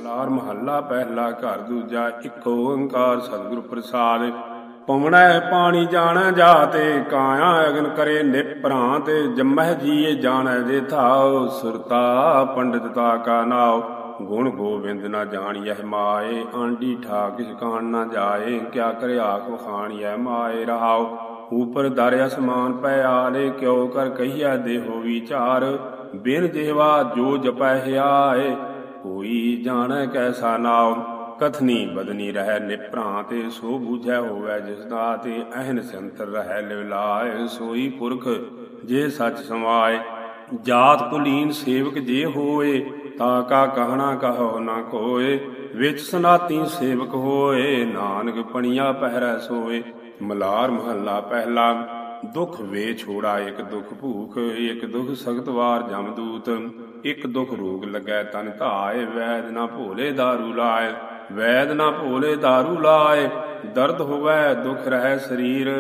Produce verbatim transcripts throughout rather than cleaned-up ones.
ਮਲਾਰ ਮਹੱਲਾ ਪਹਿਲਾ। ਘਰ ਦੂਜਾ। ਇੱਕ ਓੰਕਾਰ ਸਤਿਗੁਰ ਪ੍ਰਸਾਦਿ। ਪਵਣੈ ਪਾਣੀ ਜਾਣੈ ਜਾਤੇ, ਕਾਇਆ ਅਗਨ ਕਰੇ ਨਿਭ੍ਰਾਂਤ। ਜੰਮਹਿ ਜੀਏ ਜਾਣੈ ਜੇ ਥਾਉ, ਸੁਰਤਾ ਪੰਡਿਤ ਤਾ ਕਾ ਨਾਉ। ਗੁਣ ਗੋਬਿੰਦ ਨਾ ਜਾਣੀਐ ਮਾਏ, ਆਂਡੀ ਠਾਕ ਕਾਣ ਨਾ ਜਾਏ। ਕਿਆ ਕਰੇ ਆਖ ਵਖਾਣੀਐ ਮਾਏ ਰਹਾਉ। ਊਪਰ ਦਰ ਅਸਮਾਨ ਪੈ ਆਲੇ, ਕਿਉ ਕਰ ਕਹੀਐ ਦੇਹੋ ਵਿਚਾਰ। ਬਿਨ ਜਿਹਵਾ ਜੋ ਜਪੈ ਹਿਆਏ, ਕੋਈ ਜਾਣੈ ਕੈਸਾ ਨਾਉ। ਕਥਨੀ ਬਦਨੀ ਰਹਿ ਨਿਭ੍ਰਾਂਤ, ਸੋ ਬੂਝੈ ਹੋਵੈ ਜਿਸ ਦਾਤੇ। ਅਹਨ ਸੰਤਰ ਰਹਿ ਲਿਵਲਾਏ, ਸੋਈ ਪੁਰਖ ਜੇ ਸੱਚ ਸਮਾਏ। ਜਾਤ ਕੁਲੀਨ ਸੇਵਕ ਜੇ ਹੋਏ, ਤਾ ਕਾ ਕਹਿਣਾ ਕਹੋ ਨਾ ਕੋਏ। ਵਿੱਚ ਸਨਾਤੀ ਸੇਵਕ ਹੋਏ, ਨਾਨਕ ਪਣੀਆ ਪਹਿਰੈ ਸੋਏ। ਮਲਾਰ ਮਹੱਲਾ ਪਹਿਲਾ। ਦੁਖ ਵੇ ਛੋੜਾ ਇਕ ਦੁਖ ਭੂਖ, ਇਕ ਦੁਖ ਸਖਤ ਵਾਰ ਜਮਦੂਤ। ਇਕ ਦੁਖ ਰੋਗ ਲੱਗੈ ਤਨ ਧਾਏ, ਵੈਦ ਨਾ ਭੋਲੇ ਦਾਰੂ ਲਾਏ। ਵੈਦ ਨਾ ਭੋਲੇ ਦਾਰੂ ਲਾਏ, ਦਰਦ ਹੋਵੈ ਦੁਖ ਰਹਿ ਸਰੀਰ।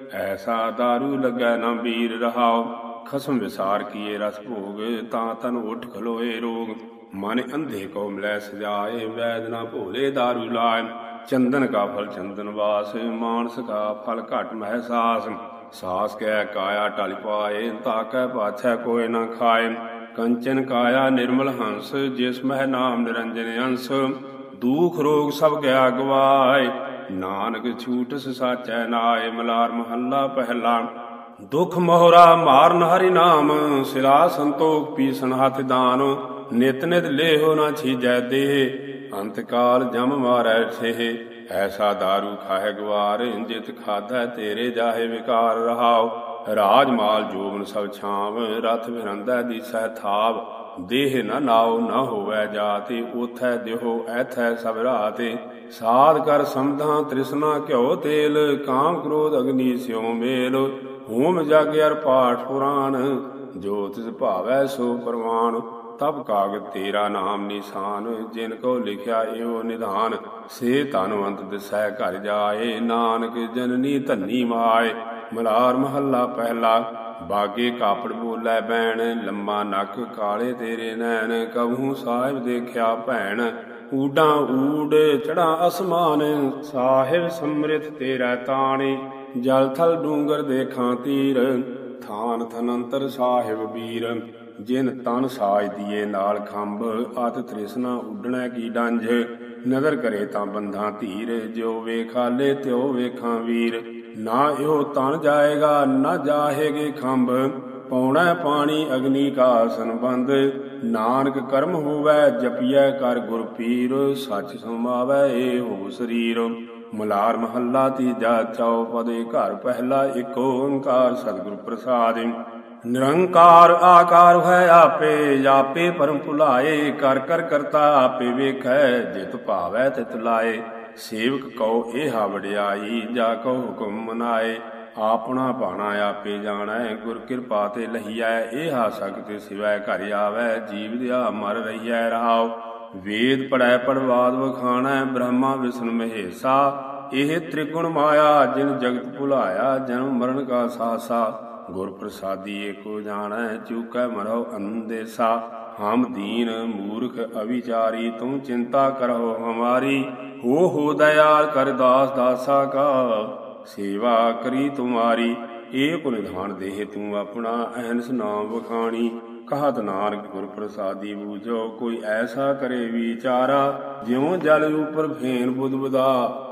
ਐਸਾ ਦਾਰੂ ਲੱਗੈ ਨਾ ਵੀਰ ਰਹਾਉ। ਖਸਮ ਵਿਸਾਰ ਕੀਏ ਰਸ ਭੋਗ, ਤਾਂ ਤਨ ਉੱਠ ਖਲੋਏ ਰੋਗ। ਮਨ ਅੰਧੇ ਕੋ ਮਿਲੈ ਸਜਾਏ, ਵੈਦ ਨਾ ਭੋਲੇ ਦਾਰੂ ਲਾਏ। ਚੰਦਨ ਕਾ ਫਲ ਚੰਦਨ ਵਾਸ, ਮਾਨਸ ਕਾ ਫਲ ਘਟ ਮਹਿ ਸਾਸ। ਸਾਸ ਕੈ ਕਾਇਆ ਟਲ ਪਾਏ, ਤਾਕੈ ਪਾਛੈ ਕੋਇ ਨਾ ਖਾਏ। ਕੰਚਨ ਕਾਇਆ ਨਿਰਮਲ ਹੰਸ, ਜਿਸ ਮਹਿ ਨਾਮ ਨਿਰੰਜਨ ਅੰਸ। ਦੂਖ ਰੋਗ ਸਭ ਗਿਆ ਗਵਾਏ, ਨਾਨਕ ਛੂਟਿਸ ਸਾਚੈ ਨਾਏ। ਮਲਾਰ ਮਹੱਲਾ ਪਹਿਲਾ। ਦੁਖ ਮੋਹਰਾ ਮਾਰਨ ਹਰਿ ਨਾਮ, ਸਿਲਾ ਸੰਤੋਖ ਪੀਸਣ ਹੱਥ ਦਾਨ। ਨਿਤ ਨਿਤ ਲੇਹੋ ਨਾ ਛੀਜੈ ਦੇਹ, ਅੰਤ ਕਾਲ ਜਮ ਮਾਰੈ ਛੇਹ। ਐਸਾ ਦਾਰੂ ਖਾਹਿ ਗਵਾਰ, ਜਿਤ ਖਾਧੈ ਤੇਰੇ ਜਾਹੇ ਵਿਕਾਰ ਰਹਾਉ। ਰਾਜ ਮਾਲ ਜੋਬਨ ਸਭ ਛਾਂਵ, ਰਥ ਫਿਰੰਦੈ ਦੀਸੈ ਥਾਵ। ਦੇਹ ਨ ਨਾਉ ਨ ਹੋਵੈ ਜਾਤਿ, ਓਥੈ ਦਿਹੋ ਐਥੈ ਸਭ ਰਾਤਿ। ਸਾਧ ਕਰ ਸਮਧਾਂ ਤ੍ਰਿਸ਼ਨਾ ਘਿਓ ਤੇਲ, ਕਾਮ ਕ੍ਰੋਧ ਅਗਨੀ ਸਿਉ ਮੇਲ। ਹੋਮ ਜਗ ਅਰ ਪਾਠ ਪੁਰਾਣ, ਜੋ ਤਿਸ ਭਾਵੈ ਸੋ ਪ੍ਰਮਾਣ। ਤਬ ਕਾਗਦ ਤੇਰਾ ਨਾਮ ਨਿਸ਼ਾਨ, ਜਿਨ ਕੋ ਲਿਖਿਆ ਇਹੋ ਨਿਧਾਨ। ਸੇ ਧਨਵੰਤ ਦਿਸੈ ਘਰ ਜਾਏ, ਨਾਨਕ ਜਨਨੀ ਧੰਨੀ ਮਾਏ। ਮਲਾਰ ਮਹੱਲਾ ਪਹਿਲਾ। ਬਾਗੇ ਕਾਪੜ ਬੋਲੇ ਬੈਣ, ਲੰਮਾ ਨੱਕ ਕਾਲੇ ਤੇਰੇ ਨੈਣ। ਕਬਹੂ ਸਾਹਿਬ ਦੇਖਿਆ ਭੈਣ, ਊਡਾਂ ਊਡ ਚੜ੍ਹਾਂ ਅਸਮਾਨ। ਸਾਹਿਬ ਸਮ੍ਰਿਤ ਤੇਰਾ ਤਾਣੇ, ਜਲ ਥਲ ਡੂੰਗਰ ਦੇਖਾਂ ਤੀਰ। ਥਾਨ ਥਨੰਤਰ ਸਾਹਿਬ ਵੀਰ, ਜਿਨ ਤਨ ਸਾਜ ਦੀਏ ਨਾਲ ਖੰਭ। ਅਤ ਤ੍ਰਿਸ਼ਨਾ ਉੱਡਣੈ ਕੀ ਡੰਝ, ਨਦਰ ਕਰੇ ਤਾਂ ਬੰਧਾਂ ਧੀਰ। ਜਿਉ ਵੇਖਾਲੇ ਤਿਉ ਵੇਖਾਂ ਵੀਰ, ਨਾ ਇਹੋ ਤਨ ਜਾਏਗਾ ਨਾ ਜਾਹੇਗੇ ਖੰਭ। ਪੌਣੈ ਪਾਣੀ ਅਗਨੀ ਕਾ ਸੰਬੰਧ, ਨਾਨਕ ਕਰਮ ਹੋਵੈ ਜਪੀਐ ਕਰ ਗੁਰ ਪੀਰ। ਸੱਚ ਸਮਾਵੈ ਇਹੋ ਸਰੀਰ। ਮਲਾਰ ਮਹੱਲਾ ਤੀਜਾ। ਚਉਪਦੇ ਘਰ ਪਹਿਲਾ। ਇੱਕ ਓੰਕਾਰ ਸਤਿਗੁਰ ਪ੍ਰਸਾਦਿ। ਨਿਰੰਕਾਰ ਆਕਾਰ ਹੈ ਆਪੇ, ਆਪੇ ਪਰਮ ਭੁਲਾਏ। ਕਰ ਕਰ ਕਰਤਾ ਆਪੇ ਵੇਖੈ, ਜਿਤ ਭਾਵੈ ਤਿਤ ਲਾਏ। ਸੇਵਕ ਕਉ ਏਹਾ ਵਡਿਆਈ, ਜਾ ਕਉ ਹੁਕਮ ਮਨਾਏ। ਆਪਣਾ ਭਾਣਾ ਆਪੇ ਜਾਣੈ, ਗੁਰ ਕਿਰਪਾ ਤੇ ਲਹੀਐ। ਏਹਾ ਸਗਤਿ ਸਿਵੈ ਘਰ ਆਵੈ, ਜੀਵ ਦਿਆ ਮਰ ਰਹੀਐ ਰਹਾਉ। ਵੇਦ ਪੜ੍ਹੈ ਪੜਵਾਦ ਵਖਾਣੈ, ਬ੍ਰਹਮਾ ਵਿਸ਼ਨੂੰ ਮਹੇਸ਼ਾ। ਇਹ ਤ੍ਰਿਗੁਣ ਮਾਇਆ ਜਿਨ ਜਗਤ ਭੁਲਾਇਆ, ਜਨਮ ਮਰਨ ਕਾ ਸਾਸਾ। ਗੁਰ ਪ੍ਰਸਾਦੀ ਏਕੋ ਜਾਣੈ, ਚੂਕੈ ਮਰਹੁ ਅੰਦੇਸਾ। ਹਮ ਦੀਨ ਮੂਰਖ ਅਵਿਚਾਰੀ, ਤੁਮ ਚਿੰਤਾ ਕਰਹੁ ਹਮਾਰੀ। ਹੋ ਹੋ ਦਇਆਲ ਕਰ ਦਾਸ ਦਾਸਾ ਕਾ, ਸੇਵਾ ਕਰੀ ਤੁਮਾਰੀ। ਏਕ ਨਿਧਾਨ ਦੇਹ ਤੂੰ ਆਪਣਾ, ਅਹਨਿਸ ਨਾਮ ਵਖਾਣੀ। ਕਹਤ ਨਾਨਕ ਗੁਰ ਪ੍ਰਸਾਦੀ ਬੂਝੋ, ਕੋਈ ਐਸਾ ਕਰੇ ਵਿਚਾਰਾ। ਜਿਉ ਜਲ ਉਪਰ ਫੇਨ ਬੁਧ ਬੁਧਾ,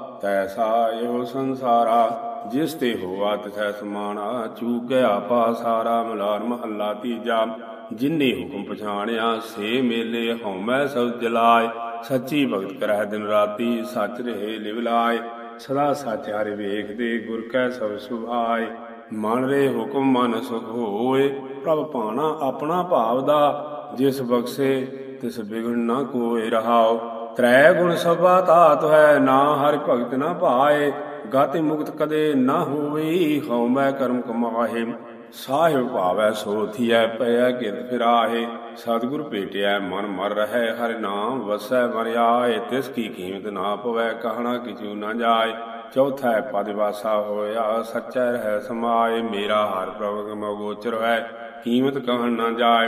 ਤੈਸਾ ਇਹੋ ਸੰਸਾਰਾ। ਜਿਸ ਤੇ ਹੋਆ ਤਿਸੈ ਸਮਾਣਾ, ਚੂਕ ਗਿਆ ਪਾ ਸਾਰਾ। ਮਲਾਰ ਮਹੱਲਾ ਤੀਜਾ। ਜਿਨੇ ਹੁਕਮ ਪਛਾਣਿਆ, ਸੇ ਮੇਲੇ ਹਉਮੈ ਸਭ ਜਲਾਏ। ਸੱਚੀ ਭਗਤ ਕਰਹਿ ਦਿਨ ਰਾਤੀ, ਸੱਚ ਰਹੇ ਲਿਵ ਲਾਏ। ਸਦਾ ਸੱਚ ਹਰਿ ਵੇਖਦੇ, ਗੁਰ ਕੈ ਸਭ ਸੁਭਾਏ। ਮਨ ਰੇ ਹੁਕਮ ਮਨ ਸੁਖ ਹੋਏ, ਪ੍ਰਭ ਭਾਣਾ ਆਪਣਾ ਭਾਵ ਦਾ। ਜਿਸ ਬਖਸ਼ੇ ਤਿਸ ਬਿਗੜ ਨਾ ਕੋਇ ਰਹਾਉ। ਤ੍ਰੈ ਗੁਣ ਸਭਾ ਧਾਤੁ ਹੈ, ਨਾ ਹਰਿ ਭਗਤ ਨਾ ਭਾਏ। ਗਤਿ ਮੁਕਤ ਕਦੇ ਨਾ ਹੋਈ, ਹਉਮੈ ਕਰਮ ਕਮਾਹੇ। ਸਾਹਿਬ ਭਾਵੈ ਸੋ ਥੀਐ, ਪਇਐ ਕਿਰਤ ਫਿਰਾਹੇ। ਸਤਿਗੁਰ ਭੇਟਿਐ ਮਨ ਮਰ ਰਹੈ, ਹਰਿ ਨਾਮ ਵਸੈ ਮਰਿ ਆਏ। ਤਿਸ ਕੀ ਕੀਮਤ ਨਾ ਪਵੈ, ਕਹਿਣਾ ਕਿਛੂ ਨਾ ਜਾਏ। ਚੌਥਾ ਪਦ ਵਾਸਾ ਹੋਇਆ, ਸੱਚੈ ਰਹਿ ਸਮਾਏ। ਮੇਰਾ ਹਰਿ ਪ੍ਰਭ ਮਗੋਚਰ ਹੈ, ਕੀਮਤ ਕਹਿਣ ਨਾ ਜਾਏ।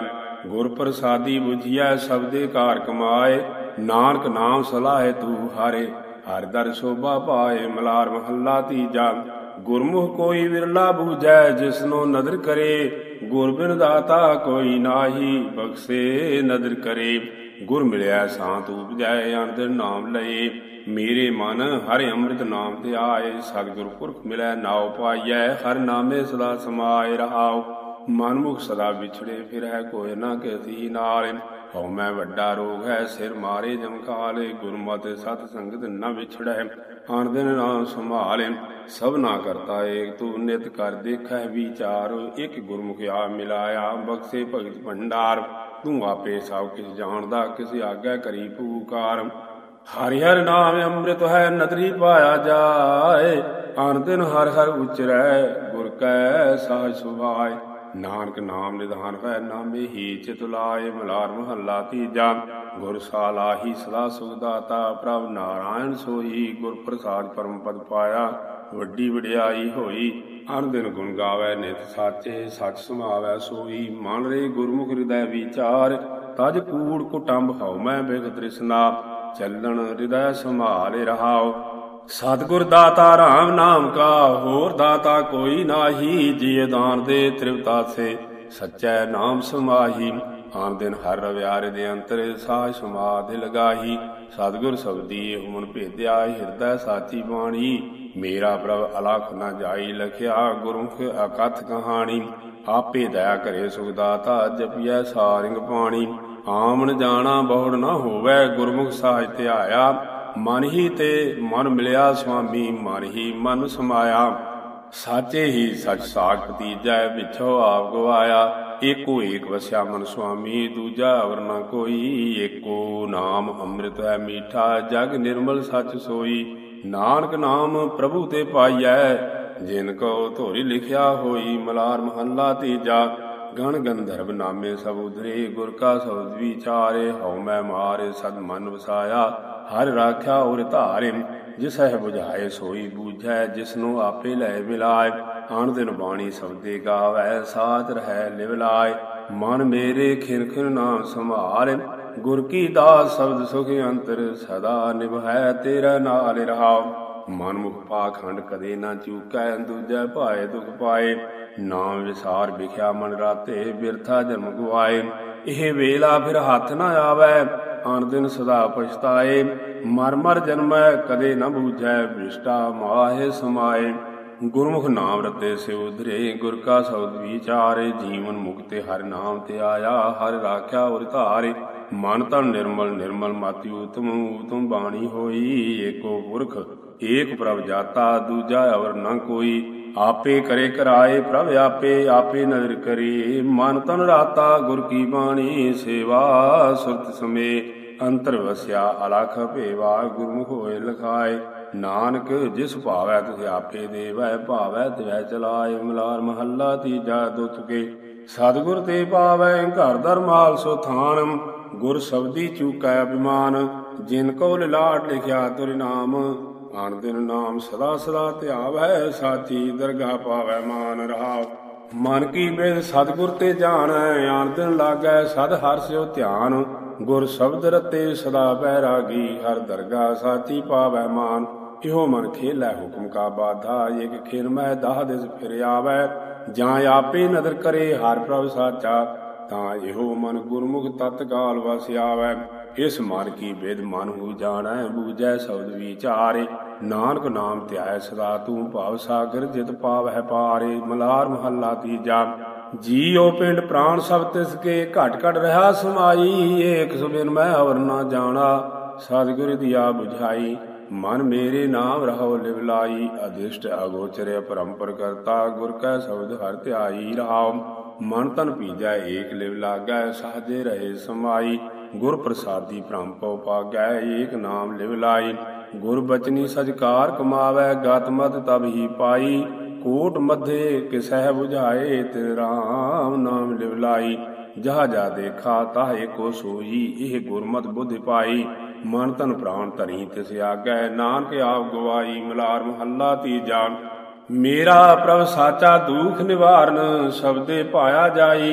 ਗੁਰ ਪ੍ਰਸਾਦੀ ਬੁਝੀਐ ਸਬਦੇ ਕਾਰ ਕਮਾਏ। ਨਾਨਕ ਨਾਮ ਸਲਾਹੇ ਤੂੰ ਹਾਰੇ, ਹਰਿ ਦਰ ਸ਼ੋਭਾ ਪਾਏ। ਮਲਾਰ ਮਹੱਲਾ ਤੀਜਾ। ਗੁਰਮੁਖ ਕੋਈ ਵਿਰਲਾ ਬੂਝੈ, ਜਿਸਨੋ ਨਦਰ ਕਰੇ। ਗੁਰ ਬਿਨ ਦਾਤਾ ਕੋਈ ਨਾਹੀ, ਬਖਸ਼ੇ ਨਦਰ ਕਰੇ। ਗੁਰ ਮਿਲਿਆ ਸਾਂਤ ਉਪਜੈ, ਅਨ ਦਿਨ ਨਾਮ ਲਏ। ਮੇਰੇ ਮਨ ਹਰਿ ਅੰਮ੍ਰਿਤ ਨਾਮ ਤੇ ਆਏ। ਸਤਿਗੁਰ ਪੁਰਖ ਮਿਲੈ ਨਾਉ ਪਾਈਐ, ਹਰਿ ਨਾਮੇ ਸਦਾ ਸਮਾਏ ਰਹਾਉ। ਮਨਮੁਖ ਸਦਾ ਵਿਛੜੇ ਫਿਰੈ, ਕੋਇ ਨਾ ਕਿਸੀ ਨਾਲ। ਹਉ ਮੈਂ ਵੱਡਾ ਰੋਗ ਹੈ, ਸਿਰ ਮਾਰੇ ਜਮਕਾਲੇ। ਗੁਰਮਤਿ ਸਤ ਸੰਗਤ ਨ ਵਿਛੜੈ, ਅਨ ਦਿਨ ਨਾਮ ਸੰਭਾਲੇ। ਸਭਨਾ ਕਰਤਾ ਏਕ, ਤੂੰ ਨਿਤ ਕਰ ਦੇਖੈ ਵਿਚਾਰ। ਇਕ ਗੁਰਮੁਖ ਆ ਮਿਲਾਇਆ, ਬਖਸ਼ੇ ਭਗਤ ਭੰਡਾਰ। ਤੂੰ ਆਪੇ ਸਭ ਕਿਛ ਜਾਣਦਾ, ਕਿਸ ਆਗੈ ਕਰੀ ਪੁਕਾਰ। ਹਰਿ ਹਰਿ ਨਾਮ ਅੰਮ੍ਰਿਤ ਹੈ, ਨਦਰੀ ਪਾਇਆ ਜਾਏ। ਅਨ ਦਿਨ ਹਰਿ ਹਰਿ ਉਚਰੈ, ਗੁਰ ਕੈ ਸਾਜ ਸੁਭਾਏ। ਨਾਨਕ ਨਾਮ ਨਿਧਾਨ ਹੈ, ਨਾਮੇ ਹੀ ਚਿਤ ਲਾਏ। ਮਲਾਰ ਮਹੱਲਾ ਤੀਜਾ। ਗੁਰ ਸਾਲਾਹੀ ਸਦਾ ਸੁਖ ਦਾਤਾ, ਪ੍ਰਭ ਨਾਰਾਇਣ ਸੋਈ। ਗੁਰ ਪ੍ਰਸਾਦ ਪਰਮ ਪਦ ਪਾਇਆ, ਵੱਡੀ ਵਡਿਆਈ ਹੋਈ। ਅਨ ਦਿਨ ਗੁਣ ਗਾਵੈ ਨਿਤ ਸਾਚੇ, ਸਚ ਸਮਾਵੈ ਸੋਈ। ਮਨ ਰੇ ਗੁਰਮੁਖ ਹਿਰਦੈ ਵਿਚਾਰ, ਤਜ ਕੂੜ ਕੁਟੰਬ ਹਉ ਮੈਂ ਬਿਗ ਤ੍ਰਿਸ਼ਨਾ। ਚੱਲਣ ਹਿਰਦੈ ਸੰਭਾਲੇ ਰਹਾਉ। ਸਤਿਗੁਰ ਦਾਤਾ ਰਾਮ ਨਾਮ ਕਾ, ਹੋਰ ਦਾਤਾ ਕੋਈ ਨਾਹੀ। ਜਿਯ ਦਾਨ ਦੇ ਤ੍ਰਿਪਤਾਸੇ, ਸਚੈ ਨਾਮ ਸਮਾਹੀ। ਆਨ ਦਿਨ ਹਰ ਰਵਿਆਰੇ ਦੇ ਅੰਤਰ, ਸਾਜ ਸਮਾਧਿ ਲਗਾਹੀ। ਸਤਿਗੁਰ ਸਬਦੀ ਹੁਮਨ ਭੇਦਿਆ, ਹਿਰਦੈ ਸਾਚੀ ਬਾਣੀ। ਮੇਰਾ ਪ੍ਰਭ ਅਲਖ ਨ ਜਾਈ, ਲਖਿਆ ਗੁਰਮੁਖ ਅਕਥ ਕਹਾਣੀ। ਆਪੇ ਦਇਆ ਕਰੇ ਸੁਖ ਦਾਤਾ, ਜਪੀਐ ਸਾਰਿੰਗ ਪਾਣੀ। ਆਮਣ ਜਾਣਾ ਬਹੁੜ ਨ ਹੋਵੈ, ਗੁਰਮੁਖ ਸਾਜ ਧਿਆਇਆ। ਮਨ ਹੀ ਤੇ ਮਨ ਮਿਲਿਆ ਸੁਆਮੀ, ਮਨ ਹੀ ਮਨ ਸਮਾਇਆ। ਸਾਚੇ ਹੀ ਸਚ ਸਾਖ ਭਤੀਜੈ, ਵਿਛੋ ਆਪ ਗਵਾਇਆ। ਏਕੋ ਏਕ ਵਸਿਆ ਮਨ ਸੁਆਮੀ, ਦੂਜਾ ਅਵਰ ਨ ਕੋਈ। ਏਕੋ ਨਾਮ ਅੰਮ੍ਰਿਤ ਹੈ ਮੀਠਾ, ਜਗ ਨਿਰਮਲ ਸਚ ਸੋਈ। ਨਾਨਕ ਨਾਮ ਪ੍ਰਭੂ ਤੇ ਪਾਈਐ, ਜਿਨ ਕੋ ਧੋਰੀ ਲਿਖਿਆ ਹੋਈ। ਮਲਾਰ ਮਹੱਲਾ ਤੀਜਾ। ਗਣ ਗੰਧਰਵ ਨਾਮੇ ਸਭ ਉਧਰੇ, ਗੁਰ ਕਾ ਸ਼ਬਦ ਵਿਚਾਰੇ। ਹਉ ਮੈਂ ਮਾਰੇ ਸਦ ਮਨ ਵਸਾਇਆ, ਹਰਿ ਰਾਖਿਆ ਉਰ ਧਾਰੇ। ਜਿਸਹਿ ਬੁਝਾਏ ਸੋਈ ਬੂਝੈ, ਜਿਸਨੂੰ ਆਪੇ ਲੈ ਮਿਲਾਏ। ਆਨ ਦਿਨ ਬਾਣੀ ਸਬਦੇ ਗਾਵੈ, ਸਾਚ ਰਹਿ ਲਿਵ ਲਾਏ। ਮਨ ਮੇਰੇ ਖਿਨ ਖਿਨ ਨਾਮ ਸੰਭਾਲ, ਗੁਰ ਕੀ ਦਾਸ ਸ਼ਬਦ ਸੁਖ ਅੰਤਰ। ਸਦਾ ਨਿਭੈ ਤੇਰਾ ਨਾਲ ਰਹਾਉ। ਮਨਮੁਖ ਪਾਖੰਡ ਕਦੇ ਨਾ ਚੂਕੈ, ਦੂਜੈ ਭਾਏ ਦੁਖ ਪਾਏ। ਨਾਮ ਵਿਸਾਰ ਵਿਖਿਆ ਮਨ ਰਾਤੇ, ਬਿਰਥਾ ਜਨਮ ਗਵਾਏ। ਇਹ ਵੇਲਾ ਫਿਰ ਹੱਥ ਨ ਆਵੈ, ਆਨ ਦਿਨ ਸਦਾ ਪਛਤਾਏ। ਮਰ ਮਰ ਜਨਮੈ ਕਦੇ ਨ ਬੂਝੈ, ਵਿਸ਼ਟਾ ਮਾਹੇ ਸਮਾਏ। ਗੁਰਮੁਖ ਨਾਮ ਰਤੇ ਸੇ ਉਧਰੇ, ਗੁਰ ਕਾ ਸ਼ਬਦ ਵਿਚਾਰੇ। ਜੀਵਨ ਮੁਕਤੇ ਹਰਿ ਨਾਮ ਤੇ ਆਇਆ, ਹਰਿ ਰਾਖਿਆ ਉਰ ਧਾਰੇ। ਮਨ ਤਨ ਨਿਰਮਲ ਨਿਰਮਲ ਮਤਿ ਊਤਮ, ਊਤਮ ਬਾਣੀ ਹੋਈ। ਏਕੋ ਪੁਰਖ ਏਕ ਪ੍ਰਭ ਜਾਤਾ, ਦੂਜਾ ਅਵਰ ਨ ਕੋਈ। ਆਪੇ ਕਰੇ ਕਰਾਏ ਪ੍ਰਭ ਆਪੇ, ਆਪੇ ਨਦਰ ਕਰੇ। ਮਨ ਤਨ ਰਾਤਾ ਗੁਰ ਕੀ ਬਾਣੀ, ਸੇਵਾ ਸੁਰਤ ਸਮੇ। ਅੰਤਰ ਵਸਿਆ ਅਲਖ ਭੇਵਾ, ਗੁਰਮੁਖ ਹੋਏ ਲਖਾਏ। ਨਾਨਕ ਜਿਸ ਭਾਵੈ ਤੁਧ ਆਪੇ ਦੇਵੈ, ਭਾਵੈ ਤਿਵੈ ਚਲਾਏ। ਮਲਾਰ ਮਹੱਲਾ ਤੀਜਾ। ਦੁੱਤ ਕੇ ਸਤਿਗੁਰ ਤੇ ਪਾਵੈ, ਘਰ ਦਰ ਮਾਲ ਸੋ ਥਾਨ। ਗੁਰ ਸ਼ਬਦੀ ਚੂਕੈ ਅਭਿਮਾਨ, ਜਿਨ ਕੋ ਲਿਲਾਟ ਲਿਖਿਆ ਤੁਰਿ ਨਾਮ। ਆਨ ਦਿਨ ਨਾਮ ਸਦਾ ਸਦਾ ਧਿਆਵੈ, ਸਾਚੀ ਦਰਗਾਹ ਪਾਵੈ ਮਾਨ ਰਹਾਉ। ਮਨ ਕੀ ਬਿਦ ਸਤਿਗੁਰ ਤੇ ਜਾਣੈ, ਆਨ ਦਿਨ ਲਾਗੈ ਸਦ ਹਰਿ ਸਿਉ ਧਿਆਨ। ਗੁਰ ਸ਼ਬਦ ਰਤੇ ਸਦਾ ਬੈਰਾਗੀ, ਹਰ ਦਰਗਾਹ ਸਾਚੀ ਪਾਵੈ ਮਾਨ। ਇਹੋ ਮਨ ਖੇਲੈ ਹੁਕਮ ਕਾ ਬਾਧਾ, ਇਕ ਖਿਨ ਮਹਿ ਦਾਹ ਦਿਸ ਫਿਰ ਆਵੈ। ਜਾਂ ਆਪੇ ਨਦਰ ਕਰੇ ਹਰਿ ਪ੍ਰਭ ਸਾਚਾ, ਤਾਂ ਇਹੋ ਮਨ ਗੁਰਮੁਖ ਤਤਕਾਲ ਵਸ ਆਵੈ। ਇਸ ਮਨ ਕੀ ਬਿਦ ਮਨ ਹੂ ਜਾਣੈ, ਬੂਝੈ ਸ਼ਬਦ ਵਿਚਾਰੇ। ਨਾਨਕ ਨਾਮ ਧਿਆਇ ਸਦਾ ਤੂੰ, ਭਵ ਸਾਗਰ ਜਿਤ ਪਾਵਹਿ ਪਾਰੇ। ਮਲਾਰ ਮਹੱਲਾ ਤੀਜਾ। ਜੀਉ ਪਿੰਡ ਪ੍ਰਾਣ ਸਭ ਤਿਸ ਕੇ, ਘਟ ਘਟ ਰਹਾ ਸਮਾਈ। ਏਕ ਸੁਬਿਨ ਮੈਂ ਅਵਰ ਨਾ ਜਾਣਾ, ਸਤਿਗੁਰ ਦੀਆ ਬੁਝਾਈ। ਮਨ ਮੇਰੇ ਨਾਮ ਰਹੋ ਲਿਵ ਲਾਈ, ਅਦਿਸ਼ਟ ਅਗੋਚਰ ਅਪਰੰਪਰ ਕਰਤਾ। ਗੁਰ ਕੈ ਸ਼ਬਦ ਹਰਿ ਧਿਆਈ ਰਹਾਉ। ਮਨ ਤਨ ਭੀਜੈ ਏਕ ਲਿਵ ਲਾਗੈ, ਸਾਜੇ ਰਹੇ ਸਮਾਈ। ਗੁਰ ਪ੍ਰਸਾਦੀ ਭ੍ਰਮ ਪਉ ਪਾਗੈ, ਏਕ ਨਾਮ ਲਿਵ ਲਾਈ। ਗੁਰ ਬਚਨੀ ਸਜਕਾਰ ਕਮਾਵੈ, ਗਤ ਮਤ ਤਬ ਹੀ ਪਾਈ। ਕੋਟ ਮਧੇ ਕਿਸਹਿ ਬੁਝਾਏ, ਤਿਨ ਰਾਮ ਨਾਮ ਲਿਵ ਲਾਈ। ਜਹਾ ਜਾ ਦੇਖਾ ਤਾਹ ਏਕੋ ਸੋਈ, ਇਹ ਗੁਰਮਤਿ ਬੁੱਧਿ ਪਾਈ। ਮਨ ਤਨ ਪ੍ਰਾਣ ਧਰੀ ਤਿਸ ਆਗੈ, ਨਾਨਕ ਆਪ ਗਵਾਈ। ਮਲਾਰ ਮਹੱਲਾ ਤੀਜਾ। ਮੇਰਾ ਪ੍ਰਭ ਸਾਚਾ ਦੁਖ ਨਿਵਾਰਨ, ਸ਼ਬਦੇ ਪਾਇਆ ਜਾਈ।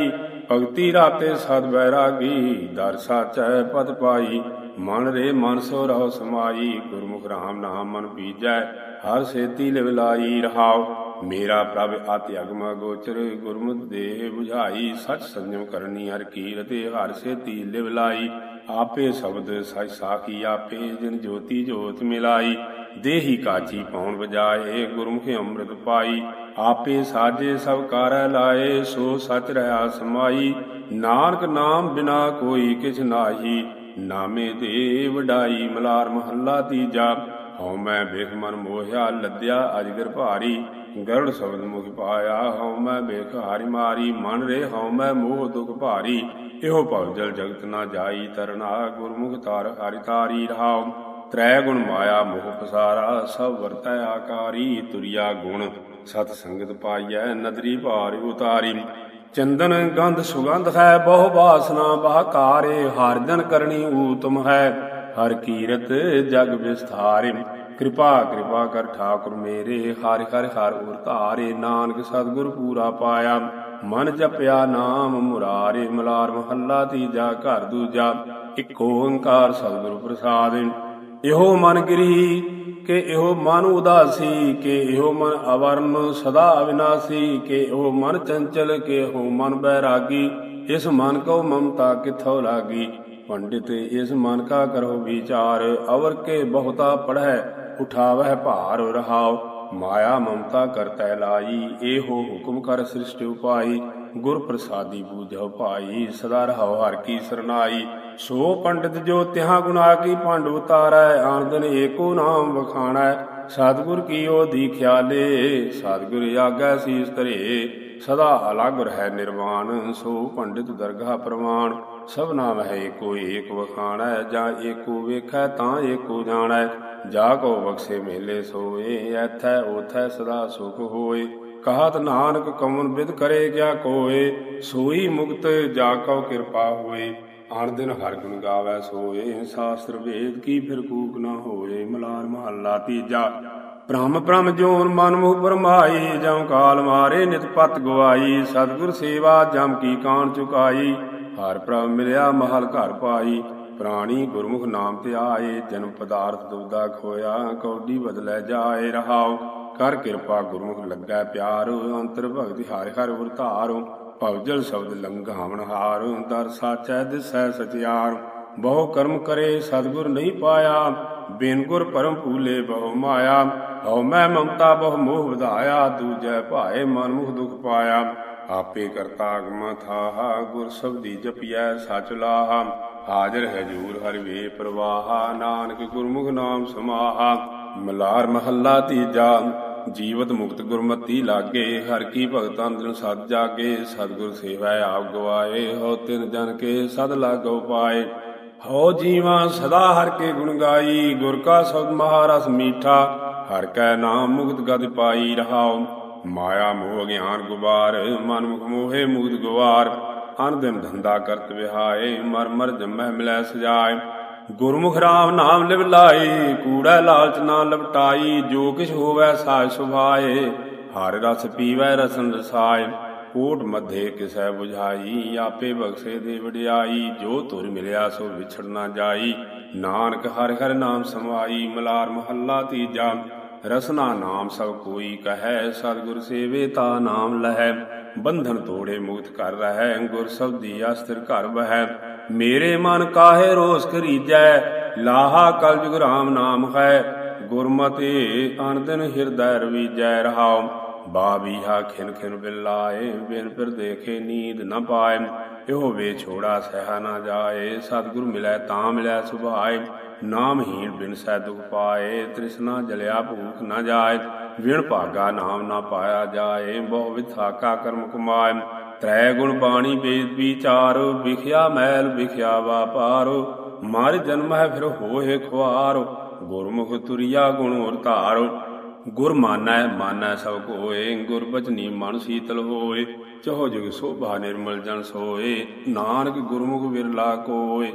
ਭਗਤੀ ਰਾਤੇ ਸਦ ਬੈਰਾਗੀ, ਦਰ ਸਾਚੈ ਪਦ ਪਾਈ। ਮਨ ਰੇ ਮਨ ਸੋ ਰਹੋ ਸਮਾਈ, ਗੁਰਮੁਖ ਰਾਮ ਨਾਮ ਮਨ ਬੀਜੈ। ਹਰ ਸੇਤੀ ਲਿਵ ਲਾਈ ਰਹਾਉ, ਮੇਰਾ ਪ੍ਰਭ ਅਤਿ ਅਗਮ ਗੋਚਰ। ਗੁਰਮੁਖ ਦੇਹ ਬੁਝਾਈ, ਸਚ ਸੰਜਮ ਕਰਨੀ ਹਰ ਕੀਰਤੇ। ਹਰ ਸੇਤੀ ਲਿਵ ਲਾਈ, ਆਪੇ ਸ਼ਬਦ ਸਚ ਸਾਖੀ ਆਪੇ। ਜਿਨ ਜੋਤੀ ਜੋਤ ਮਿਲਾਈ, ਦੇਹੀ ਕਾਚੀ ਪੌਣ ਵਜਾਏ। ਗੁਰਮੁਖ ਅੰਮ੍ਰਿਤ ਪਾਈ, ਆਪੇ ਸਾਜੇ ਸਭ ਕਾਰੈ ਲਾਏ। ਸੋ ਸਚ ਰਹਾ ਸਮਾਈ, ਨਾਨਕ ਨਾਮ ਬਿਨਾ ਕੋਈ ਕਿਛ ਨਾਹੀ। ਨਾਮੇ ਦੇ ਵਡਾਈ, ਮਲਾਰ ਮਹੱਲਾ ਤੀਜਾ। ਹਉ ਮੈਂ ਬਿਖ ਮਨ ਮੋਹਿਆ, ਲੱਦਿਆ ਅਜਗਰ ਭਾਰੀ। ਗਰੁੜ ਸ਼ਬਦ ਮੁਖ ਪਾਇਆ, ਹਉ ਮੈਂ ਬਿਖ ਹਾਰੀ ਮਾਰੀ। ਮਨ ਰੇ ਹਉ ਮੈਂ ਮੋਹ ਦੁਖ ਭਾਰੀ, ਇਹੋ ਭਵ ਜਲ ਜਗਤ ਨਾ ਜਾਈ ਤਰਨਾ। ਗੁਰਮੁਖ ਤਾਰ ਹਰਿ ਤਾਰੀ ਰਹਾਉ, ਤ੍ਰੈ ਗੁਣ ਮਾਇਆ ਮੋਹ ਪਸਾਰਾ। ਸਭ ਵਰਤੈ ਆਕਾਰੀ, ਤੁਰਿਆ ਗੁਣ ਸਤ ਸੰਗਤ ਪਾਈਐ। ਨਦਰੀ ਭਾਰ ਉਤਾਰੀ, ਚੰਦਨ ਗੰਧ ਸੁਗੰਧ ਹੈ। ਬਹੁ ਬਾਸਨਾ ਬਹਕਾਰੇ, ਹਰਿ ਜਨ ਕਰਨੀ ਊਤਮ ਹੈ। ਹਰ ਕੀਰਤ ਜਗ ਵਿਸਥਾਰੇ, ਕਿਰਪਾ ਕਿਰਪਾ ਕਰ ਠਾਕੁਰ ਮੇਰੇ। ਹਰਿ ਹਰਿ ਹਰਿ ਉਰ ਧਾਰੇ, ਨਾਨਕ ਸਤਿਗੁਰ ਪੂਰਾ ਪਾਇਆ। ਮਨ ਜਪਿਆ ਨਾਮ ਮੁਰਾਰੇ, ਮਲਾਰ ਮਹੱਲਾ ਤੀਜਾ। ਘਰ ਦੂਜਾ। ਇੱਕ ਓੰਕਾਰ ਸਤਿਗੁਰ ਪ੍ਰਸਾਦਿ। ਇਹੋ ਮਨ ਗਿਰੀ ਕਿ ਇਹੋ ਮਨ ਉਦਾਸੀ, ਕਿ ਇਹੋ ਮਨ ਅਵਰਨ ਸਦਾ ਅਵਿਨਾਸੀ। ਕਿ ਇਹੋ ਮਨ ਚੰਚਲ, ਕਿ ਇਹੋ ਮਨ ਬੈਰਾਗੀ। ਇਸ ਮਨ ਕੋ ਮਮਤਾ ਕਿੱਥੋਂ ਲਾਗੀ। ਪੰਡਿਤ ਇਸ ਮਨ ਕਾ ਕਰੋ ਵਿਚਾਰ, ਅਵਰ ਕੇ ਬਹੁਤਾ ਪੜ੍ਹੈ ਉਠਾਵਹਿ ਭਾਰ। ਰਹਾਉ ਮਾਇਆ ਮਮਤਾ ਕਰਤੈ ਲਾਈ, ਇਹੋ ਹੁਕਮ ਕਰ ਸ੍ਰਿਸ਼ਟ ਉਪਾਈ। ਗੁਰ ਪ੍ਰਸਾਦੀ ਬੂਝਉ ਭਾਈ, ਸਦਾ ਰਹਾਉ ਹਰਿ ਕੀ ਸਰਨਾਈ। ਸੋ ਪੰਡਿਤ ਜੋ ਤਿਹਾਂ ਗੁਣਾ ਕੀ ਭੰਡ ਉਤਾਰੈ, ਆਨ ਦਿਨ ਏਕੋ ਨਾਮ ਵਖਾਣੈ। ਸਤਿਗੁਰ ਕੀਓ ਦੀਖਿਆਲੇ, ਸਤਿਗੁਰ ਆਗੈ ਸੀਸ ਧਰੇ। ਸਦਾ ਅਲਗ ਰਹਿ ਨਿਰਵਾਣ, ਸੋ ਪੰਡਿਤ ਦਰਗਾਹ ਪ੍ਰਮਾਣ। ਸਭ ਨਾਮ ਹੈ ਏਕੋ ਏਕ ਵਖਾਣੈ, ਜਾਂ ਏਕੋ ਵੇਖੈ ਤਾਂ ਏਕੋ ਜਾਣੈ। ਜਾ ਕੋ ਬਖਸ਼ੇ ਮੇਲੇ ਸੋਏ, ਐਥੈ ਓਥੈ ਸਦਾ ਸੁਖ ਹੋਏ। ਕਹਤ ਨਾਨਕ ਕਮਨ ਬਿਦ ਕਰੇ ਕਿਆ ਕੋਏ, ਸੋਈ ਮੁਕਤ ਜਾ ਕਉ ਕਿਰਪਾ ਹੋਏ। ਆਣ ਦਿਨ ਹਰਿ ਗੁਣ ਗਾਵੈ ਸੋਏ, ਸ਼ਾਸਤਰ ਵੇਦ ਕੀ ਫਿਰ ਕੂਕ ਨਾ ਹੋਏ। ਮਲਾਰ ਮਹੱਲਾ ਤੀਜਾ। ਭ੍ਰਮ ਭ੍ਰਮ ਜੋਨ ਮਨ ਮੁਖ ਭਰਮਾਈ, ਜਮ ਕਾਲ ਮਾਰੇ ਨਿਤ ਪਤ ਗਵਾਈ। ਸਤਿਗੁਰ ਸੇਵਾ ਜਮ ਕੀ ਕਾਣ ਚੁਕਾਈ, ਹਰਿ ਪ੍ਰਭ ਮਿਲਿਆ ਮਹਲ ਘਰ ਪਾਈ। ਪ੍ਰਾਣੀ ਗੁਰਮੁਖ ਨਾਮ ਤੇ ਆਏ, ਜਨਮ ਪਦਾਰਥ ਦੁਬਦਾ ਖੋਇਆ। ਕੌਡੀ ਬਦਲੈ ਜਾਏ ਰਹਾਉ, ਕਰ ਕਿਰਪਾ ਗੁਰਮੁਖ ਲੱਗੈ ਪਿਆਰ। ਅੰਤਰ ਭਗਤਿ ਹਰਿ ਹਰਿ ਉਰ ਧਾਰੁ, ਭਵਜਲ ਸ਼ਬਦ ਲੰਘਾਵਣ ਹਾਰ। ਦਰ ਸਾਚੈ ਦਿਸੈ ਸਚਿਆਰ, ਬਹੁ ਕਰਮ ਕਰੇ ਸਤਿਗੁਰ ਨਹੀਂ ਪਾਇਆ। ਬਿਨ ਗੁਰ ਪਰਮ ਭੂਲੇ ਬਹੁ ਮਾਇਆ, ਹਉ ਮੈਂ ਮਮਤਾ ਬਹੁ ਮੋਹ ਵਧਾਇਆ। ਦੂਜੈ ਭਾਏ ਮਨ ਮੁਖ ਦੁਖ ਪਾਇਆ, ਆਪੇ ਕਰਤਾ ਆਗਮਾ ਥਾਹਾ। ਗੁਰ ਸ਼ਬਦੀ ਜਪੀਐ ਸਚ ਲਾਹਾ, ਹਾਜ਼ਰ ਹਜੂਰ ਹਰਿ ਵੇ ਪ੍ਰਵਾਹਾ। ਨਾਨਕ ਗੁਰਮੁਖ ਨਾਮ ਸਮਾਹਾ। ਮਲਾਰ ਮਹੱਲਾ ਤੀਜਾ। ਜੀਵਤ ਮੁਕਤ ਗੁਰਮਤੀ ਲਾਗੇ, ਹਰਿ ਕੀ ਭਗਤ ਅੰਦਰਨ ਸਦ ਜਾਗੇ। ਸਤਿਗੁਰ ਸੇਵੈ ਆਪ ਗਵਾਏ, ਹਉ ਤਿਨ ਜਨ ਕੇ ਸਦ ਲਾਗੋ ਪਾਏ। ਹਉ ਜੀਵਾ ਸਦਾ ਹਰਿ ਕੇ ਗੁਣ ਗਾਈ, ਗੁਰ ਕਾ ਸ਼ਬਦ ਮਹਾਰਸ ਮੀਠਾ। ਹਰਿ ਕੈ ਨਾਮ ਮੁਕਤ ਗਤਿ ਪਾਈ ਰਹਾਉ, ਮਾਇਆ ਮੋਹ ਅਗਿਆਨ ਗੁਬਾਰ। ਮਨ ਮੁਖ ਮੋਹੇ ਮੁਕਤ ਗਵਾਰ, ਅਨ ਦਿਨ ਧੰਦਾ ਕਰਤ ਵਿਹਾਏ। ਮਰ ਮਰ ਜੰਮੈ ਮਿਲੈ ਸਜਾਏ, ਗੁਰਮੁਖ ਰਾਮ ਨਾਮ ਲਿਵ ਲਾਈ। ਕੂੜੈ ਲਾਲਚ ਨਾ ਲਪਟਾਈ, ਜੋ ਕਿਛ ਹੋਵੈ ਸਾਜ ਸੁਭਾਏ। ਹਰਿ ਰਸ ਪੀਵੈ ਰਸਨ ਰਸਾਏ, ਕੋਟ ਮਧੇ ਕਿਸੈ ਬੁਝਾਈ। ਆਪੇ ਬਖਸ਼ੇ ਦੇ ਵਡਿਆਈ, ਜੋ ਧੁਰ ਮਿਲਿਆ ਸੋ ਵਿਛੜ ਨਾ ਜਾਈ। ਨਾਨਕ ਹਰਿ ਹਰਿ ਨਾਮ ਸਮਾਈ। ਮਲਾਰ ਮਹੱਲਾ ਤੀਜਾ। ਰਸਨਾ ਨਾਮ ਸਭ ਕੋਈ ਕਹੈ, ਸਤਿਗੁਰ ਸੇਵੇ ਤਾ ਨਾਮ ਲਹੈ। ਬੰਧਨ ਤੋੜੇ ਮੁਕਤ ਕਰ ਰਹੈ, ਗੁਰ ਸ਼ਬਦੀ ਅਸਥਿਰ ਘਰ ਬਹੈ। ਮੇਰੇ ਮਨ ਕਾਹੇ ਰੋਸ ਖਰੀਜੈ, ਲਾਹਾ ਕਲਯੁਗ ਰਾਮ ਨਾਮ ਹੈ। ਗੁਰਮਤਿ ਅਨ ਦਿਨ ਹਿਰਦੈ ਰਵੀਜੈ ਰਹਾਉ, ਬਾਬੀਹਾ ਖਿਨ ਖਿਨ ਬਿਲਾਏ। ਬਿਨ ਫਿਰ ਦੇਖੇ ਨੀਂਦ ਨ ਪਾਏ, ਇਹੋ ਵੇ ਛੋੜਾ ਸਹਿ ਨਾ ਜਾਏ। ਸਤਿਗੁਰ ਮਿਲੈ ਤਾਂ ਮਿਲੈ ਸੁਭਾਏ, ਨਾਮਹੀਣ ਬਿਨ ਸਹਿ ਦੁਖ ਪਾਏ। ਤ੍ਰਿਸ਼ਨਾ ਜਲਿਆ ਭੂਖ ਨ ਜਾਏ, ਵਿਣ ਭਾਗਾ ਨਾਮ ਨਾ ਪਾਇਆ ਜਾਏ। ਬਹੁ ਵਿਥਾਕਾ ਕਰਮ ਕਮਾਏ, ਤ੍ਰੈ ਗੁਣ ਬਾਣੀ ਵੇਦ ਵਿਚਾਰ। ਵਿਖਿਆ ਮੈਲ ਵਿਖਿਆ ਵਾਪਾਰ, ਮਰ ਜਨਮ ਹੈ ਫਿਰ ਹੋਏ ਖੁਆਰ। ਗੁਰਮੁਖ ਤੁਰਿਆ ਗੁਣ ਉਰ ਧਾਰ, ਗੁਰ ਮਾਨੈ ਮਾਨੈ ਸਭ ਕੋਏ। ਗੁਰ ਬਚਨੀ ਮਨ ਸੀਤਲ ਹੋਏ, ਚਹੁ ਜੁਗ ਸੋਭਾ ਨਿਰਮਲ ਜਨ ਸੋਏ। ਨਾਨਕ ਗੁਰਮੁਖ ਵਿਰਲਾ ਕੋਏ।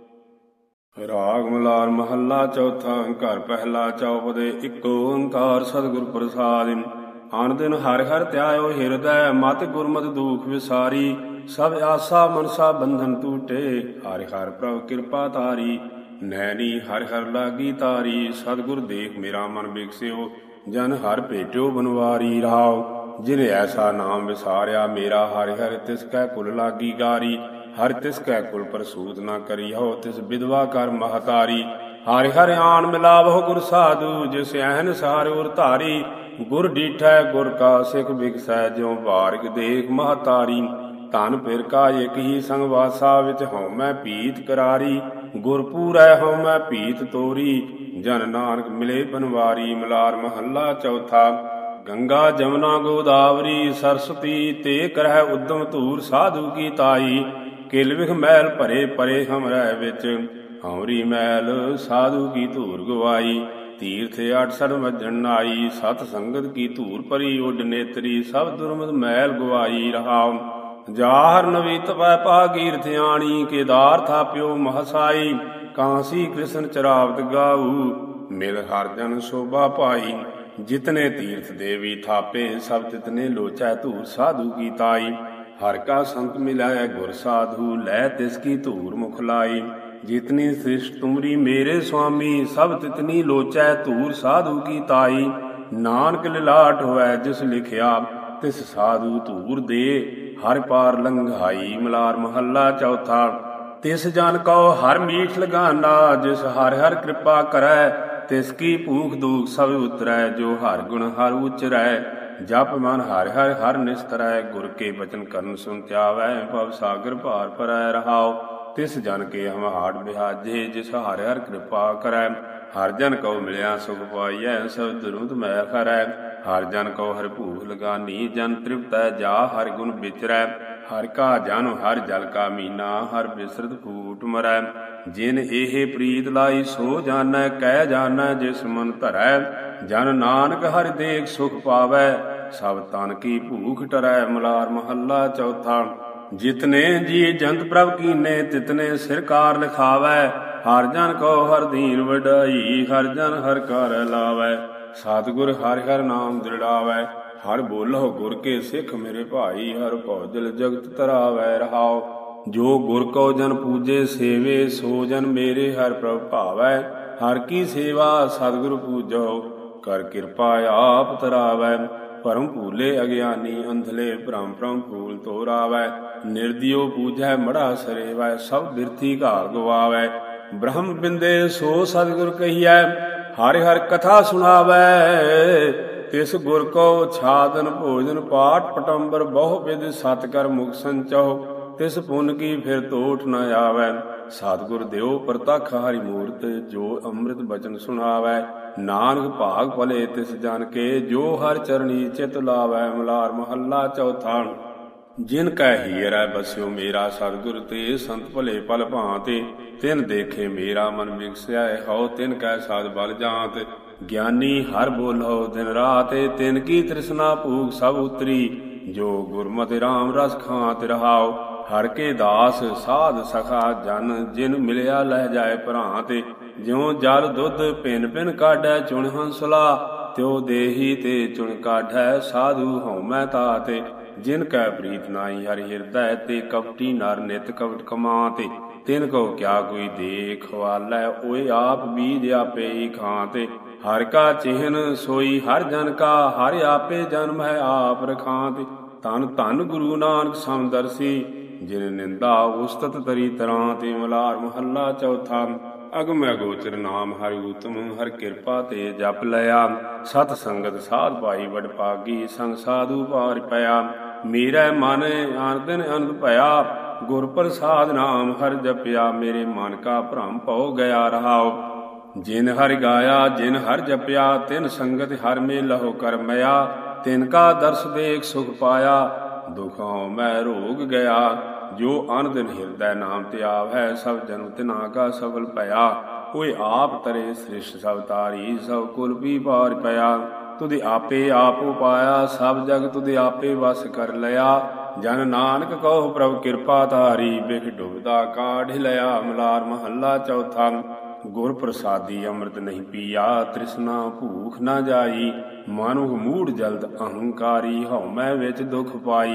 ਰਾਗ ਮਲਾਰ ਮਹੱਲਾ ਚੌਥਾ। ਘਰ ਪਹਿਲਾ ਚੌਪਦੇ। ਇੱਕ ਓੰਕਾਰ ਸਤਿਗੁਰ ਪ੍ਰਸਾਦਿ। ਆਨ ਦਿਨ ਹਰਿ ਹਰਿ ਧਿਆਇਓ ਹਿਰਦੈ, ਮਤਿ ਗੁਰਮਤਿ ਦੂਖ ਵਿਸਾਰੀ। ਸਭ ਆਸਾ ਮਨਸਾ ਬੰਧਨ ਟੂਟੇ। ਹਰਿ ਹਰਿ ਪ੍ਰਭ ਕਿਰਪਾ ਤਾਰੀ, ਨੈਣੀ ਹਰਿ ਹਰਿ ਲਾਗੀ ਤਾਰੀ। ਸਤਿਗੁਰ ਦੇਖ ਮੇਰਾ ਮਨ ਬਿਗਸਿਓ, ਜਨ ਹਰਿ ਭੇਟਿਓ ਬਨਵਾਰੀ। ਰਹਾਉ ਜਿਨ ਐਸਾ ਨਾਮ ਵਿਸਾਰਿਆ ਮੇਰਾ, ਹਰਿ ਹਰਿ ਤਿਸ ਕੈ ਕੁਲ ਲਾਗੀ ਗਾਰੀ। ਹਰਿ ਤਿਸ ਕੈ ਕੁਲ ਪ੍ਰਸੂਤ ਨਾ ਕਰੀਹੋ, ਤਿਸ ਵਿਧਵਾ ਕਰ ਮਹਤਾਰੀ। ਹਰਿ ਹਰਿ ਆਣ ਮਿਲਾਵਹੁ ਗੁਰ ਸਾਧੂ, ਜਿਸ ਐਹਨ ਸਾਰ ਉਰ ਧਾਰੀ। ਗੁਰ ਡੀਠੈ ਗੁਰ ਕਾ ਸਿੱਖ ਬਿਗਸੈ, ਜਿਉ ਬਾਰਿਕ ਦੇਖ ਮਹਤਾਰੀ। ਧਨ ਪਿਰ ਕਾ ਇਕ ਹੀ ਸੰਗ ਵਾਸਾ, ਵਿੱਚ ਹਉਮੈ ਭੀਤ ਕਰਾਰੀ। ਗੁਰ ਪੂਰੈ ਹਉਮੈ ਭੀਤ ਤੋਰੀ, ਜਨ ਨਾਨਕ ਮਿਲੇ ਬਨਵਾਰੀ। ਮਲਾਰ ਮਹੱਲਾ ਚੌਥਾ। ਗੰਗਾ ਜਮਨਾ ਗੋਦਾਵਰੀ ਸਰਸਤੀ, ਤੇ ਕਰਹਿ ਉਦਮ ਧੂਰ ਸਾਧੂ ਕੀ ਤਾਈ। ਕਿਲ ਵਿਖ ਮੈਲ ਭਰੇ ਪਰੇ ਹਮਰੈ ਵਿੱਚ, ਹਮਰੀ ਮੈਲ ਸਾਧੂ ਕੀ ਧੂਰ ਗਵਾਈ। ਤੀਰਥ ਅਠਸਠ ਵੱਜਣ ਆਈ, ਸਤ ਸੰਗਤ ਕੀ ਧੂਰ ਭਰੀ। ਉੱਡ ਨੇਤਰੀ ਸਭ ਦੁਰਮਤ ਮੈਲ ਗਵਾਈ। ਰਹਾਉ ਜਾਹਰ ਨਵੀ ਤਪੈ ਭਾਗੀਰਥ ਆਣੀ, ਕੇਦਾਰ ਥਾਪਿਓ ਮਹਸਾਈ। ਕਾਂਸੀ ਕ੍ਰਿਸ਼ਨ ਚਰਾਵਤ ਗਾਊ, ਮਿਲ ਹਰ ਜਨ ਸ਼ੋਭਾ ਪਾਈ। ਜਿਤਨੇ ਤੀਰਥ ਦੇਵੀ ਥਾਪੇ, ਸਭ ਤਿਤਨੇ ਲੋਚੈ ਧੂਰ ਸਾਧੂ ਕੀ ਤਾਈ। ਹਰ ਕਾ ਸੰਤ ਮਿਲਾਇ ਗੁਰ ਸਾਧੂ, ਲੈ ਤਿਸ ਕੀ ਧੂਰ ਮੁਖ ਲਾਈ। ਜਿਤਨੀ ਸ੍ਰਿਸ਼ਟ ਤੁਮਰੀ ਮੇਰੇ ਸੁਆਮੀ, ਸਭ ਤਿਤਨੀ ਲੋਚੈ ਧੂਰ ਸਾਧੂ ਕੀ ਤਾਈ। ਨਾਨਕ ਲਿਲਾਟ ਹੋਵੈ ਜਿਸ ਲਿਖਿਆ, ਤਿਸ ਸਾਧੂ ਧੂਰ ਦੇ ਹਰਿ ਪਾਰ ਲੰਘਾਈ। ਮਲਾਰ ਮਹੱਲਾ ਚੌਥਾ। ਤਿਸ ਜਨ ਕਉ ਹਰ ਮੀਠ ਲਗਾਨਾ, ਜਿਸ ਹਰਿ ਹਰਿ ਕਿਰਪਾ ਕਰੈ। ਤਿਸ ਕੀ ਭੂਖ ਦੂਖ ਸਭ ਉਤਰੈ, ਜੋ ਹਰਿ ਗੁਣ ਹਰਿ ਉਚਰੈ। ਜਪ ਮਨ ਹਰਿ ਹਰਿ ਹਰਿ ਨਿਸਤਰੈ, ਗੁਰ ਕੇ ਬਚਨ ਕਰਨ ਸੁਨ ਧਿਆਵੈ। ਭਵ ਸਾਗਰ ਭਾਰ ਭਰੈ। ਰਹਾਉ ਤਿਸ ਜਨ ਕੇ ਹਮ ਹਾੜ ਬਿਹਾਜੇ, ਜਿਸ ਹਰਿ ਹਰਿ ਕਿਰਪਾ ਕਰੈ। ਹਰਿ ਜਨ ਕਉ ਮਿਲਿਆ ਸੁਖ ਪਾਈਐ, ਸਭ ਦੁਰਮਤ ਮੈਲ ਖਰੈ। ਹਰਿ ਜਨ ਕਉ ਹਰਿ ਭੂਖ ਲਗਾਨੀ, ਜਨ ਤ੍ਰਿਪਤੈ ਜਾ ਹਰਿ ਗੁਣ ਵਿਚਰੈ। ਹਰਿ ਕਾ ਜਨ ਹਰਿ ਜਲ ਕਾ ਮੀਨਾ, ਹਰਿ ਬਿਸਰਤ ਫੂਟ ਮਰੈ। ਜਿਨ ਇਹ ਪ੍ਰੀਤ ਲਾਈ ਸੋ ਜਾਣੈ, ਕਹਿ ਜਾਣੈ ਜਿਸ ਮਨ ਧਰੈ। ਜਨ ਨਾਨਕ ਹਰਿ ਦੇਖ ਸੁਖ ਪਾਵੈ, ਸਭ ਤਨ ਕੀ ਭੂਖ ਟਰੈ। ਮਲਾਰ ਮਹੱਲਾ ਚੌਥਾ। ਜਿਤਨੇ ਜੀ ਜੰਤ ਪ੍ਰਭ ਕੀਨੇ, ਤਿਤਨੇ ਸਿਰ ਕਾਰ ਲਿਖਾਵੈ। ਹਰਿ ਜਨ ਕਉ ਹਰਿ ਦੀਨ ਵਡਾਈ, ਹਰਿ ਜਨ ਹਰਿ ਕਰ ਲਾਵੈ। ਸਤਿਗੁਰ ਹਰਿ ਹਰਿ ਨਾਮ ਦ੍ਰਿੜਾਵੈ, ਹਰਿ ਬੋਲਹੁ ਗੁਰ ਕੇ ਸਿੱਖ ਮੇਰੇ ਭਾਈ। ਹਰਿ ਭਉ ਜਗਤ ਤਰਾਵੈ। ਰਹਾਉ ਜੋ ਗੁਰ ਕਉ ਜਨ ਪੂਜੇ ਸੇਵੇ, ਸੋ ਜਨ ਮੇਰੇ ਹਰਿ ਪ੍ਰਭ ਭਾਵੈ। ਹਰਿ ਕੀ ਸੇਵਾ ਸਤਿਗੁਰ ਪੂਜੋ, ਕਰ ਕਿਰਪਾ ਆਪ ਤਰਾਵੈ। ਭਰਮ ਭੂਲੇ ਅਗਿਆਨੀ, ਅੰਧਲੇ ਭ੍ਰਮ ਭ੍ਰਮ ਫੂਲ ਤੋਰਾਵੈ। ਨਿਰਦਿਓ ਪੂਜੈ ਮੜਾ ਸਰੇਵੈ, ਸਭ ਬਿਰਥੀ ਘਾਲ ਗਵਾਵੈ। ਬ੍ਰਹਮ ਬਿੰਦੇ ਸੋ ਸਤਿਗੁਰ ਕਹੀਐ, ਹਰਿ ਹਰਿ ਕਥਾ ਸੁਣਾਵੈ। ਤਿਸ ਗੁਰ ਕਉ ਛਾਦਨ ਭੋਜਨ ਪਾਠ ਪਟੰਬਰ, ਬਹੁ ਵਿਧ ਸਤ ਕਰ ਮੁਖ ਸੰਚਹੁ। ਤਿਸ ਪੁੰਨ ਕੀ ਫਿਰ ਤੋਠ ਨ ਆਵੈ। ਸਤਿਗੁਰ ਦਿਓ ਪ੍ਰਤੱਖ ਹਰਿ ਮੂਰਤ, ਜੋ ਅੰਮ੍ਰਿਤ ਬਚਨ ਸੁਣਾਵੈ। ਨਾਨਕ ਭਾਗ ਭਲੇ ਤਿਸ ਜਨ ਕੇ, ਜੋ ਹਰਿ ਚਰਣੀ ਚਿਤ ਲਾਵੈ। ਮਲਾਰ ਮਹੱਲਾ ਚੌਥਾ। ਜਿਨ ਕੈ ਹੀਰੈ ਬਸਿਓ ਮੇਰਾ ਸਤਿਗੁਰ, ਤੇ ਸੰਤ ਭਲੇ ਪਲ ਭਾਂਤੇ। ਤਿਨ ਦੇਖੇ ਮੇਰਾ ਮਨ ਵਿਗਸਿਆ, ਹਉ ਤਿਨ ਕੈ ਸਾਧ ਬਲ ਜਾਂਤ। ਗਿਆਨੀ ਹਰਿ ਬੋਲਹੁ ਦਿਨ ਰਾਤ, ਤਿਨ ਕੀ ਤ੍ਰਿਸ਼ਨਾ ਭੂਖ ਸਭ ਉਤਰੀ। ਜੋ ਗੁਰਮਤਿ ਰਾਮ ਰਸ ਖਾਂਤ। ਰਹਾਉ ਹਰਿ ਕੇ ਦਾਸ ਸਾਧ ਸਖਾ ਜਨ, ਜਿਨ ਮਿਲਿਆ ਲਹਿ ਜਾਏ ਭਰਾਂਤ। ਜਿਉ ਜਲ ਦੁੱਧ ਭਿੰਨ ਭਿੰਨ ਕਾਢੈ, ਚੁਣ ਹੰਸਲਾ ਤਿਉ ਦੇਹੀ ਤੇ ਚੁਣ ਕਾਢੈ। ਸਾਧੂ ਹਉਮੈ ਤਾਤ, ਜਿਨ ਕੈ ਪ੍ਰੀਤ ਨਾਹੀ ਹਰਿ ਹਿਰਦੈ। ਤੇ ਕਪਟੀ ਨਰ ਨਿਤ ਕਪਟ ਕਮਾਤ, ਤਿਨ ਕਉ ਕਿਆ ਕੋਈ ਦੇ ਖਵਾਲੈ। ਓਏ ਆਪ ਬੀਜ ਆਪੇ ਹੀ ਖਾਂਤ। ਹਰਿ ਕਾ ਚਿਹਨ ਸੋਈ ਹਰਿ ਜਨ ਕਾ, ਹਰਿ ਆਪੇ ਜਨਮ ਹੈ ਆਪ ਰਖਾਂਤ। ਧੰਨ ਧੰਨ ਗੁਰੂ ਨਾਨਕ ਸਮਦਰਸੀ, ਜਿਨ ਨਿੰਦਾ ਉਸਤਤ ਤਰੀ ਤਰਾਂ ਤੇ। ਮਲਾਰ ਮਹੱਲਾ ਚੌਥਾ। ਅਗਮ ਅਗੋਚਰ ਨਾਮ ਹਰਿ ਊਤਮ, ਹਰਿ ਕਿਰਪਾ ਤੇ ਜਪ ਲਿਆ। ਸਤ ਸੰਗਤ ਸਾਧ ਪਾਈ ਵਡ ਭਾਗੀ, ਸੰਗ ਸਾਧੂ ਭਾਰਿ ਪਿਆ। ਮੇਰਾ ਮਨ ਆਨੰਦਨ ਅਨੰਦ ਭਇਆ, ਗੁਰ ਪ੍ਰਸਾਦ ਨਾਮ ਹਰਿ ਜਪਿਆ। ਮੇਰੇ ਮਨ ਕਾ ਭ੍ਰਮ ਭਉ ਗਿਆ। ਰਹਾਉ ਜਿਨ ਹਰਿ ਗਾਇਆ ਜਿਨ ਹਰਿ ਜਪਿਆ, ਤਿਨ ਸੰਗਤ ਹਰਿ ਮੇਲਹੁ ਕਰਮਿਆ। ਤਿਨ ਕਾ ਦਰਸ ਦੇਖ ਸੁਖ ਪਾਇਆ, ਦੁਖੋਂ ਮੈਂ ਰੋਗ ਗਿਆ। ਜੋ ਅਨਦਿਨ ਹਿਰਦੈ ਨਾਮ ਧਿਆਵੈ, ਸਭ ਜਨਮ ਤਿਨਾ ਕਾ ਸਫਲ ਭਇਆ। ਕੋਈ ਆਪ ਤਰੇ ਸ੍ਰਿਸ਼ਟ ਸਭ ਤਾਰੀ, ਸਭ ਕੁਲ ਪੀ ਪਾਰ ਪਿਆ। ਤੁਧਿ ਆਪੇ ਆਪ ਉਪਾਇਆ, ਸਭ ਜਗ ਤੁਧਿ ਆਪੇ ਵਸ ਕਰ ਲਿਆ। ਜਨ ਨਾਨਕ ਕਹੋ ਪ੍ਰਭ ਕਿਰਪਾ ਤਾਰੀ, ਬਿਖ ਡੁਬਦਾ ਕਾਢ ਲਿਆ। ਮਲਾਰ ਮਹੱਲਾ ਚੌਥਾ। ਗੁਰ ਪ੍ਰਸਾਦੀ ਅੰਮ੍ਰਿਤ ਨਹੀਂ ਪੀਆ, ਤ੍ਰਿਸ਼ਨਾ ਭੂਖ ਨਾ ਜਾਈ। ਮਾਨੁਖ ਮੂੜ ਜਲਦ ਅਹੰਕਾਰੀ, ਹਉਮੈ ਵਿੱਚ ਦੁਖ ਪਾਈ।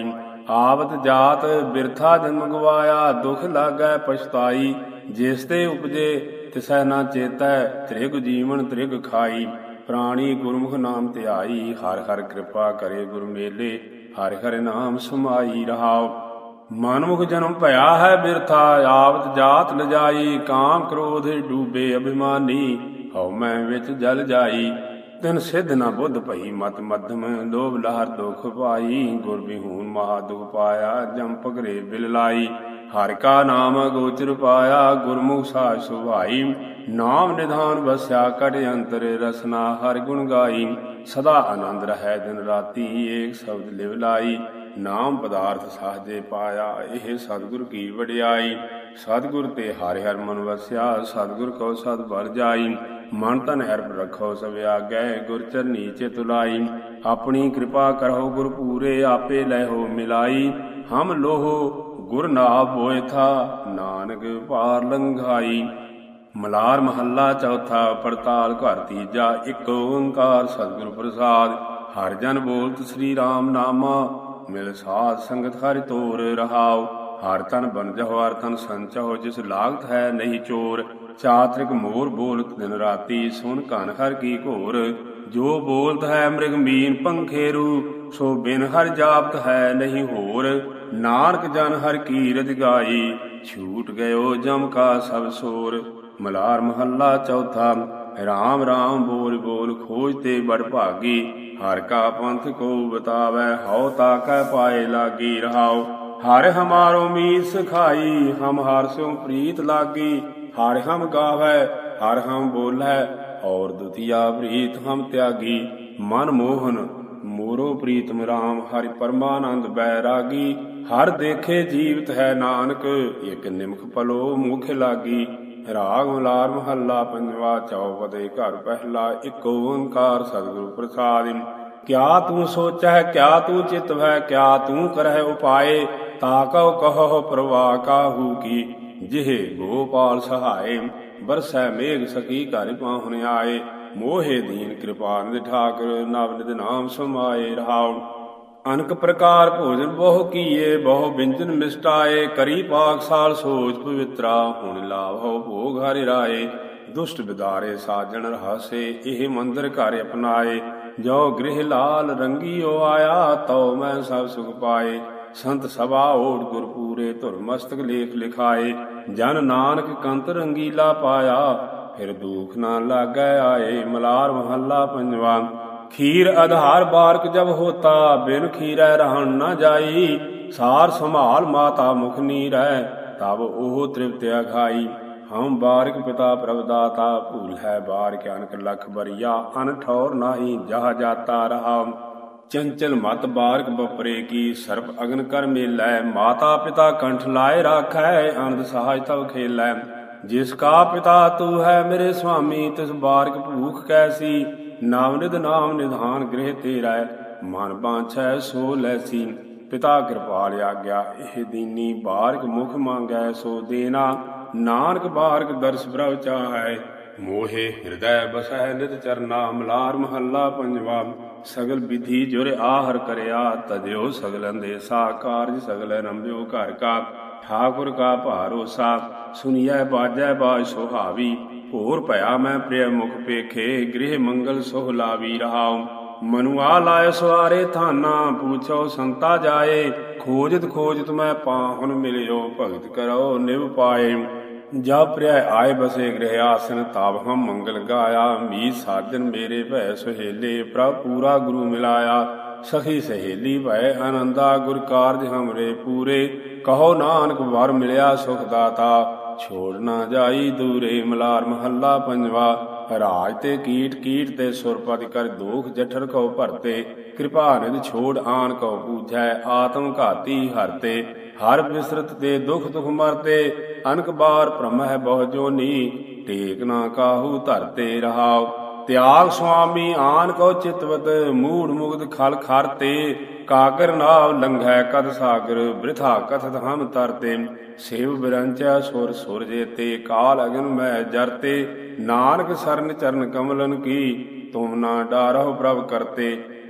ਆਵਤ ਜਾਤ ਬਿਰਥਾ ਜਨਮ ਗਵਾਇਆ, ਦੁਖ ਲਾਗੈ ਪਛਤਾਈ। ਜਿਸ ਤੇ ਉਪਜੇ ਤਿਸੈ ਨਾ ਚੇਤੈ, ਤ੍ਰਿਗ ਜੀਵਨ ਤ੍ਰਿਗ ਖਾਈ। ਪ੍ਰਾਣੀ ਗੁਰਮੁਖ ਨਾਮ ਧਿਆਈ, ਹਰਿ ਹਰਿ ਕਿਰਪਾ ਕਰੇ ਗੁਰ ਮੇਲੇ। ਹਰਿ ਹਰਿ ਨਾਮ ਸਮਾਈ ਰਹਾਉ। ਮਨਮੁਖ ਜਨਮ ਭਇਆ ਹੈ ਬਿਰਥਾ, ਆਵਤ ਜਾਤ ਲਜਾਈ। ਕਾਮ ਕ੍ਰੋਧ ਡੂਬੇ ਅਭਿਮਾਨੀ, ਹਉਮੈ ਵਿੱਚ ਜਲ ਜਾਈ। ਤਿਨ ਸਿੱਧ ਨ ਬੁੱਧ ਭਈ ਮਤ ਮੱਧਮ, ਲੋਭ ਲਹਰ ਦੁਖ ਪਾਈ। ਗੁਰ ਬਿਹੂਨ ਮਹਾ ਦੁਖ ਪਾਇਆ, ਜਮ ਪਗਰੇ ਬਿਲ ਲਾਈ। ਹਰਿ ਕਾ ਨਾਮ ਅਗੋਚਰ ਪਾਇਆ, ਗੁਰਮੁਖ ਸਾਜ ਸੁਭਾਈ। ਨਾਮ ਨਿਧਾਨ ਵਸਿਆ ਕਟ ਅੰਤਰ, ਰਸਨਾ ਹਰਿ ਗੁਣ ਗਾਈ। ਸਦਾ ਆਨੰਦ ਰਹੈ ਦਿਨ ਰਾਤੀ, ਏਕ ਸ਼ਬਦ ਲਿਵ ਲਾਈ। ਨਾਮ ਪਦਾਰਥ ਸਾਹਜੇ ਪਾਇਆ, ਇਹ ਸਤਿਗੁਰ ਕੀ ਵਡਿਆਈ। ਸਤਿਗੁਰ ਤੇ ਹਰਿ ਹਰਿ ਮਨ ਵਸਿਆ, ਸਤਿਗੁਰ ਕਉ ਸਤਿ ਬਲ ਜਾਈ। ਮਨ ਤਨ ਅਰਪ ਰੱਖੋ ਸਭ ਆਗੈ, ਗੁਰ ਚਰਨੀ ਚਿਤ ਲਾਈ। ਆਪਣੀ ਕਿਰਪਾ ਕਰਹੁ ਗੁਰ ਪੂਰੇ, ਆਪੇ ਲੈਹੋ ਮਿਲਾਈ। ਹਮ ਲੋਹੁ ਗੁਰ ਨਾਮ ਹੋਇ ਥਾ, ਨਾਨਕ ਪਾਰ ਲੰਘਾਈ। ਮਲਾਰ ਮਹੱਲਾ ਚੌਥਾ। ਪੜਤਾਲ ਘਰ ਤੀਜਾ। ਇੱਕ ਓੰਕਾਰ ਸਤਿਗੁਰ ਪ੍ਰਸਾਦ। ਹਰਿ ਜਨ ਬੋਲਤ ਸ੍ਰੀ ਰਾਮ ਨਾਮਾ, ਮਿਲ ਸਾਧ ਸੰਗਤ ਹਰਿ ਤੋਰ ਰਹਾਉ। ਹਰਿ ਤਨ ਬਨਜਹੁ ਹਰਿ ਤਨ ਸੰਚਹੁ, ਜਿਸ ਲਾਗਤ ਹੈ ਨਹੀਂ ਚੋਰ। ਚਾਤ੍ਰਿਕ ਮੋਰ ਬੋਲਤ ਦਿਨ ਰਾਤੀ, ਸੁਨ ਘਨ ਹਰਿ ਕੀ ਘੋਰ। ਜੋ ਬੋਲਤ ਹੈ ਮ੍ਰਿਗ ਮੀਨ ਪੰਖੇਰੂ, ਸੋ ਬਿਨ ਹਰਿ ਜਾਪਤ ਹੈ ਨਹੀਂ ਹੋਰ। ਨਾਨਕ ਜਨ ਹਰਿ ਕੀ ਰਜ ਗਾਈ, ਛੂਟ ਗਇਓ ਜਮ ਕਾ ਸਭ ਸੋਰ। ਮਲਾਰ ਮਹੱਲਾ ਚੌਥਾ। ਰਾਮ ਰਾਮ ਬੋਲ ਬੋਲ ਖੋਜ ਤੇ ਬੜ ਭਾਗੀ। ਹਰਿ ਕਾ ਪੰਥ ਕੋ ਬਤਾਵੈ, ਹਉ ਤਾਕੈ ਪਾਏ ਲਾਗੀ ਰਹਾਉ। ਹਰਿ ਹਮਾਰੋ ਮੀਤ ਸਿਖਾਈ, ਹਮ ਹਰਿ ਸਿਉ ਪ੍ਰੀਤ ਲਾਗੀ। ਹਰਿ ਹਮ ਗਾਵੈ ਹਰਿ ਹਮ ਬੋਲੈ, ਔਰ ਦੁਤੀਆ ਪ੍ਰੀਤ ਹਮ ਤਿਆਗੀ। ਮਨ ਮੋਹਨ ਮੋਰੋ ਪ੍ਰੀਤਮ ਰਾਮ, ਹਰਿ ਪਰਮਾਨੰਦ ਬੈਰਾਗੀ। ਹਰਿ ਦੇਖੇ ਜੀਵਤ ਹੈ ਨਾਨਕ, ਇਕ ਨਿਮਖ ਪਲੋ ਮੁਖ ਲਾਗੀ। ਰਾਗ ਮਲਾਰ ਮਹੱਲਾ ਪੰਜਵਾ। ਚੌਪਦੇ ਘਰ ਪਹਿਲਾ। ਇੱਕ ਓੰਕਾਰ ਸਤਿਗੁਰ ਪ੍ਰਸਾਦਿ। ਕਿਆ ਤੂੰ ਸੋਚੈ ਕਿਆ ਤੂੰ ਚਿਤਵੈ, ਕਿਆ ਤੂੰ ਕਰਹਿ ਉਪਾਏ। ਤਾਕਉ ਕਹੋ ਪ੍ਰਵਾਹ ਕਾਹੂ ਕੀ, ਜਿਹੇ ਗੋਪਾਲ ਸਹਾਏ। ਬਰਸੈ ਮੇਘ ਸਕੀ ਘਰ ਪਾਹੁਨ ਆਏ, ਮੋਹੇ ਦੀਨ ਕਿਰਪਾ ਨਿਧ ਠਾਕੁਰ। ਨਵ ਨਿਧ ਨਾਮ ਸਮਾਏ ਰਹਾਉ। ਅਨਕ ਪ੍ਰਕਾਰ ਭੋਜਨ ਬਹੁ ਕੀਏ, ਬਹੁ ਬਿੰਜਨ ਮਿਸਟਾਏ। ਕਰੀ ਪਾਕਸਾਲ ਸੋਚ ਪਵਿੱਤਰਾ, ਹੁਣ ਲਾਭੋ ਭੋਗ ਹਰਿ ਰਾਏ। ਦੁਸ਼ਟ ਬਿਦਾਰੇ ਸਾਜਣ ਰਹਾਸੇ, ਇਹ ਮੰਦਰ ਘਰ ਅਪਨਾਏ। ਜੋ ਗ੍ਰਹਿ ਲਾਲ ਰੰਗੀਓ ਆਇਆ, ਤਉ ਮੈਂ ਸਭ ਸੁਖ ਪਾਏ। ਸੰਤ ਸਭਾ ਓਟ ਗੁਰ ਪੂਰੇ, ਧੁਰ ਮਸਤਕ ਲੇਖ ਲਿਖਾਏ। ਜਨ ਨਾਨਕ ਕੰਤ ਰੰਗੀਲਾ ਪਾਇਆ, ਫਿਰ ਦੁਖ ਨਾ ਲਾਗੈ ਆਏ। ਮਲਾਰ ਮਹੱਲਾ ਪੰਜਵਾ। ਖੀਰ ਆਧਾਰ ਬਾਰਕ ਜਬ ਹੋਤਾ, ਬਿਨ ਖੀਰੈ ਰਹਿਣ ਨਾ ਜਾਈ। ਸਾਰ ਸੰਭਾਲ ਮਾਤਾ ਮੁਖ ਨੀਰੈ, ਤਬ ਉਹ ਤ੍ਰਿਪਤ ਅਘਾਈ। ਹਮ ਬਾਰਿਕ ਪਿਤਾ ਪ੍ਰਭ ਦਾਤਾ, ਭੂਲ ਹੈ ਬਾਰਿਕ ਅਨਕ ਲਖ ਬਰੀਆ। ਅਨ ਠੌਰ ਨਾਹੀ ਜਹ ਜਾਤਾ ਰਹਾ। ਚੰਚਲ ਮਤ ਬਾਰਿਕ ਬਪਰੇ ਕੀ, ਸਰਪ ਅਗਨ ਕਰ ਮੇਲੈ। ਮਾਤਾ ਪਿਤਾ ਕੰਠ ਲਾਏ ਰਾਖੈ, ਅਨੰਦ ਸਹਾਜ ਤਵ ਖੇਲੈ। ਜਿਸ ਕਾ ਪਿਤਾ ਤੂ ਹੈ ਮੇਰੇ ਸੁਆਮੀ, ਤਿਸ ਬਾਰਿਕ ਭੂਖ ਕੈਸੀ। ਨਾਮ ਨਿਧ ਨਾਮ ਨਿਧਾਨ ਗ੍ਰਹਿ ਤੇਰਾ, ਮਨ ਬਾਂਛੈ ਸੋ ਲੈਸੀ। ਪਿਤਾ ਕਿਰਪਾਲ ਆਗਿਆ ਇਹ ਦੀਨੀ, ਬਾਰਿਕ ਮੁਖ ਮੰਗੈ ਸੋ ਦੇਨਾ। ਨਾਨਕ ਬਾਰਿਕ ਦਰਸ ਪ੍ਰਭ ਚਾਹੈ, ਮੋਹੇ ਹਿਰਦੈ ਬਸੈ ਨਿਤ ਚਰਨਾ। ਮਲਾਰ ਮਹੱਲਾ ਪੰਜਵਾ। ਸਗਲ ਵਿਧੀ ਜੁਰ ਆਹਰ ਕਰਿਆ, ਤਜਿਓ ਸਗਲ ਅੰਦੇਸਾ। ਕਾਰਜ ਸਗਲ ਰੰਭਿਓ ਘਰ ਕਾ, ਠਾਕੁਰ ਕਾ ਭਾਰੋਸਾ। ਸੁਨੀਐ ਬਾਜੈ ਬਾਜ ਸੁਹਾਵੀ, ਭੋਰ ਭਇਆ ਮੈਂ ਪ੍ਰਿਯ ਮੁਖ ਪੇਖੇ। ਗ੍ਰਹਿ ਮੰਗਲ ਸੁਹ ਲਾਵੀ ਰਹਾਉ। ਮਨੁਆ ਲਾਇ ਸਵਾਰੇ ਥਾਨਾ, ਪੁੱਛੋ ਸੰਤਾ ਜਾਏ। ਖੋਜਤ ਖੋਜਤ ਮੈਂ ਪਾਹੁਨ ਮਿਲਿਓ, ਭਗਤ ਕਰੋ ਨਿਵ ਪਾਏ। ਜਬ ਪ੍ਰਿਯ ਆਏ ਬਸੇ ਗ੍ਰਹਿ ਆਸਨ, ਤਬ ਹਮ ਮੰਗਲ ਗਾਇਆ। ਮੀਤ ਸਾਜਨ ਮੇਰੇ ਭੈ ਸੁਹੇਲੇ, ਪ੍ਰਭ ਪੂਰਾ ਗੁਰੂ ਮਿਲਾਇਆ। ਸਖੀ ਸਹੇਲੀ ਭੈ ਆਨੰਦਾ, ਗੁਰ ਕਾਰਜ ਹਮਰੇ ਪੂਰੇ। ਕਹੋ ਨਾਨਕ ਵਰ ਮਿਲਿਆ ਸੁਖ ਦਾਤਾ, ਛੋੜ ਨਾ ਜਾਈ ਦੂਰੇ। ਮਲਾਰ ਮਹੱਲਾ ਪੰਜਵਾ। ਰਾਜ ਤੇ ਕੀਟ ਕੀਟ ਤੇ ਸੁਰਪਦ ਕਰ, ਦੋਖ ਜਠਰ ਕਉ ਭਰਤੇ। ਕਿਰਪਾ ਨਿਧ ਛੋੜ ਆਨ ਕਉ ਪੂਜੈ, ਆਤਮ ਘਾਤੀ ਹਰਤੇ। ਹਰ ਬਿਸਰਤ ਤੇ ਦੁਖ ਦੁਖ ਮਰਤੇ, ਅਨਕ ਬਾਰ ਭ੍ਰਮਹਿ ਬਹੁ ਜੋਨੀ। ਟੇਕ ਨਾ ਕਾਹੂ ਧਰਤੇ ਰਹਾਉ। ਤਿਆਗ ਸੁਆਮੀ ਆਨ ਕਉ ਚਿਤਵਤ, ਮੂੜ ਮੁਗਧ ਖਲ ਖਰਤੇ। ਕਾਗਰ ਨਾਵ ਲੰਘੈ ਕਦ ਸਾਗਰ, ਬ੍ਰਿਥਾ ਕਥਤ ਹਮ ਤਰਤੇ। ਸੇਵ ਬਿਰੰਚੈ ਸੁਰ ਸੁਰ ਜੇਤੇ, ਕਾਲ ਅਗਨ ਮੈ ਜਰਤੇ। ਨਾਨਕ ਸਰਨ ਚਰਨ ਕਮਲਨ ਕੀ, ਤੁਮ ਨਾ ਡਾਰਹੁ ਪ੍ਰਭ ਕਰਤੇ।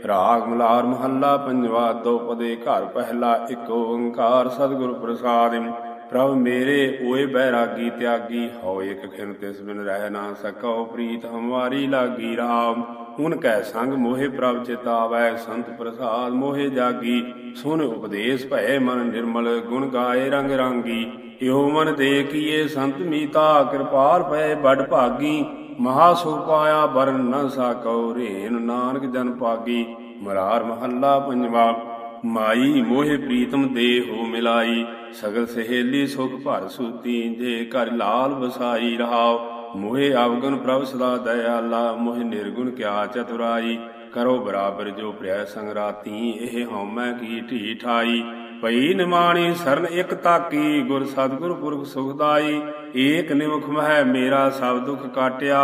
ਰਾਗ ਮਲਾਰ ਮਹੱਲਾ ਪੰਜਵਾ। ਦੋ ਪਦੇ ਘਰ ਪਹਿਲਾ ਇੱਕ ਓੰਕਾਰ ਸਤਿਗੁਰ ਪ੍ਰਸਾਦਿ। ਪ੍ਰਭ ਮੇਰੇ ਓਏ ਬੈਰਾਗੀ ਤਿਆਗੀ, ਹੋ ਇਕ ਖਿਨ ਤਿਸ ਬਿਨ ਰਹਿ ਨਾ ਸਕਉ, ਪ੍ਰੀਤ ਹਮਾਰੀ ਲਾਗੀ ਰਾਮ। ਹੁਣ ਕੈ ਸੰਗ ਮੋਹਿ ਪ੍ਰਭ ਚਿਤਾਵੈ, ਸੰਤ ਪ੍ਰਸਾਦ ਮੋਹਿ ਜਾਗੀ। ਸੁਨ ਉਪਦੇਸ਼ ਭਏ ਮਨ ਨਿਰਮਲ, ਗੁਣ ਗਾਏ ਰੰਗ ਰਾਂਗੀ। ਇਉ ਮਨ ਦੇ ਕੀਏ ਸੰਤ ਮੀਤਾ, ਕਿਰਪਾਲ ਪਏ ਬੜ ਭਾਗੀ। ਮਹਾ ਸੁਖ ਪਾਇਆ ਬਰਨ ਨ ਸਾਕਉ, ਰੇਨ ਨਾਨਕ ਜਨ ਪਾਗੀ। ਮਲਾਰ ਮਹੱਲਾ ਪੰਜਵਾ। ਮਾਈ ਮੋਹਿ ਪ੍ਰੀਤਮ ਦੇਹੁ ਮਿਲਾਈ, ਸਗਲ ਸਹੇਲੀ ਸੁਖ ਭਰ ਸੂਤੀ। ਜੇ ਘਰ ਲਾਲ ਵਸਾਈ ਰਹਾਉ, ਮੋਹਿ ਅਵਗੁਣ ਪ੍ਰਭ ਸਦਾ ਦਇਆਲਾ। ਮੋਹਿ ਨਿਰਗੁਣ ਕਿਆ ਚਤੁਰਾਈ, ਕਰੋ ਬਰਾਬਰ ਜੋ ਪ੍ਰਿਆ ਸੰਗ ਰਾਤੀ। ਇਹ ਹਉਮੈ ਕੀ ਢੀਠਾਈ, ਪਈ ਨਿਮਾਣੀ ਸਰਨ ਇਕ ਤਾਕੀ। ਗੁਰ ਸਤਿਗੁਰ ਪੁਰਖ ਸੁਖਦਾਈ, ਏਕ ਨਿਮਖ ਮਹਿ ਮੇਰਾ ਸਭ ਦੁਖ ਕਾਟਿਆ।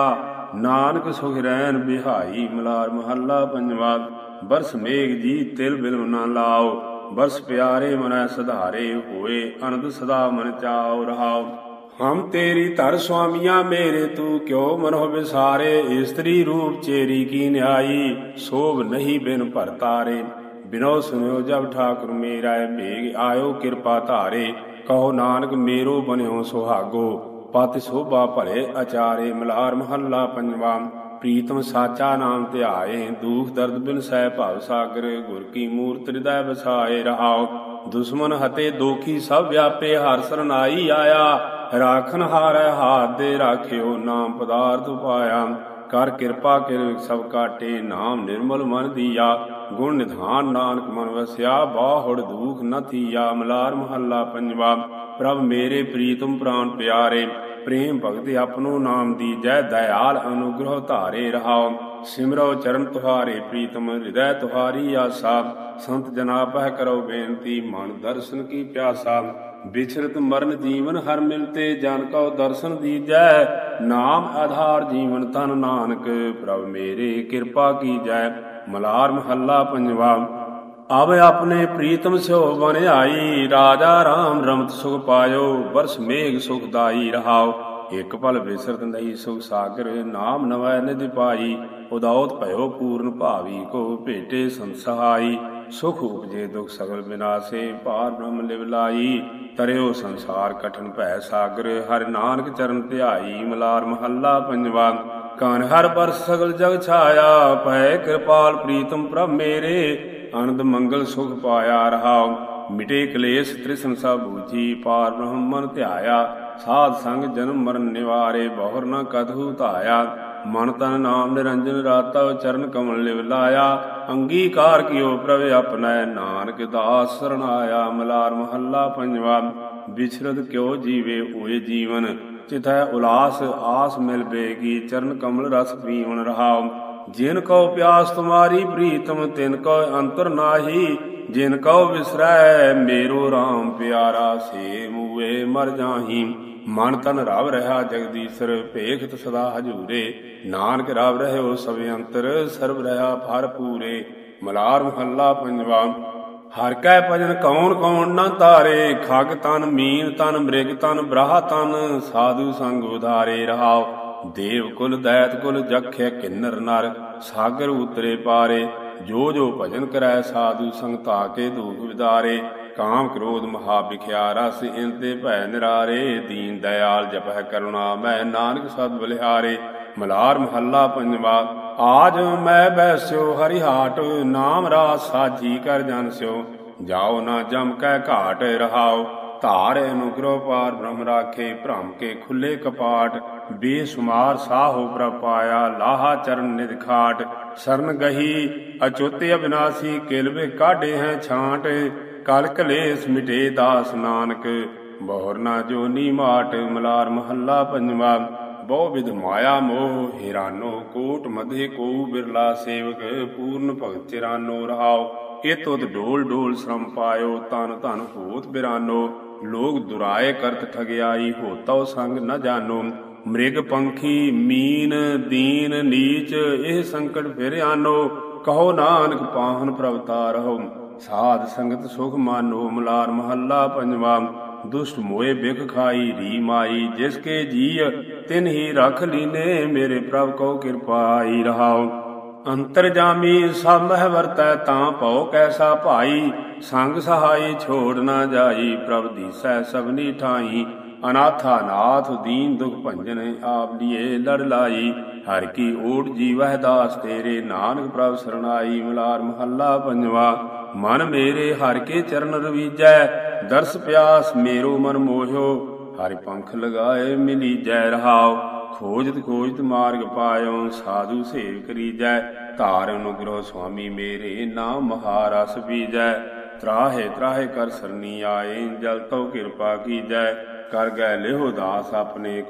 ਨਾਨਕ ਸੁਖ ਰੈਨ ਬਿਹਾਈ। ਮਲਾਰ ਮਹੱਲਾ ਪੰਜਵਾ। ਬਰਸ ਮੇਘ ਜੀ ਤਿਲ ਬਿਲਮ ਨਾ ਲਾਓ, ਬਰਸ ਪਿਆਰੇ ਮਨੈ ਸੁਧਾਰੇ। ਹੋਏ ਅਨੰਦ ਸਦਾ ਮਨ ਚਾਉ ਰਹਾਉ। ਹਮ ਤੇਰੀ ਧਰ ਸੁਆਮੀਆਂ ਮੇਰੇ, ਤੂੰ ਕਿਉ ਮਨੋ ਵਿਸਾਰੇ। ਇਸਤਰੀ ਰੂਪ ਚੇਰੀ ਕੀ ਨਿਆਈ, ਸੋਭ ਨਹੀਂ ਬਿਨ ਭਰਤਾਰੇ। ਬਿਨੋ ਸੁਨਿਓ ਜਬ ਠਾਕੁਰ ਮੇਰਾ, ਭੇਗ ਆਇਓ ਕਿਰਪਾ ਧਾਰੇ। ਕਹੋ ਨਾਨਕ ਮੇਰੋ ਬਨਿਓ ਸੁਹਾਗੋ, ਪਤਿ ਸੋਭਾ ਭਲੇ ਅਚਾਰੇ। ਮਲਾਰ ਮਹੱਲਾ ਪੰਜਵਾ। ਪ੍ਰੀਤਮ ਸਾਚਾ ਨਾਮ ਧਿਆਏ, ਦੁਖ ਦਰਦ ਬਿਨ ਸਹਿ ਭਵ ਸਾਗਰ। ਗੁਰ ਕੀ ਮੂਰਤ ਹਿਰਦੈ ਵਸਾਏ ਰਹਾਉ, ਦੁਸ਼ਮਨ ਹਤੇ ਦੋਖੀ ਸਭ ਵਿਆਪੇ। ਹਰਿ ਸਰਨਾਈ ਆਇਆ, ਰਾਖਨ ਹਾਰੈ ਹਾਥ ਦੇ ਰਾਖਿਓ। ਨਾਮ ਪਦਾਰਥ ਪਾਇਆ, ਕਰ ਕਿਰਪਾ ਕਿਰ ਸਭ ਕਾਟੇ। ਨਾਮ ਨਿਰਮਲ ਮਨ ਦੀਆ, ਗੁਣ ਨਿਧਾਨ ਨਾਨਕ ਮਨ ਵਸਿਆ। ਬਾਹੁੜ ਦੁਖ ਨ ਥੀਆ। ਮਲਾਰ ਮਹੱਲਾ ਪੰਜਵਾ। ਪ੍ਰਭ ਮੇਰੇ ਪ੍ਰੀਤਮ ਪ੍ਰਾਨ ਪਿਆਰੇ, ਪ੍ਰੇਮ ਭਗਤਿ ਆਪਣੋ ਨਾਮ ਦੀਜੈ। ਦਇਆਲ ਅਨੁਗ੍ਰਹ ਧਾਰੇ ਰਹਾਉ, ਸਿਮਰੋ ਚਰਨ ਤੁਹਾਰੇ। ਪ੍ਰੀਤਮ ਹਿਰਦੈ ਤੁਹਾਰੀ ਆਸਾ, ਸੰਤ ਜਨਾ ਪਹਿ ਕਰੋ ਬੇਨਤੀ। ਮਨ ਦਰਸ਼ਨ ਕੀ ਪਿਆਸਾ, ਵਿਛਰਤ ਮਰਨ ਜੀਵਨ ਹਰ ਮਿਲਤੇ। ਜਨ ਕਉ ਦਰਸ਼ਨ ਦੀਜੈ, ਨਾਮ ਆਧਾਰ ਜੀਵਨ ਤਨ ਨਾਨਕ। ਪ੍ਰਭ ਮੇਰੇ ਕਿਰਪਾ ਕੀਜੈ। ਮਲਾਰ ਮਹੱਲਾ ਪੰਜਵਾ। ਅਬ ਆਪਣੇ ਪ੍ਰੀਤਮ ਸਿਓ ਬਨ ਆਈ, ਰਾਜਾ ਰਾਮ ਰਮਤ ਸੁਖ ਪਾਇਓ। ਬਰਸ ਮੇਘ ਸੁਖਦਾਈ ਰਹਾਉ, ਇਕ ਪਲ ਵਿਸਰਤ ਨਹੀਂ ਸੁਖ ਸਾਗਰ। ਨਾਮ ਨਵੈ ਨਿਧਿ ਪਾਈ, ਉਦੌਤ ਭਇਓ ਪੂਰਨ ਭਾਵੀ ਕੋ। ਭੇਟੇ ਸੰਤ ਸਹਾਈ, ਸੁਖ ਉਪਜੇ ਦੁਖ ਸਗਲ ਵਿਨਾਸੇ। ਪਾਰ ਬ੍ਰਹਮ ਲਿਵ ਲਾਈ, ਤਰਿਓ ਸੰਸਾਰ ਕਠਨ ਭੈ ਸਾਗਰ। ਹਰਿ ਨਾਨਕ ਚਰਨ ਧਿਆਈ। ਮਲਾਰ ਮਹੱਲਾ ਪੰਜਵਾ। ਕਾਨ ਹਰ ਬਰਸ ਸਗਲ ਜਗ ਛਾਇਆ, ਭੈ ਕਿਰਪਾਲ ਪ੍ਰੀਤਮ ਪ੍ਰਭ ਮੇਰੇ। ਆਨੰਦ ਮੰਗਲ ਸੁਖ ਪਾਇਆ ਰਹਾਉ, ਮਿਟੇ ਕਲੇਸ਼ ਤ੍ਰਿਸ਼ਨ ਸਭ ਬੂਝੀ। ਪਾਰ ਬ੍ਰਹਮ ਮਨ ਧਿਆਇਆ, ਸਾਧ ਸੰਗ ਜਨਮ ਮਰਨ ਨਿਵਾਰੇ। ਬਹੁਰ ਨ ਕਤਹੂ ਧਾਇਆ, ਮਨ ਤਨ ਨਾਮ ਨਿਰੰਜਨ ਰਾਤਾ। ਚਰਨ ਕਮਲ ਲਿਵ ਲਾਇਆ, ਅੰਗੀਕਾਰ ਕੀਓ ਪ੍ਰਭ ਆਪਣੈ। ਨਾਨਕ ਦਾਸ ਸਰਣ ਆਇਆ। ਮਲਾਰ ਮਹੱਲਾ ਪੰਜਵਾ। ਵਿਛਰਦ ਕਿਉ ਜੀਵੇ ਹੋਏ ਜੀਵਨ, ਚਿਥੈ ਉਲਾਸ ਆਸ ਮਿਲ ਬੇਗੀ। ਚਰਨ ਕਮਲ ਰਸ ਪੀਵਨ ਰਹਾਉ, ਜਿਨ ਕਉ ਪਿਆਸ ਤੁਮਾਰੀ ਪ੍ਰੀਤਮ। ਤਿਨ ਕਉ ਅੰਤਰ ਨਾਹੀ, ਜਿਨ ਕਉ ਵਿਸਰੈ ਮੇਰੋ ਰਾਮ ਪਿਆਰਾ। ਸੇ ਮੂਏ ਮਰ ਜਾਹੀ, ਮਨ ਤਨ ਰਵ ਰਹਾ ਜਗਦੀਸ਼ਰ। ਭੇਖਤ ਸਦਾ ਹਜੂਰੇ, ਨਾਨਕ ਰਵ ਰਹਿਓ ਸਭ ਅੰਤਰ। ਸਰਬ ਰਹਾ ਫਰ ਪੂਰੇ। ਮਲਾਰ ਮਹੱਲਾ ਪੰਜਵਾ। ਹਰਿ ਕੈ ਭਜਨ ਕੌਣ ਕੌਣ ਨ ਤਾਰੇ। ਖਗ ਤਨ ਮੀਨ ਤਨ ਮ੍ਰਿਗ ਤਨ ਬ੍ਰਾਹ ਤਨ। ਸਾਧੂ ਸੰਗ ਉਧਾਰੇ ਰਹਾਉ, ਦੇਵ ਕੁਲ ਦੈਤ ਕੁਲ ਜਖੈ ਕਿੰਨਰ ਨਰ। ਸਾਗਰ ਉਤਰੇ ਪਾਰੇ, ਜੋ ਜੋ ਭਜਨ ਕਰੈ ਸਾਧੂ ਸੰਗ। ਤਾਕੇ ਦੁਖ ਵਿਦਾਰੇ, ਕਾਮ ਕ੍ਰੋਧ ਮਹਾ ਵਿਖਿਆ ਰਸ। ਇਨ ਤੇ ਭੈ ਨਿਰਾਰੇ, ਦੀਨ ਦਇਆਲ ਜਪਹਿ ਕਰੁਣਾ ਮੈਂ। ਨਾਨਕ ਸਦ ਬਲਿਹਾਰੇ। ਮਲਾਰ ਮਹੱਲਾ ਪੰਜਵਾ। ਆਜ ਮੈਂ ਬੈਸਿਓ ਹਰਿ ਹਾਟ, ਨਾਮ ਰਾਸ ਸਾਜੀ ਕਰ ਜਨ ਸਿਓ। ਜਾਓ ਨਾ ਜਮ ਕੈ ਘਾਟ ਰਹਾਉ, ਧਾਰ ਅਨੁਗ੍ਰਹ ਪਾਰ ਬ੍ਰਹਮ ਰਾਖੇ। ਭ੍ਰਮ ਕੇ ਖੁੱਲੇ ਕਪਾਟ, ਬੇਸੁਮਾਰ ਸਾਹੋ ਪ੍ਰਭ ਪਾਇਆ। ਲਾਹਾ ਚਰਨ ਨਿਧ ਖਾਟ, ਸਰਨ ਗਹੀ ਅਚੁੱਤ ਅਬਿਨਾਸੀ। ਕਿਲ ਵੇ ਕਾਢੇ ਹੈ ਛਾਂਟ, ਕਲ ਕਲੇਸ਼ ਮਿਟੇ ਦਾਸ ਨਾਨਕ। ਬਹੁਰ ਨਾ ਜੋਨੀ ਮਾਟ। ਮਲਾਰ ਮਹੱਲਾ ਪੰਜਵਾ। ਬਹੁ ਵਿਧ ਮਾਇਆ ਮੋਹ ਹਿਰਾਨੋ, ਕੋਟ ਮਧੇ ਕੋ ਬਿਰਲਾ ਸੇਵਕ। ਪੂਰਨ ਭਗਤ ਚਿਰਾਨੋ ਰਹਾਉ, ਇਤ ਉਤ ਡੋਲ ਡੋਲ ਸ਼ਰਮ ਪਾਇਓ। ਤਨ ਧਨ ਹੋਤ ਬਿਰਾਨੋ, ਲੋਕ ਦੁਰਾਏ ਕਰਤ ਠਗਿਆਈ। ਹੋਤਉ ਸੰਗ ਨ ਜਾਨੋ, ਮ੍ਰਿਗ ਪੰਖੀ ਮੀਨ ਦੀਨ ਨੀਚ। ਇਹ ਸੰਕਟ ਫਿਰ ਆਨੋ, ਕਹੋ ਨਾਨਕ ਪਾਹਨ ਪ੍ਰਭ ਤਾਰਹੁ। ਸਾਧ ਸੰਗਤ ਸੁਖ ਮਾਨੋ। ਮਲਾਰ ਮਹੱਲਾ ਪੰਜਵਾ। ਦੁਸ਼ਟ ਮੋਏ ਬਿਖ ਖਾਈ ਰੀ ਮਾਈ, ਜਿਸ ਕੇ ਜੀਅ ਤਿਨ ਹੀ ਰਖ ਲੀਨੇ। ਮੇਰੇ ਪ੍ਰਭ ਕਉ ਕਿਰਪਾ ਆਈ ਰਹਾਉ, ਅੰਤਰਜਾਮੀ ਸਭ ਮਹਿ ਵਰਤੈ ਤਾਂ ਭਉ ਕੈਸਾ ਭਾਈ। ਸੰਗ ਸਹਾਈ ਛੋੜ ਨਾ ਜਾਈ ਪ੍ਰਭ ਦੀਸੈ ਸਭਨੀ ਠਾਈ। ਅਨਾਥਾ ਨਾਥ ਦੀਨ ਦੁਖ ਭੰਜਨ ਆਪ ਲੀਏ ਲੜ ਲਾਈ। ਹਰਿ ਕੀ ਓਟ ਜੀਵਹਿ ਦਾਸ ਤੇਰੇ ਨਾਨਕ ਪ੍ਰਭ ਸਰਣਾਈ। ਮਲਾਰ ਮਹੱਲਾ ਪੰਜਵਾ। ਮਨ ਮੇਰੇ ਹਰਿ ਕੇ ਚਰਨ ਰਵੀਜੈ ਦਰਸ ਪਿਆਸ ਮੇਰੋ ਮਨ ਮੋਹਿਓ। ਹਰਿ ਪੰਖ ਲਗਾਏ ਮਿਲੀਜੈ ਰਹਾਉ। ਖੋਜਤ ਖੋਜਤ ਮਾਰਗ ਪਾਇਓ ਸਾਧੂ ਸੇਵ ਕਰੀਜੈ। ਧਾਰ ਅਨੁਗ੍ਰਹ ਸੁਆਮੀ ਮੇਰੇ ਨਾਮ ਮਹਾਰਸ ਬੀਜੈ। ਤਰਾਹੇ ਤਰਾਹੇ ਕਰ ਸਰਨੀ ਆਏ ਜਲ ਤਉ ਕਿਰਪਾ ਕੀਜੈ। ਕਰ ਗੈ ਲਿਹੋ ਦਾਸ ਆਪਣੇ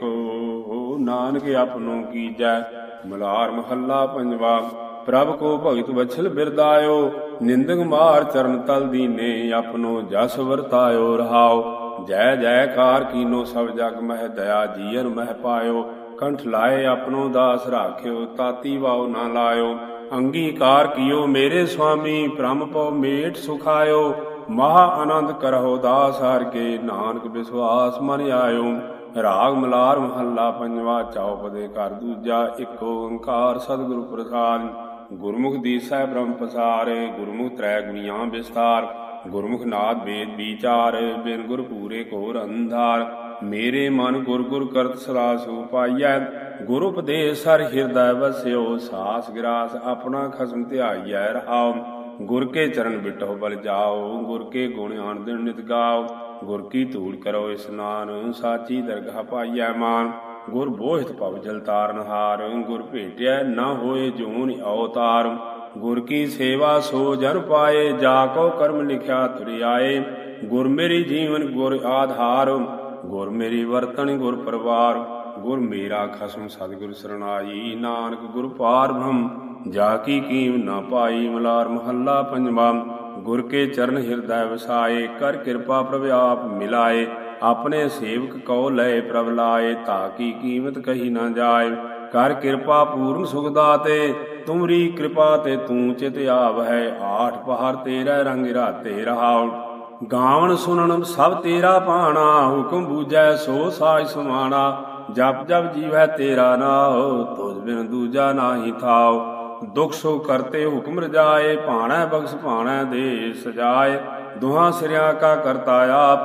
ਕੋ ਨਾਨਕ ਆਪਨੋ ਕੀਜੈ। ਮਲਾਰ ਮਹੱਲਾ ਪੰਜਵਾ। ਪ੍ਰਭ ਕੋ ਭਗਤ ਵਛਲ ਬਿਰਦਾਇਓ ਨਿੰਦਕ ਮਾਰ ਚਰਨ ਤਲ ਦੀਨੇ। ਆਪਨੋ ਜਸ ਵਰਤਾਇਓ ਰਹਾਉ। ਜੈ ਜੈਕਾਰ ਕੀਨੋ ਸਭ ਜਗ ਮਹਿ ਦਇਆ ਜੀਅਰ ਮਹਿ ਪਾਇਓ। ਕੰਠ ਲਾਏ ਆਪਣੋ ਦਾਸ ਰਾਖਿਓ ਤਾਤੀ ਵਾਉ ਨਾ ਲਾਇਓ। ਅੰਗੀਕਾਰ ਕੀਓ ਮੇਰੇ ਸੁਆਮੀ ਭ੍ਰਮ ਪਉ ਮੇਟ ਸੁਖਾਇਓ। ਮਹਾ ਆਨੰਦ ਕਰਹੁ ਦਾਸ ਹਰਿ ਕੇ ਨਾਨਕ ਵਿਸਵਾਸ ਮਨ ਆਇਓ। ਰਾਗ ਮਲਾਰ ਮਹੱਲਾ ਪੰਜਵਾ। ਚੌਪਦੇ ਘਰ ਦੂਜਾ ਇੱਕ ਓੰਕਾਰ ਸਤਿਗੁਰ ਪ੍ਰਸਾਦਿ। ਗੁਰਮੁਖ ਦੀਸੈ ਬ੍ਰਹਮ ਪਸਾਰ ਗੁਰਮੁਖ ਤ੍ਰੈ ਗੁਣੀਆਂ ਵਿਸਤਾਰ। ਗੁਰਮੁਖ ਨਾਦ ਵੇਦ ਵਿਚਾਰ ਬਿਨ ਗੁਰ ਪੂਰੇ ਘੋਰ ਅੰਧਾਰ। ਮੇਰੇ ਮਨ ਗੁਰ ਗੁਰ ਕਰਤ ਸਦਾ ਸੋ ਪਾਈਐ। ਗੁਰ ਉਪਦੇਸ ਹਰਿ ਹਿਰਦੈ ਵਸਿਓ। ਸਾਸ ਗਿਰਾਸ ਆਪਣਾ ਖਸਮ ਧਿਆਈਐ ਰਹਾਉ। ਗੁਰ ਕੇ ਚਰਨ ਬਿਟਹੁ ਬਲ ਜਾਓ। ਗੁਰ ਕੇ ਗੁਣ ਆਣ ਦਿਨ ਨਿਤ ਗਾਓ। ਗੁਰ ਕੀ ਧੂੜ ਕਰੋ ਇਸਨਾਨ ਸਾਚੀ ਦਰਗਾਹ ਪਾਈਐ ਮਾਨ। ਗੁਰ ਬੋਹਿਤ ਭਵ ਜਲ ਤਾਰਨਹਾਰ ਗੁਰ ਭੇਟਿਐ ਨਾ ਹੋਏ ਜੂਨ ਅਵਤਾਰ। ਗੁਰ ਕੀ ਸੇਵਾ ਸੋ ਜਨ ਪਾਏ ਜਾ ਕੋ ਕਰਮ ਲਿਖਿਆ ਤੁਰਿ ਆਏ। ਗੁਰ ਮੇਰੀ ਜੀਵਨ ਗੁਰ ਆਧਾਰ ਗੁਰ ਮੇਰੀ ਵਰਤਨ ਗੁਰ ਪਰਵਾਰ। ਗੁਰ ਮੇਰਾ ਖਸਮ ਸਤਿਗੁਰ ਸਰਣਾਈ ਨਾਨਕ ਗੁਰ ਪਾਰ ਬ੍ਰਹਮ ਜਾ ਕੀ ਕੀਮ ਨਾ ਪਾਈ। ਮਲਾਰ ਮਹੱਲਾ ਪੰਜਵਾ। ਗੁਰ ਕੇ ਚਰਨ ਹਿਰਦੈ ਵਸਾਏ ਕਰ ਕਿਰਪਾ ਪ੍ਰਭ ਆਪ ਮਿਲਾਏ। ਆਪਣੇ ਸੇਵਕ ਕਉ ਲਏ ਪ੍ਰਭ ਲਾਏ ਤਾ ਕੀ ਕੀਮਤ ਕਹੀ ਨਾ ਜਾਏ। ਕਰ ਕਿਰਪਾ ਪੂਰਨ ਸੁਖ ਦਾਤੇ ਤੁਮਰੀ ਕਿਰਪਾ ਤੇ ਤੂੰ ਚਿਤ ਆਵਹਿ। ਆਠ ਪਹਰ ਤੇਰਾ ਰੰਗ ਰਾਤੇ ਰਹਾਉ। ਗਾਵਣ ਸੁਣਨ ਸਭ ਤੇਰਾ ਭਾਣਾ ਹੁਕਮ ਬੂਝੈ ਸੋ ਸਾਜ ਸਮਾਣਾ। ਜਪ ਜਪ ਜੀਵੈ ਤੇਰਾ ਨਾਉ ਤੁਝ ਬਿਨ ਦੂਜਾ ਨਾਹੀ ਥਾਉ। ਦੁਖ ਸੋ ਕਰਤੇ ਹੁਕਮ ਰਜਾਏ ਭਾਣੈ ਬਖਸ਼ ਭਾਣੈ ਦੇ ਸਜਾਏ। ਦੁਹਾਂ ਸਿਰਿਆਂ ਕਾ ਕਰਤਾ ਆਪ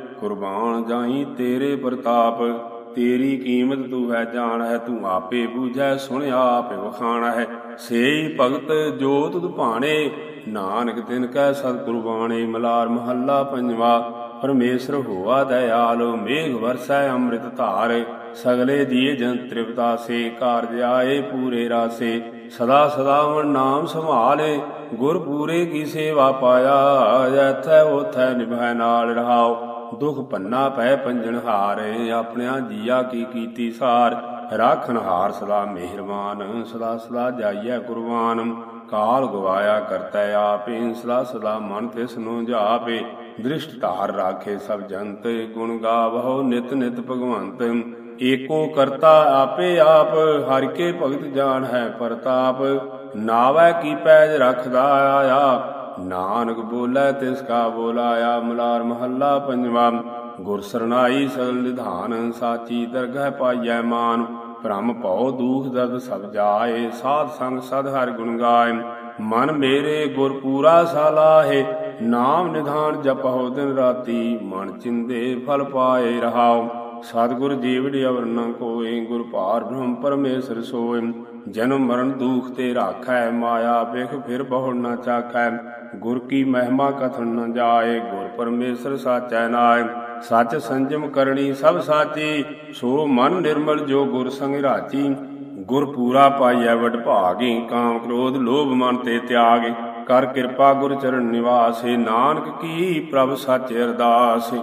ਕੁਰਬਾਨ ਜਾਈ ਤੇਰੇ ਪ੍ਰਤਾਪ। ਤੇਰੀ ਕੀਮਤ ਤੂੰ ਹੈ ਜਾਣ ਹੈ ਤੂੰ ਆਪੇ ਬੂਝੈ ਸੁਣ ਆਪ ਵਖਾਣਾ ਹੈ। ਸੇਈ ਭਗਤ ਜੋ ਤੁਧ ਭਾਣੇ ਨਾਨਕ ਤਿਨ ਕੈ ਸਤਿਗੁਰ ਬਾਣੇ। ਮਲਾਰ ਮਹੱਲਾ ਪੰਜਵਾ। ਪਰਮੇਸ਼ਰ ਹੋਆ ਦਇਆਲ ਮੇਘ ਵਰਸੈ ਅੰਮ੍ਰਿਤ ਧਾਰ। ਸਗਲੇ ਜੀਅ ਜਨ ਤ੍ਰਿਪਤਾਸੇ ਕਾਰਜ ਆਏ ਪੂਰੇ ਰਾਸੇ। ਸਦਾ ਸਦਾ ਮਨ ਨਾਮ ਸੰਭਾਲੇ ਗੁਰ ਪੂਰੇ ਕੀ ਸੇਵਾ ਪਾਇਆ। ਜੈਥੈ ਉਥੈ ਨਿਭੈ ਨਾਲ ਰਹਾਉ। ਦੁਖ ਭੰਨਾ ਪੈ ਪੰਜਨ ਹਾਰ ਆਪਣਿਆਂ ਜੀਆ ਕੀ ਕੀਤੀ ਸਾਰ। ਰਾਖਨ ਹਾਰ ਸਦਾ ਮਿਹਰਬਾਨ ਸਦਾ ਸਦਾ ਜਾਈਐ ਕੁਰਬਾਨ। ਕਾਲ ਗਵਾਇਆ ਕਰਤੈ ਆਪੇ ਸਦਾ ਸਦਾ ਮਨ ਤਿਸ ਨੂੰ ਜਾਪੇ। ਦ੍ਰਿਸ਼ਟ ਧਾਰ ਰਾਖੇ ਸਭ ਜੰਤ ਗੁਣ ਗਾਵਹੁ ਨਿਤ ਨਿਤ ਭਗਵੰਤ। ਏਕੋ ਕਰਤਾ ਆਪੇ ਆਪ ਹਰਿ ਕੇ ਭਗਤ ਜਾਣ ਹੈ ਪ੍ਰਤਾਪ। ਨਾਵੈ ਕੀ ਪੈਜ ਰਖਦਾ ਆਇਆ ਨਾਨਕ ਬੋਲੇ ਤਿਸ ਕਾ ਬੋਲਾਇਆ। ਮਲਾਰ ਮਹੱਲਾ ਪੰਜਵਾ। ਗੁਰ ਸਰਣਾਈ ਸਗਲ ਨਿਧਾਨ ਸਾਚੀ ਦਰਗਹਿ ਪਾਈਐ ਮਾਨ। ਭ੍ਰਮ ਭਉ ਦੂਖ ਦਰਦ ਸਭ ਜਾਏ ਸਾਧ ਸੰਗ ਸਦ ਹਰਿ ਗੁਣ ਗਾਏ। ਮਨ ਮੇਰੇ ਗੁਰ ਪੂਰਾ ਸਾਲਾਹੇ ਨਾਮ ਨਿਧਾਨ ਜਪਹੁ ਦਿਨ ਰਾਤੀ। ਮਨ ਚਿੰਦੇ ਫਲ ਪਾਏ ਰਹਾਉ। ਸਤਿਗੁਰ ਜੀਵੜਿ ਅਵਰ ਨ ਕੋਇ ਗੁਰ ਭਾਰ ਬ੍ਰਹਮ ਪਰਮੇਸ਼ਰ ਸੋਇ। ਜਨਮ ਮਰਨ ਦੁਖ ਤੇ ਰਾਖੈ ਮਾਇਆ ਬਿਖ ਫਿਰ ਬਹੁ ਨ ਚਾਖੈ। ਗੁਰ ਕੀ ਮਹਿਮਾ ਕਥਨ ਨ ਜਾਏ ਗੁਰ ਪਰਮੇਸ਼ਰ ਸਾਚੈ ਨਾਇ। ਸਚ ਸੰਜਮ ਕਰਨੀ ਸਭ ਸਾਚੀ ਸੋ ਮਨ ਨਿਰਮਲ ਜੋ ਗੁਰ ਸੰਗ ਰਾਚੀ। ਗੁਰ ਪੂਰਾ ਪਾਈਐ ਵਡ ਭਾਗੀ ਕਾਮ ਕ੍ਰੋਧ ਲੋਭ ਮਨ ਤੇ ਤਿਆਗ। ਕਰ ਕਿਰਪਾ ਗੁਰ ਚਰਨ ਨਿਵਾਸੇ ਨਾਨਕ ਕੀ ਪ੍ਰਭ ਸੱਚ ਅਰਦਾਸ।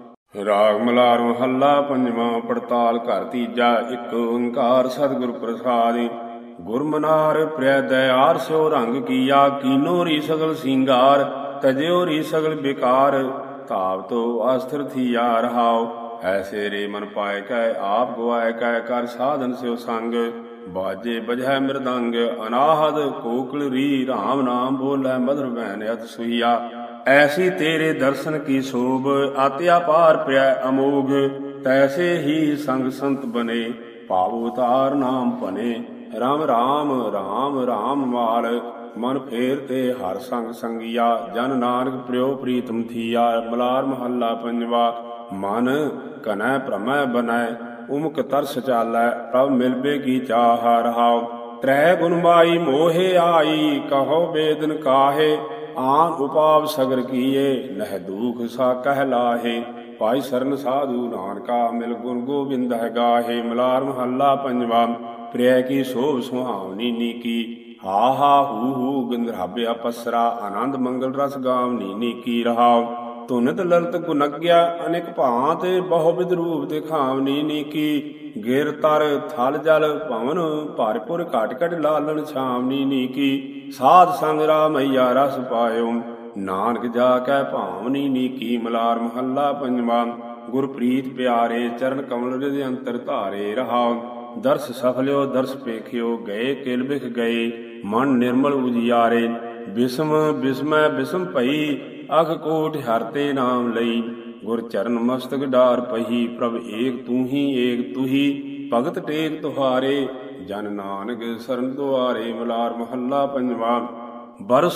ਰਾਗ ਮਲਾਰ ਮਹੱਲਾ ਪੰਜਵਾਂ। ਪੜਤਾਲ ਘਰ ਤੀਜਾ ਇੱਕ ਓੰਕਾਰ ਸਤਿਗੁਰ ਪ੍ਰਸਾਦਿ। ਗੁਰ ਮਨਾਰ ਪ੍ਰਿਆ ਦਇਆਰ ਸਿਓ ਰੰਗ ਕੀਆ। ਕੀਨੋ ਰੀ ਸਗਲ ਸਿੰਗਾਰ ਤਜਿਓ ਰੀ ਸਗਲ ਬਿਕਾਰ। ਧਾਵ ਤੋ ਅਸਥਿਰ ਥੀਆ ਰਹਾਉ। ਐਸੇ ਰੇ ਮਨ ਪਾਇ ਕੈ ਆਪ ਗਵਾਇ ਕੈ ਕਰ ਸਾਧਨ ਸਿਓ ਸੰਗ। ਬਾਜੇ ਬਜੈ ਮਿਰਦੰਗ ਅਨਾਹਦ ਕੋਕਲ ਰੀ ਰਾਮ ਨਾਮ ਬੋਲੇ ਮਧੁਰ ਬੈਨ ਅਤ ਸੁਹੀਆ। ਐਸੀ ਤੇਰੇ ਦਰਸ਼ਨ ਕੀ ਸੋਭ ਆਤਿਆ ਪਾਰ ਪ੍ਰਿਆ ਅਮੋਘ। ਤੈਸੇ ਹੀ ਸੰਗ ਸੰਤ ਬਨੇ ਭਾਵ ਉਤਾਰ ਨਾਮ ਭਨੇ। ਰਾਮ ਰਾਮ ਰਾਮ ਰਾਮ ਮਾਲ ਮਨ ਫੇਰ ਤੇ ਹਰ ਸੰਗ ਸੰਗੀਆ ਜਨ ਨਾਨਕ ਪ੍ਰਿਓ ਪ੍ਰੀਤਮ ਥੀਆ। ਮਲਾਰ ਮਹੱਲਾ ਪੰਜਵਾ। ਮਨ ਕਨੈ ਭ੍ਰਮੈ ਬਨੈ ਉਮਕ ਤਰਸ ਚਾਲੈ ਪ੍ਰਭ ਮਿਲਬੇ ਕੀ ਚਾਹ ਰਹਾਉ। ਤ੍ਰੈ ਗੁਣ ਮਾਈ ਮੋਹਿ ਆਈ ਕਹੋ ਬੇਦਨ ਕਾਹੇ ਆਨ ਉਪਾਵ ਸਗਰ ਕੀਏ ਨਹਿ ਦੂਖ ਸਾ ਕਹਿ ਲਾਹੇ। ਭਾਈ ਸਰਨ ਸਾਧੂ ਨਾਨਕਾ ਮਿਲ ਗੁਣ ਗੋਬਿੰਦ ਹੈ ਗਾਹੇ। ਮਲਾਰ ਮਹੱਲਾ ਪੰਜਵਾ। ਪ੍ਰਿਆ ਕੀ ਸੋਭ ਸੁਹਾਵਨੀ ਨੀਕੀ ਹਾ ਹਾ ਹੂ ਹੂ ਗੰਧਰਾਭਿਆ ਪਸਰਾ ਆਨੰਦ ਮੰਗਲ ਰਸ ਗਾਵਨੀ ਨੀਕੀ ਰਹਾਉ। ਧੁਨਿਤ ਲਲਿਤ ਗੁਨਗਿਆ ਅਨੇਕ ਭਾਂਤ ਬਹੁ ਵਿਧ ਰੂਪ ਦਿਖਾਵਨੀ ਨੀਕੀ। ਗਿਰ ਤਰ ਥਲ ਜਲ ਭਵਨ ਭਾਰਪੁਰ ਘਟ ਘਟ ਲਾਲਨ ਛਾਵਨੀ ਨੀਕੀ। ਸਾਧ ਸੰਗ ਰਾਮਈਆ ਰਸ ਪਾਇਓ ਨਾਨਕ ਜਾ ਕੈ ਭਾਵਨੀ ਨੀਕੀ। ਮਲਾਰ ਮਹੱਲਾ ਪੰਜਵਾ। ਗੁਰਪ੍ਰੀਤ ਪਿਆਰੇ ਚਰਨ ਕਮਲ ਰਿਦ ਅੰਤਰ ਧਾਰੇ ਰਹਾਉ। ਦਰਸ ਸਫਲਿਓ ਦਰਸ ਪੇਖਿਓ ਗਏ ਕਿਲ ਬਿਖ ਗਏ ਮਨ ਨਿਰਮਲ ਉਜਿਆਰੇ। ਬਿਸਮ ਬਿਸਮੈ ਬਿਸਮ ਭਈ ਅਖ ਕੋਟ ਹਰਤੇ ਨਾਮ ਲਈ ਗੁਰ ਚਰਨ ਮਸਤਕ ਡਾਰ ਪਹੀ। ਪ੍ਰਭ ਏਕ ਤੂੰ ਹੀ ਏਕ ਤੁਹੀ ਭਗਤ ਟੇਕ ਤੁਹਾਰੇ ਜਨ ਨਾਨਕ ਸਰਨ ਦੁਆਰੇ। ਮਲਾਰ ਮਹੱਲਾ ਪੰਜਵਾ। ਬਰਸ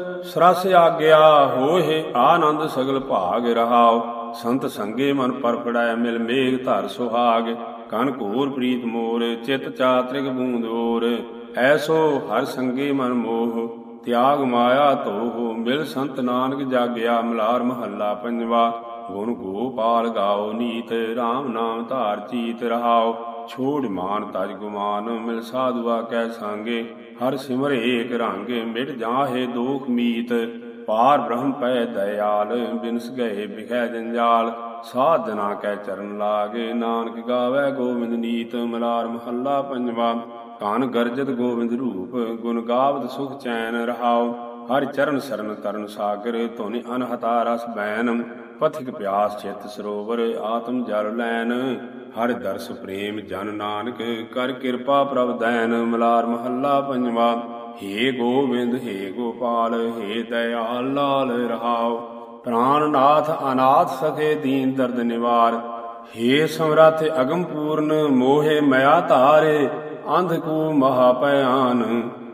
ਸਰਸ ਆਗਿਆ ਹੋਏ ਆਨੰਦ ਸਗਲ ਭਾਗ ਰਹਾਉ। ਸੰਤ ਸੰਗੇ ਮਨ ਪਰਪੜੈ ਮਿਲ ਮੇਘ ਧਰ ਸੁਹਾਗ। ਕਨ ਘੋਰ ਪ੍ਰੀਤ ਮੋਰ ਚਿਤ ਚਾਤ੍ਰਿਕ ਬੂੰਦ ਓਰ। ਐਸੋ ਹਰ ਸੰਗੇ ਮਨ ਮੋਹ ਤਿਆਗ ਮਾਇਆ ਧੋਹ ਮਿਲ ਸੰਤ ਨਾਨਕ ਜਾਗਿਆ। ਮਲਾਰ ਮਹੱਲਾ ਪੰਜਵਾ। ਗੁਣ ਗੋਪਾਲ ਗਾਓ ਨੀਤ ਰਾਮ ਨਾਮ ਧਾਰ ਚੀਤ ਰਹਾਉ। ਛੋੜ ਮਾਨ ਤਜ ਗੁਮਾਨ ਮਿਲ ਸਾਧੂਆ ਕੈ ਸੰਗੇ ਹਰ ਸਿਮਰ ਏਕ ਰੰਗੇ ਮਿਟ ਜਾਹੇ ਦੋਖ ਮੀਤ। ਪਾਰ ਬ੍ਰਹਮ ਪੈ ਦਇਆਲ ਬਿਨਸ ਗਏ ਬਿਖੈ ਜੰਜਾਲ। ਸਾਧ ਜਨਾ ਕੈ ਚਰਨ ਲਾਗੇ ਨਾਨਕ ਗਾਵੈ ਗੋਬਿੰਦ ਨੀਤ। ਮਲਾਰ ਮਹੱਲਾ ਪੰਜਵਾ। ਧਨ ਗਰਜਤ ਗੋਬਿੰਦ ਰੂਪ ਗੁਣ ਗਾਵਤ ਸੁਖ ਚੈਨ ਰਹਾਉ। ਹਰਿ ਚਰਨ ਸਰਨ ਤਰਨ ਸਾਗਰ ਧੁਨਿ ਅਨਹਤਾ ਰਸ ਬੈਨ। ਪਥਿਕ ਪਿਆਸ ਚਿਤ ਸਰੋਵਰ ਆਤਮ ਜਲ ਲੈਨ। ਹਰਿ ਦਰਸ ਪ੍ਰੇਮ ਜਨ ਨਾਨਕ ਕਰ ਕਿਰਪਾ ਪ੍ਰਭ ਦੈਨ। ਮਲਾਰ ਮਹੱਲਾ ਪੰਜਵਾ। ਹੇ ਗੋਬਿੰਦ ਹੇ ਗੋਪਾਲ ਹੇ ਦਇਆਲ ਲਾਲ ਰਹਾਉ। ਪ੍ਰਾਨ ਨਾਥ ਅਨਾਥ ਸਖੇ ਦੀਨ ਦਰਦ ਨਿਵਾਰ। ਹੇ ਸਮਰੱਥ ਅਗਮ ਪੂਰਨ ਮੋਹਿ ਮਇਆ ਧਾਰੇ। ਅੰਧ ਕੂ ਮਹਾ ਭਿਆਨ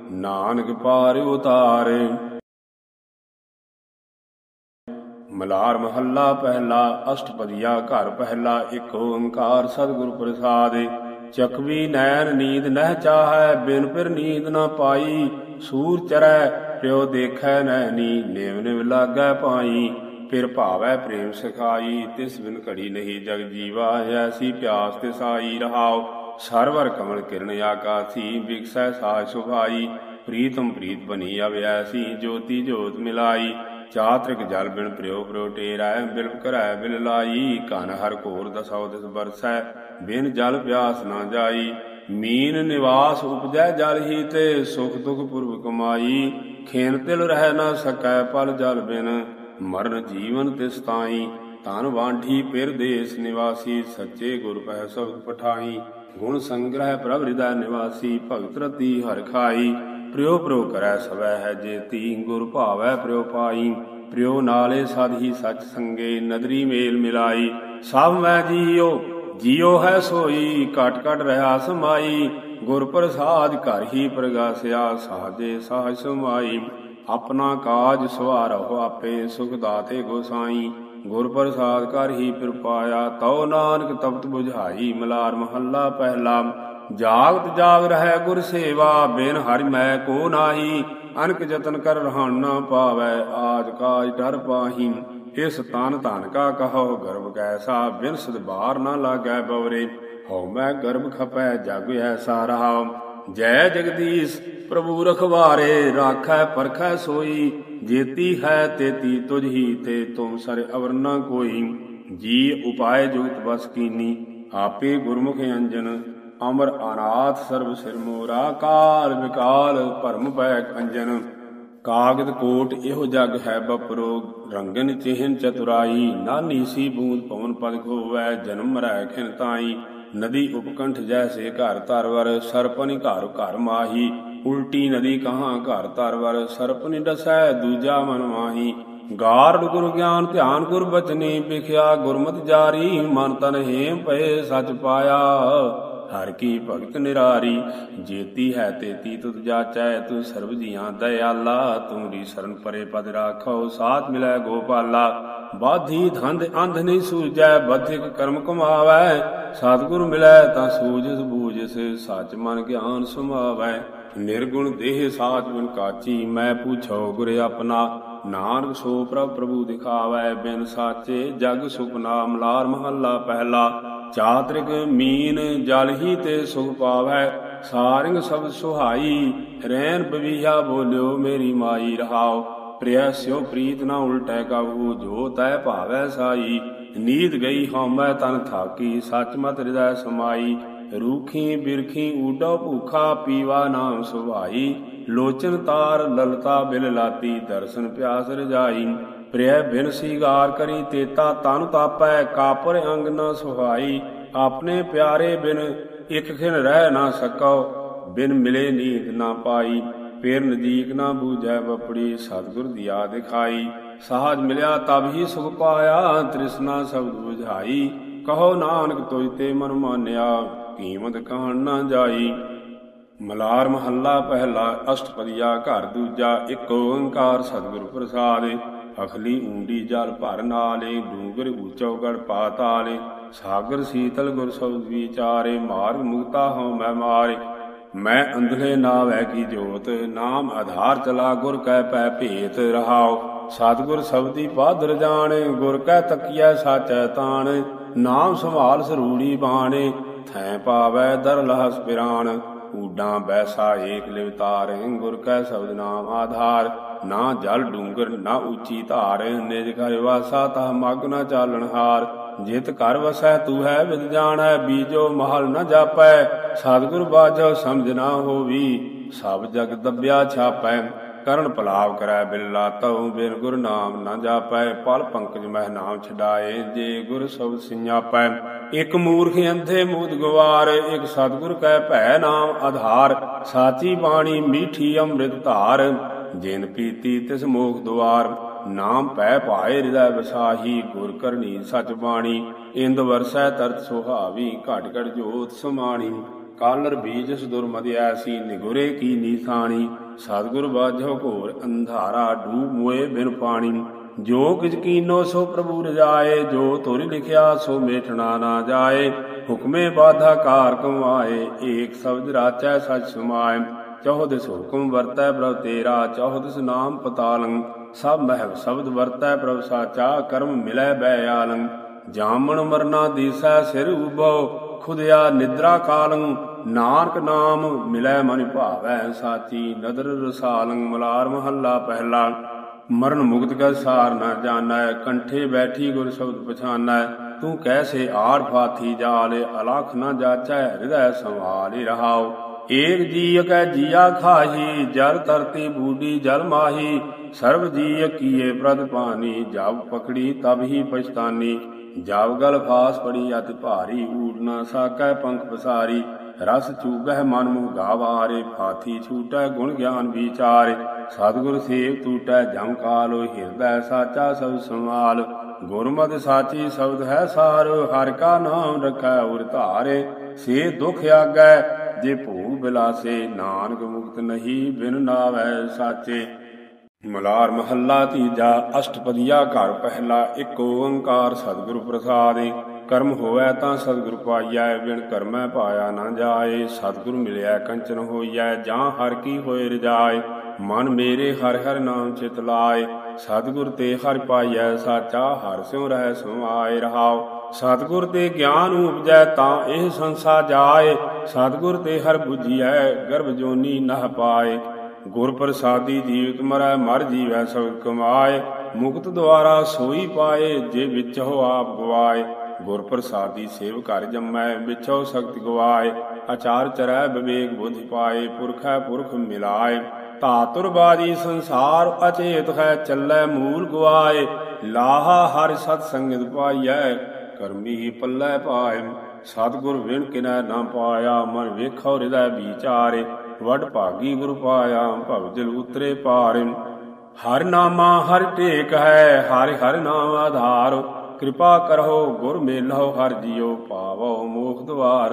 ਨਾਨਕ ਪਾਰ ਉਤਾਰੇ। ਮਲਾਰ ਮਹੱਲਾ ਪਹਿਲਾ। ਅਸ਼ਟਪਦੀਆ ਘਰ ਪਹਿਲਾ। ਇੱਕ ਓੰਕਾਰ ਸਤਿਗੁਰ ਪ੍ਰਸਾਦਿ। ਚਕਵੀ ਨੈਣ ਨੀਂਦ ਨਹਿ ਚਾਹੈ ਬਿਨ ਫਿਰ ਨੀਂਦ ਨ ਪਾਈ। ਸੂਰ ਚਰੈ ਪਿਓ ਦੇਖੈ ਨੈਣੀ ਨੇਵ ਨਿਵ ਲਾਗੈ ਪਾਈ। ਫਿਰ ਭਾਵੈ ਪ੍ਰੇਮ ਸਿਖਾਈ ਤਿਸ ਬਿਨ ਘੜੀ ਨਹੀਂ ਜਗ ਜੀਵਾ। ਐਸੀ ਪਿਆਸ ਤਿਸ ਆਈ ਰਹਾਉ। ਸਰਵਰ ਕਮਲ ਕਿਰਨ ਆਕਾਸੀ ਬਿਕਸੈ ਸਾਜ ਸੁਭਾਈ। ਪ੍ਰੀਤਮ ਪ੍ਰੀਤ ਬਨੀ ਅਵਿਐਸੀ ਜੋਤੀ ਜੋਤ ਮਿਲਾਈ। ਚਾਤ੍ਰਿਕ ਜਲ ਬਿਨ ਪ੍ਰਿਓ ਪ੍ਰਿਓ ਟੇਰੈ ਬਿਲਪ ਕਰੈ ਬਿਲ ਲਾਈ। ਘਨ ਹਰ ਘੋਰ ਦਸਉ ਦਿਸ ਬਰਸੈ ਬਿਨ ਜਲ ਪਿਆਸ ਨਾ ਜਾਈ। ਮੀਨ ਨਿਵਾਸ ਉਪਜੈ ਜਲ ਹੀ ਤੇ ਸੁਖ ਦੁਖ ਪੁਰਬ ਕਮਾਈ। ਖੇਨ ਤਿਲ ਰਹਿ ਨਾ ਸਕੈ ਪਲ ਜਲ ਬਿਨ ਮਰਨ ਜੀਵਨ ਤਿਸ ਤਾਈ। ਧਨ ਵਾਂਢੀ ਪਿਰ ਦੇਸ ਨਿਵਾਸੀ ਸੱਚੇ ਗੁਰ ਪਹਿ ਸਬਦ ਪਠਾਈ। ਗੁਣ ਸੰਗ੍ਰਹਿ ਪ੍ਰਭ ਹਿਰਦੈ ਨਿਵਾਸੀ ਭਗਤ ਰਤੀ ਹਰਿ ਖਾਈ। ਪ੍ਰਿਓ ਪ੍ਰਿਓ ਕਰੈ ਸਵੈ ਹੈ ਜੇਤੀ ਗੁਰ ਭਾਵੈ ਪ੍ਰਿਓ ਪਾਈ। ਪ੍ਰਿਓ ਨਾਲੇ ਸਦ ਹੀ ਸਚ ਸੰਗੇ ਨਦਰੀ ਮੇਲ ਮਿਲਾਈ। ਸਭ ਮੈਂ ਜੀਓ ਜੀਓ ਹੈ ਸੋਈ ਘਟ ਘਟ ਰਹਾ ਸਮਾਈ। ਗੁਰ ਪ੍ਰਸਾਦ ਘਰ ਹੀ ਪ੍ਰਗਾਸਿਆ ਸਾਜੇ ਸਾਜ ਸਮਾਈ। ਆਪਣਾ ਕਾਜ ਸਵਾਰਹੁ ਆਪੇ ਸੁਖ ਦਾਤੇ ਗੋਸਾਈ। ਗੁਰ ਪ੍ਰਸਾਦ ਘਰ ਹੀ ਫਿਰ ਪਾਇਆ ਤਉ ਨਾਨਕ ਤਪਤ ਬੁਝਾਈ। ਮਲਾਰ ਮਹੱਲਾ ਪਹਿਲਾ। ਜਾਗਤ ਜਾਗ ਰਹਿ ਗੁਰ ਸੇਵਾ ਬਿਨ ਹਰਿ ਮੈਂ ਕੋ ਨਾਹੀ। ਅਨਕ ਜਤਨ ਕਰ ਰਹਿਣ ਨਾ ਪਾਵੈ ਆਜ ਕਾਜ ਡਰ ਪਾਹੀ। ਇਸ ਤਨ ਧਨ ਕਾ ਕਹੋ ਗਰਭ ਕੈਸਾ ਬਿਨ ਸਦਬਾਰ ਨਾ ਲਾਗੈ ਬਵਰੇ। ਹਉ ਮੈਂ ਗਰਭ ਖਪੈ ਜਗ ਐਸਾ ਰਹਾਉ। ਜੈ ਜਗਦੀਸ਼ ਪ੍ਰਭੂ ਰਖਵਾਰੇ ਰਾਖੈ ਪਰਖੈ ਸੋਈ। ਜੇਤੀ ਹੈ ਤੇਤੀ ਤੁਝ ਹੀ ਤੇ ਤੁਮ ਸਰ ਅਵਰ ਨ ਕੋਈ। ਜੀ ਉਪਾਇ ਜੁਗਤ ਬਸ ਕੀਨੀ ਆਪੇ ਗੁਰਮੁਖ ਅੰਜਨ। ਅਮਰ ਅਨਾਥ ਸਰਬ ਸਿਰ ਮੋਰਾ ਕਾਲ ਵਿਕਾਲ ਭਰਮ ਭੈ ਅੰਜਨ। ਕਾਗਦ ਕੋਟ ਇਹੋ ਜਗ ਹੈ ਬਪਰੋ ਰੰਗਨ ਚਿਹਨ ਚਤੁਰਾਈ। ਨਾਨੀ ਸੀ ਬੂੰਦ ਪਵਨ ਪਦ ਖੋਵੈ ਜਨਮ ਮਰੈ ਖਿਨ ਤਾਈ। ਨਦੀ ਉਪਕੰਠ ਜੈਸੇ ਘਰ ਧਰਵਰ ਸਰਪਨਿ ਘਰ ਘਰ ਮਾਹੀ। ਉਲਟੀ ਨਦੀ ਕਹਾਂ ਘਰ ਧਰਵਰ ਸਰਪਨਿ ਡਸੈ ਦੂਜਾ ਮਨ ਮਾਹੀ। ਗਾਰੜ ਗੁਰ ਗਿਆਨ ਧਿਆਨ ਗੁਰ ਬਚਨੀ ਵਿਖਿਆ ਗੁਰਮਤਿ ਜਾਰੀ। ਮਨ ਤਨ ਹੇਮ ਪਏ ਸਚ ਪਾਇਆ ਹਰ ਕੀ ਭਗਤ ਨਿਰਾਰੀ। ਜੇਤੀ ਹੈ ਤੇਤੀ ਤੁਧ ਜਾਚੈ, ਤੂੰ ਸਰਬ ਜੀਆਂ ਦਇਆਲਾ। ਤੂੰਰੀ ਸਰਨ ਪਰੇ ਪਦ ਰਾਖੋ, ਸਾਥ ਮਿਲੈ ਗੋਪਾਲਾ। ਬਾਧੀ ਧੰਦ ਅੰਧ ਨਹੀਂ ਸੂਝੈ, ਬਧਿਕ ਕਰਮ ਕਮਾਵੈ। ਸਤਿਗੁਰ ਮਿਲੈ ਤਾਂ ਸੂਝਿਸ ਬੂਝਿਸ, ਸੱਚ ਮਨ ਗਿਆਨ ਸੁਮਾਵੈ। ਨਿਰਗੁਣ ਦੇਹ ਸਾਚ ਬਿਨ ਕਾਚੀ, ਮੈਂ ਪੁੱਛੋ ਗੁਰ ਆਪਣਾ। ਨਾਨਕ ਸੋ ਪ੍ਰਭ ਪ੍ਰਭੂ ਦਿਖਾਵੈ, ਬਿਨ ਸਾਚੇ ਜਗ ਸੁਪਨਾ। ਮਲਾਰ ਮਹੱਲਾ ਪਹਿਲਾ। ਚਾਤ੍ਰਿਕ ਮੀਨ ਜਲ ਹੀ ਤੇ ਸੁਖ ਪਾਵੈ, ਸਾਰਿੰਗ ਸਬਦ ਸੁਹਾਈ। ਰੈਨ ਬਵੀਹਾ ਬੋਲਿਓ ਮੇਰੀ ਮਾਈ, ਰਹਾਉ ਪ੍ਰਿਆ ਸਿਓ ਪ੍ਰੀਤ ਨਾ ਉਲਟੈ ਕਾਬੂ। ਜੋ ਤੈ ਭਾਵੈ ਸਾਈ, ਨੀਂਦ ਗਈ ਹਉਮੈ ਤਨ ਥਾਕੀ। ਸੱਚ ਮਤ ਹਿਰਦੈ ਸਮਾਈ, ਰੂਖੀ ਬਿਰਖੀ ਊਡੋ ਭੂਖਾ। ਪੀਵਾ ਨਾਮ ਸੁਭਾਈ, ਲੋਚਨ ਤਾਰ ਲਲਤਾ ਬਿਲ ਲਾਤੀ। ਦਰਸ਼ਨ ਪਿਆਸ ਰਜਾਈ, ਪ੍ਰਿਆ ਬਿਨ ਸੀਗਾਰ ਕਰੀ ਤੇਤਾ। ਤਨ ਤਾਪੈ ਕਾਪਰ ਅੰਗ ਨ ਸੁਹਾਈ, ਆਪਣੇ ਪਿਆਰੇ ਬਿਨ ਇਕ ਖਿਨ ਰਹਿ ਨਾ ਸਕਉ। ਬਿਨ ਮਿਲੇ ਨੀਂਦ ਨਾ ਪਾਈ, ਫੇਰ ਨਦੀਕ ਨਾ ਬੂਝੈ ਬਪੜੀ। ਸਤਿਗੁਰ ਦੀਆ ਦਿਖਾਈ, ਸਾਜ ਮਿਲਿਆ ਤਬ ਹੀ ਸੁਖ ਪਾਇਆ। ਤ੍ਰਿਸ਼ਨਾ ਸ਼ਬਦ ਬੁਝਾਈ, ਕਹੋ ਨਾਨਕ ਤੁਝ ਤੇ ਮਨ ਮਾਨਿਆ। ਕੀਮਤ ਕਹਿਣ ਨਾ ਜਾਈ। ਮਲਾਰ ਮਹੱਲਾ ਪਹਿਲਾ। ਅਸ਼ਟਪਦੀਆ ਘਰ ਦੂਜਾ। ਇੱਕ ਓੰਕਾਰ ਸਤਿਗੁਰ ਪ੍ਰਸਾਦਿ। ਅਖਲੀ ਊਂਡੀ ਜਲ ਭਰ ਨਾਲੇ, ਡੂੰਗਰ ਊਚੋ ਗੜ ਪਾਤਾਲੇ। ਸਾਗਰ ਸੀਤਲ ਗੁਰ ਸ਼ਬਦ ਵਿਚਾਰੇ, ਮਾਰਗ ਮੁਕਤਾ ਹਉ ਮੈਂ ਮਾਰੇ। ਮੈਂ ਅੰਧਲੇ ਨਾਵੈ ਕੀ ਜੋਤ, ਨਾਮ ਆਧਾਰ ਚਲਾ ਗੁਰ ਕੈ ਪੈ ਭੇਤ। ਰਹਾਉ ਸਤਿਗੁਰ ਸ਼ਬਦੀ ਪਾਦਰ ਜਾਣੇ, ਗੁਰ ਕੈ ਤਕੀਐ ਸਾਚੈ ਤਾਣ। ਨਾਮ ਸੰਭਾਲ ਸਰੂੜੀ ਬਾਣੇ, ਥੈ ਪਾਵੈ ਦਰ ਲਹਸ ਪਿਰਾਣ। ਊਡਾਂ ਬੈਸਾ ਏਕ ਲਿਵਤਾਰ, ਗੁਰ ਕੈ ਸ਼ਬਦ ਨਾਮ ਆਧਾਰ। ਨਾ ਜਲ ਡੂੰਗਰ ਨਾ ਉੱਚੀ ਧਾਰ, ਨਿਜ ਘਰ ਵਾਸਾ ਤਹ ਮਗ ਨ ਚਾਲਣ ਹਾਰ। ਜਿਤ ਘਰ ਵਸੈ ਤੂ ਹੈ ਵਿਦ ਜਾਣੈ, ਬੀਜੋ ਮਹਲ ਨ ਜਾਪੈ। ਸਤਿਗੁਰ ਬਾਝੋ ਸਮਝ ਨਾ ਹੋਵੀ, ਸਭ ਜਗ ਦੱਬਿਆ ਛਾਪੈ। ਕਰਨ ਪਲਾਵ ਕਰੈ ਬਿਨ ਲਾਤਉ, ਬਿਨ ਗੁਰ ਨਾਮ ਨ ਜਾਪੈ। ਪਲ ਪੰਕਜ ਮਹਿ ਨਾਮ ਛਡਾਏ, ਜੇ ਗੁਰ ਸ਼ਬਦ ਸਿਆਪੈ। ਇਕ ਮੂਰਖ ਅੰਧੇ ਮੂਦ ਗਵਾਰ, ਇਕ ਸਤਿਗੁਰ ਕੈ ਭੈ ਨਾਮ ਆਧਾਰ। ਸਾਚੀ ਬਾਣੀ ਮੀਠੀ ਅੰਮ੍ਰਿਤ ਧਾਰ, ਜਿਨ ਪੀਤੀ ਤਿਸ ਮੋਖ ਦੁਆਰ। ਨਾਮ ਪੈ ਭਾਏ ਹਿਰਦੈ ਵਸਾਹੀ, ਗੁਰ ਕਰਨੀ ਸਚ ਬਾਣੀ। ਇੰਦ ਵਰਸੈ ਤਰਤ ਸੁਹਾਵੀ, ਘਟ ਘਟ ਜੋਤ ਸਮਾਣੀ। ਕਾਲਰ ਬੀਜਸ ਦੁਰਮਦ ਐਸੀ, ਨਿਗੁਰੇ ਕੀ ਨੀਸਾਣੀ। ਸਤਿਗੁਰ ਬਾਝੋ ਘੋਰ ਅੰਧਾਰਾ, ਡੂਬ ਮੋਏ ਬਿਨ ਪਾਣੀ। ਜੋ ਕਿਛ ਕੀਨੋ ਸੋ ਪ੍ਰਭੂ ਰਜਾਏ, ਜੋ ਤੁਰ ਲਿਖਿਆ ਸੋ ਮੇਟਣਾ ਨਾ ਜਾਏ। ਹੁਕਮੇ ਬਾਧਾ ਕਾਰ ਕਮਾਏ, ਏਕ ਸ਼ਬਦ ਰਾਚੈ ਸਚ ਸਮਾਏ। ਚੌਹਦਿਸ ਹੁਕਮ ਵਰਤੈ ਪ੍ਰਭ ਤੇਰਾ, ਚੌਹਦਿਸ ਨਾਮ ਪਤਾਲੰ। ਸਭ ਮਹਿ ਸ਼ਬਦ ਵਰਤੈ ਪ੍ਰਭ ਸਾਚਾ, ਕਰਮ ਮਿਲੈ ਬੈ ਆਲੰ। ਜਾਮਣ ਮਰਨਾ ਦੀਸੈ ਸਿਰ ਉਭੋ, ਖੁਦਿਆ ਨਿਦਰਾ ਕਾਲੰ। ਨਾਨਕ ਨਾਮ ਮਿਲੈ ਮਨਿ ਭਾਵੈ, ਸਾਚੀ ਨਦਰ ਰਸਾਲੰ। ਮਲਾਰ ਮਹੱਲਾ ਪਹਿਲਾ। ਮਰਨ ਮੁਕਤ ਕੈ ਸਾਰ ਨ ਜਾਣੈ, ਕੰਠੇ ਬੈਠੀ ਗੁਰ ਸ਼ਬਦ ਪਛਾਨੈ। ਤੂੰ ਕੈਸੇ ਆੜ ਫਾਥੀ ਜਾਲੇ, ਅਲਖ ਨ ਜਾਚੈ ਹਿਰਦੈ ਸੰਭਾਲਿ। ਰਹਾਉ ਏਕ ਜੀ ਕੈ ਜੀਆ ਖਾਹੀ, ਜਲ ਧਰਤੀ ਬੂਡੀ ਜਲ ਮਾਹੀ। ਸਰਬ ਜੀ ਕੀਏ ਪ੍ਰਦ ਪਾਨੀ, ਜਬ ਪਕੜੀ ਤਬ ਹੀ ਪਛਤਾਨੀ। ਜਬ ਗਲ ਫਾਸ ਪੜੀ ਅਤਿ ਭਾਰੀ, ਊੜ ਨਾ ਸਾਕੈ ਪੰਖ ਪਸਾਰੀ। ਰਸ ਚੂਬਹਿ ਮਨ ਮੁਹ ਗਾਵਾਰੇ, ਫਾਥੀ ਛੂਟੈ ਗੁਣ ਗਿਆਨ ਵਿਚਾਰੇ। ਸਤਿਗੁਰ ਸੇਵ ਟੂਟੈ ਜਮ ਕਾਲੋ, ਹਿਰਦੈ ਸਾਚਾ ਸਬਦ ਸੰਭਾਲ। ਗੁਰਮਤਿ ਸਾਚੀ ਸ਼ਬਦ ਹੈ ਸਾਰ, ਹਰਿ ਕਾ ਨਾਮ ਰਖੈ ਉਰ ਧਾਰੇ। ਸੇ ਦੁਖ ਆਗੈ ਜੇ ਭੋਗ ਬਿਲਾਸੇ, ਨਾਨਕ ਮੁਕਤ ਨਹੀਂ ਬਿਨ ਨਾਵੈ ਸਾਚੇ। ਮਲਾਰ ਮਹੱਲਾ ਤੀਜਾ। ਅਸ਼ਟਪਦੀਆ ਘਰ ਪਹਿਲਾ। ਇੱਕ ਓੰਕਾਰ ਸਤਿਗੁਰ ਪ੍ਰਸਾਦਿ। ਕਰਮ ਹੋਵੈ ਤਾਂ ਸਤਿਗੁਰ ਪਾਈਐ, ਬਿਨ ਕਰਮੈ ਪਾਇਆ ਨਾ ਜਾਏ। ਸਤਿਗੁਰ ਮਿਲਿਆ ਕੰਚਨ ਹੋਈਐ, ਜਾਂ ਹਰ ਕੀ ਹੋਏ ਰਜਾਏ। ਮਨ ਮੇਰੇ ਹਰਿ ਹਰਿ ਨਾਮ ਚਿਤ ਲਾਏ, ਸਤਿਗੁਰ ਤੇ ਹਰਿ ਪਾਈਐ ਸਾਚਾ। ਹਰਿ ਸਿਉ ਰਹਿ ਸਮਾਏ। ਰਹਾਉ ਸਤਿਗੁਰ ਤੇ ਗਿਆਨ ਉਪਜੈ ਤਾਂ ਇਹ ਸੰਸਾ ਜਾਏ। ਸਤਿਗੁਰ ਤੇ ਹਰਿ ਬੁਝੀਐ, ਗਰਭ ਜੋਨੀ ਨਹ ਪਾਏ। ਗੁਰ ਪ੍ਰਸਾਦੀ ਜੀਵਤ ਮਰੈ, ਮਰ ਜੀਵੈ ਸਬਦ ਕਮਾਏ। ਮੁਕਤ ਦੁਆਰਾ ਸੋਈ ਪਾਏ, ਜੇ ਵਿਚਹੁ ਆਪ ਗਵਾਏ। ਗੁਰ ਪ੍ਰਸਾਦੀ ਸੇਵ ਘਰ ਜੰਮੈ, ਵਿਛੋ ਸਖਤ ਗਵਾਏ। ਆਚਾਰ ਚਰੈ ਵਿਵੇਕ ਬੁੱਧਿ ਪਾਏ, ਪੁਰਖੈ ਪੁਰਖ ਮਿਲਾਏ। ਧਾਤੁਰ ਬਾਜੀ ਸੰਸਾਰ ਅਚੇਤ ਹੈ, ਚੱਲੈ ਮੂਲ ਗਵਾਏ। ਲਾਹਾ ਹਰਿ ਸਤ ਸੰਗਤ ਪਾਈਐ, ਕਰਮੀ ਹੀ ਪੱਲੇ ਪਾਏ। ਸਤਿਗੁਰ ਵਿਣ ਕਿਨੈ ਨਾ ਪਾਇਆ, ਮਨ ਵੇਖੋ ਹਿਰਦੈ ਵਿਚਾਰੇ। ਵੱਡ ਭਾਗੀ ਗੁਰ ਪਾਇਆ, ਭਵ ਜਲ ਉਤਰੇ ਪਾਰੇ। ਹਰਿ ਨਾਮਾ ਹਰਿ ਟੇਕ ਹੈ, ਹਰਿ ਹਰਿ ਨਾਮ ਆਧਾਰ। ਕਿਰਪਾ ਕਰਹੁ ਗੁਰ ਮੇਲਹੁ, ਹਰਿ ਜੀਉ ਪਾਵੋ ਮੋਖ ਦੁਆਰ।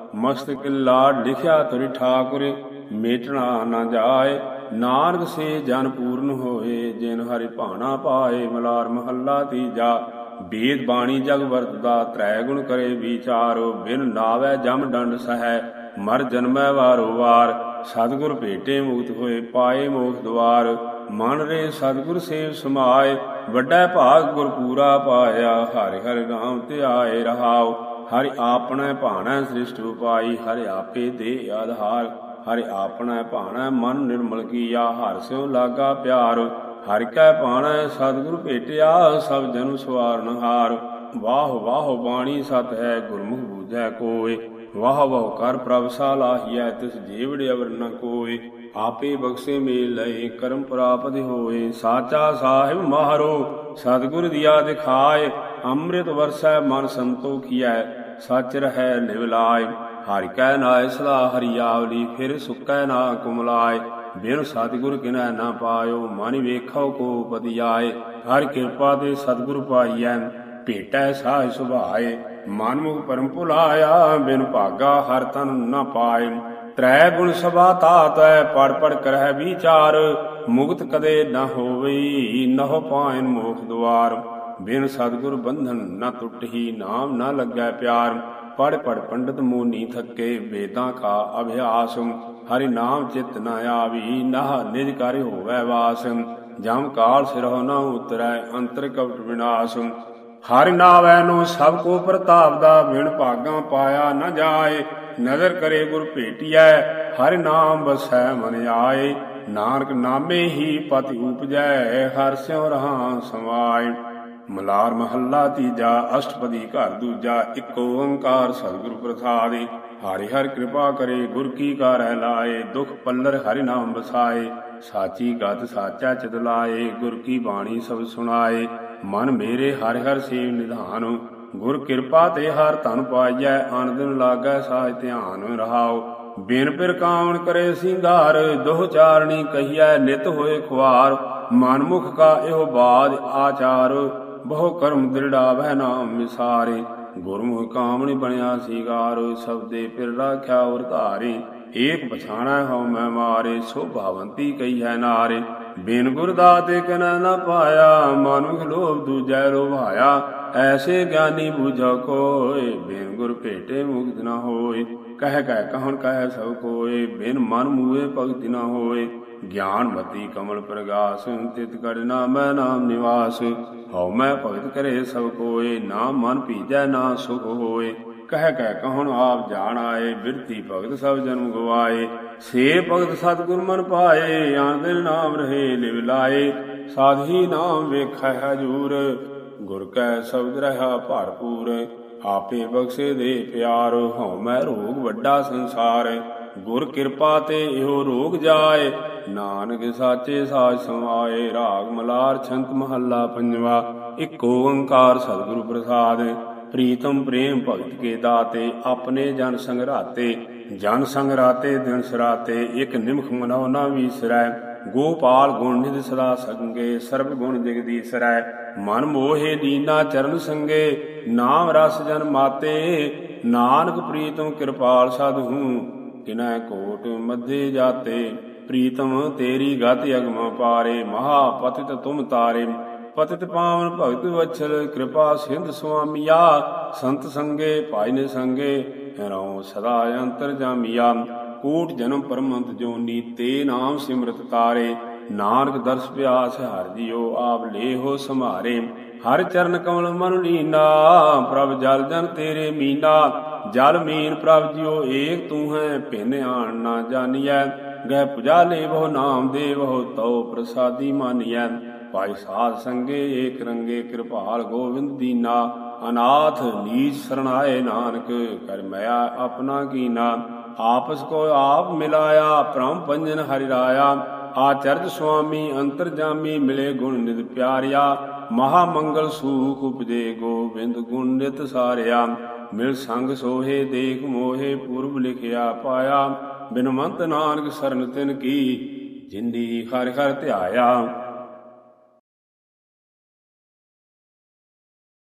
ਮਸਤਕ ਲਾੜ ਲਿਖਿਆ ਤੁਰਿ ਠਾਕੁਰ, ਮੇਟਣਾ ਨਾ ਜਾਏ ਨਾਨਕ ਸੇ ਜਨ ਪੂਰਨ ਹੋਏ, ਜਿਨ ਹਰਿ ਭਾਣਾ ਪਾਏ। ਮਲਾਰ ਮਹੱਲਾ ਤੀਜਾ। ਵੇਦ ਬਾਣੀ ਜਗ ਵਰਤਦਾ, ਤ੍ਰੈ ਗੁਣ ਕਰੇ ਵਿਚਾਰੋ, ਬਿਨ ਨਾਵੈ ਜਮ ਦੰਡ ਸਹੈ, ਮਰ ਜਨਮੈ ਵਾਰੋ ਵਾਰ। ਸਤਿਗੁਰ ਭੇਟੇ ਮੁਕਤ ਹੋਏ, ਪਾਏ ਮੋਖ ਦੁਆਰ, ਮਨ ਰੇ ਸਤਿਗੁਰ ਸੇਵ ਸਮਾਏ, ਵੱਡਾ ਭਾਗ ਗੁਰ ਪੂਰਾ ਪਾਇਆ, ਹਰਿ ਹਰਿ ਨਾਮ ਧਿਆਏ ਰਹਾਉ। ਹਰਿ ਆਪਣੈ ਭਾਣੈ ਸ੍ਰਿਸ਼ਟ ਉਪਾਈ, ਹਰਿ ਆਪੇ ਦੇ ਆਧਾਰ, ਹਰਿ ਆਪਣੈ ਭਾਣੈ ਮਨ ਨਿਰਮਲ ਕੀਆ, ਹਰਿ ਸਿਉ ਲਾਗਾ ਪਿਆਰ। ਹਰਿ ਕੈ ਭਾਣੈ ਸਤਿਗੁਰ ਭੇਟਿਆ, ਸਭ ਜਨੁ ਸਵਾਰਨਹਾਰ। ਵਾਹ ਵਾਹ ਬਾਣੀ ਸਤ ਹੈ, ਗੁਰਮੁਖ ਬੂਝੈ ਕੋਇ, ਵਾਹ ਵਾਹ ਕਰ ਪ੍ਰਭ ਸਾਲਾਹੀਐ, ਤਿਸ ਜੀਵੜ ਅਵਰ ਨ ਕੋਇ। ਆਪੇ ਬਖਸ਼ੇ ਮੇਲ ਲਏ, ਕਰਮ ਪ੍ਰਾਪਤ ਹੋਏ, ਸਾਚਾ ਸਾਹਿਬ ਮਾਹਰੋ, ਸਤਿਗੁਰ ਦੀਆ ਦਿਖਾਏ। ਅੰਮ੍ਰਿਤ ਵਰਸੈ ਮਨ ਸੰਤੋਖੀਐ, ਸਚ ਰਹੈ ਲਿਵ ਲਾਇ। ਹਰਿ ਕੈ ਨਾਇ ਸਦਾ ਹਰਿਆਵਲੀ, ਫਿਰ ਸੁੱਕੈ ਨਾ ਕੁਮਲਾਇ। ਬਿਨ ਸਤਿਗੁਰ ਕਿਨੈ ਨਾ ਪਾਇਓ, ਮਨਿ ਵੇਖੋ ਕੋ ਪਤਿਆਏ। ਹਰਿ ਕਿਰਪਾ ਤੇ ਸਤਿਗੁਰ ਪਾਈਐ, ਭੇਟੈ ਸਾਹਿ ਸੁਭਾਏ। ਮਨ ਮੁਖ ਪਰਮ ਭੁਲਾਇਆ, ਬਿਨ ਭਾਗਾ ਹਰਿ ਤਨ ਨ ਪਾਏ। ਤ੍ਰੈ ਗੁਣ ਸਭਾ ਤਾਤੈ, ਪੜ ਪੜ ਕਰਹਿ ਵਿਚਾਰ, ਮੁਕਤ ਕਦੇ ਨ ਹੋਵਈ, ਨਹੁ ਪਾਇਨ ਮੋਖ ਦੁਆਰ। ਬਿਨ ਸਤਿਗੁਰ ਬੰਧਨ ਨ ਟੁੱਟਹੀ, ਨਾਮ ਨ ਲੱਗੈ ਪਿਆਰ। ਪੜ ਪੜ ਪੰਡਤ ਮੋਨੀ ਥੱਕੇ, ਵੇਦਾਂ ਕਾ ਅਭਿਆਸ। ਹਰਿ ਨਾਮ ਚਿਤ ਨ ਆਵੀ, ਨਾਹ ਨਿਜ ਕਰ ਹੋਵੈ ਵਾਸ। ਜਮ ਕਾਲ ਸਿਰਹੁ ਨ ਉਤਰੈ, ਅੰਤਰ ਕਪਟ ਵਿਨਾਸ਼। ਹਰਿ ਨਾਵੈ ਨੋ ਸਭ ਕੋ ਪ੍ਰਤਾਪਦਾ, ਬਿਨ ਭਾਗਾਂ ਪਾਇਆ ਨ ਜਾਏ। ਨਜ਼ਰ ਕਰੇ ਗੁਰ ਭੇਟੀਐ, ਹਰਿ ਨਾਮ ਬਸੈ ਮਨ ਆਏ। ਨਾਨਕ ਨਾਮੇ ਹੀ ਪਤਿ ਉਪਜੈ, ਹਰਿ ਸਿਉ ਰਹਾ ਸਮਾਏ। ਮਲਾਰ ਮਹੱਲਾ ਤੀਜਾ। ਅਸ਼ਟਪਦੀ ਘਰ ਦੂਜਾ। ਇੱਕ ਓੰਕਾਰ ਸਤਿਗੁਰ ਪ੍ਰਸਾਦਿ, ਹਰਿ ਹਰਿ ਕਿਰਪਾ ਕਰੇ, ਗੁਰ ਕੀ ਕਾਰੈ ਲਾਏ। ਦੁਖ ਪੱਲਰ ਹਰਿ ਨਾਮ ਬਸਾਏ, ਸਾਚੀ ਗਤ ਸਾਚਾ ਚਿਤ ਲਾਏ। ਗੁਰ ਕੀ ਬਾਣੀ ਸਭ ਸੁਣਾਏ, ਮਨ ਮੇਰੇ ਹਰਿ ਹਰਿ ਸੇਵ ਨਿਧਾਨ। ਗੁਰ ਕਿਰਪਾ ਤੇ ਹਰਿ ਧਨ ਪਾਈਐ, ਅਨ ਦਿਨ ਲਾਗੈ ਸਾਜ ਧਿਆਨ ਰਹਾਉ। ਬਿਨ ਪਿਰ ਕਾਵਣ ਕਰੇ ਸਿੰਗਾਰ, ਦੋਹ ਚਾਰਣੀ ਕਹੀਐ ਨਿਤ ਹੋਏ ਖੁਆਰ। ਮਨ ਮੁਖ ਕਾ ਇਹੋ ਬਾਦ ਆਚਾਰ, ਬਹੁ ਕਰਮ ਦ੍ਰਿੜਾਵੈ ਨਾਮ ਵਿਸਾਰੇ। ਗੁਰਮੁਖ ਕਾਮਣੀ ਬਣਿਆ ਸੀਗਾਰ, ਸਬਦੇ ਪਿਰ ਰਾਖਿਆ ਉਰ ਧਾਰੇ। ਏਕ ਪਛਾਣੈ ਹਉ ਮੈਂ ਮਾਰੇ, ਸੋਭਾਵੰਤੀ ਕਹੀ ਹੈ ਨਾਰੇ। ਬਿਨ ਗੁਰ ਦਾਤੇ ਕਿਨੈ ਨ ਪਾਇਆ, ਮਨੁਖ ਲੋਭ ਦੂਜੈ ਲੋਭਾਇਆ। ਐਸੇ ਗਿਆਨੀ ਬੂਝਾ ਕੋਇ, ਬਿਨ ਗੁਰ ਭੇਟੇ ਮੁਕਤ ਨ ਹੋਇ। ਕਹਿ ਕਹਿ ਕਹਣ ਕਹਿ ਸਭ ਕੋਇ, ਬਿਨ ਮਨ ਮੂਏ ਭਗਤਿ ਨ ਹੋਇ। ਗਿਆਨ ਮਤੀ ਕਮਲ ਪ੍ਰਗਾਸ, ਤਿਤ ਕੜ ਨਾਮੈ ਨਾਮ ਨਿਵਾਸ। ਹਉ ਮੈਂ ਭਗਤ ਕਰੇ ਸਭ ਕੋਇ, ਨਾ ਮਨ ਭੀਜੈ ਨਾ ਸੁਖ ਹੋਇ। ਕਹਿ ਕਹਿ ਕਹਣ ਆਪ ਜਾਣ ਆਏ, ਬਿਰਤੀ ਭਗਤ ਸਭ ਜਨਮ ਗਵਾਏ। ਸੇ ਭਗਤ ਸਤਿਗੁਰ ਮਨ ਪਾਏ, ਆਨ ਦਿਨ ਨਾਮ ਰਹੇ ਲਿਵ ਲਾਏ। ਸਾਧੀ ਨਾਮ ਵੇਖੈ ਹਜੂਰ, ਗੁਰ ਕੈ ਸ਼ਬਦ ਰਹਾ ਭਰਪੂਰ। ਆਪੇ ਬਖਸ਼ੇ ਦੇ ਪਿਆਰ, ਹਉ ਮੈਂ ਰੋਗ ਵੱਡਾ ਸੰਸਾਰ। ਗੁਰ ਕਿਰਪਾ ਤੇ ਇਹੋ ਰੋਗ ਜਾਏ, ਨਾਨਕ ਸਾਚੇ ਸਾਜ ਸਮਾਏ। ਰਾਗ ਮਲਾਰ ਛੰਤ ਮਹੱਲਾ ਪੰਜਵਾ। ਇੱਕ ਓੰਕਾਰ ਸਤਿਗੁਰ ਪ੍ਰਸਾਦਿ, ਪ੍ਰੀਤਮ ਪ੍ਰੇਮ ਭਗਤ ਕੇ ਦਾਤੇ। ਆਪਣੇ ਜਨ ਸੰਗਰਾਤੇ, ਜਨ ਸੰਗਰਾਤੇ ਦਿਨ ਸਰਾਤੇ। ਇੱਕ ਨਿਮਖ ਮਨਹੁ ਨ ਵੀਸਰੈ, ਗੋਪਾਲ ਗੁਣ ਨਿਧ ਸਦਾ ਸੰਗੇ। ਸਰਬ ਗੁਣ ਜਗਦੀਸਰੈ, ਮਨ ਮੋਹੇ ਦੀਨਾ ਚਰਨ ਸੰਗੇ। ਨਾਮ ਰਸ ਜਨ ਮਾਤੇ, ਨਾਨਕ ਪ੍ਰੀਤਮ ਕਿਰਪਾਲ ਸਾਧੂ। ਕਿਨੈ ਕੋਟ ਮਧੇ ਜਾਤੇ, ਪ੍ਰੀਤਮ ਤੇਰੀ ਗਤ ਅਗਮ ਪਾਰੇ। ਮਹਾ ਪਤਿਤ ਤੁਮ ਤਾਰੇ, ਪਤਿਤ ਪਾਵਨ ਭਗਤ ਵਛਲ। ਕਿਰਪਾ ਸਿੰਧ ਸੁਆਮੀਆ, ਸੰਤ ਸੰਗੇ ਭਾਈ ਨੇ ਸੰਗੇ। ਰਉ ਸਦਾ ਅੰਤਰ ਜਾਮੀਆ, ਕੋਟ ਜਨਮ ਪਰਮੰਤ ਜੋਨੀ। ਤੇ ਨਾਮ ਸਿਮਰਤ ਤਾਰੇ, ਨਾਨਕ ਦਰਸ ਪਿਆਸ ਹਰਿ ਜੀਓ। ਆਪ ਲੇਹੋ ਸੰਭਾਰੇ, ਹਰਿ ਚਰਨ ਕਮਲ ਮਨ ਲੀਨਾ। ਪ੍ਰਭ ਜਲ ਜਨ ਤੇਰੇ ਮੀਨਾ, ਜਲ ਮੀਨ ਪ੍ਰਭ ਜੀਓ ਏਕ ਤੂੰ ਹੈ। ਭਿੰਨ ਆਣ ਨਾ ਜਾਣੀਐ, ਗਹਿ ਪੁਜਾਲੇ ਬਹੁ ਨਾਮ ਦੇ। ਬਹੁ ਤਉ ਪ੍ਰਸਾਦੀ ਮਾਨੀਐ, ਭਾਈ ਸਾਧ ਸੰਗੇ ਏਕ ਰੰਗੇ। ਕਿਰਪਾਲ ਗੋਬਿੰਦ ਦੀਨਾ, ਅਨਾਥ ਨੀਚ ਸਰਣਾਏ। ਨਾਨਕ ਕਰ ਮਇਆ ਆਪਣਾ ਕੀਨਾ। ਆਪਸ ਕੋ ਆਪ ਮਿਲਾਇਆ, ਭ੍ਰਮ ਭੰਜਨ ਹਰਿ ਰਾਇਆ। ਆਚਰਜ ਸੁਆਮੀ ਅੰਤਰ ਜਾਮੀ, ਮਿਲੇ ਗੁਣ ਨਿਧ ਪਿਆਰਿਆ। ਮਹਾ ਮੰਗਲ ਸੂਖ ਉਪਜੇ, ਗੋਬਿੰਦ ਗੁਣ ਨਿਤ ਸਾਰਿਆ। ਮਿਲ ਸੰਗ ਸੋਹੇ ਦੇਖ ਮੋਹੇ, ਪੂਰਬ ਲਿਖਿਆ ਪਾਇਆ। ਬਿਨਵੰਤ ਨਾਨਕ ਸਰਨ ਤਿਨ ਕੀ, ਜਿੰਦੀ ਹਰਿ ਹਰਿ ਧਿਆਇਆ।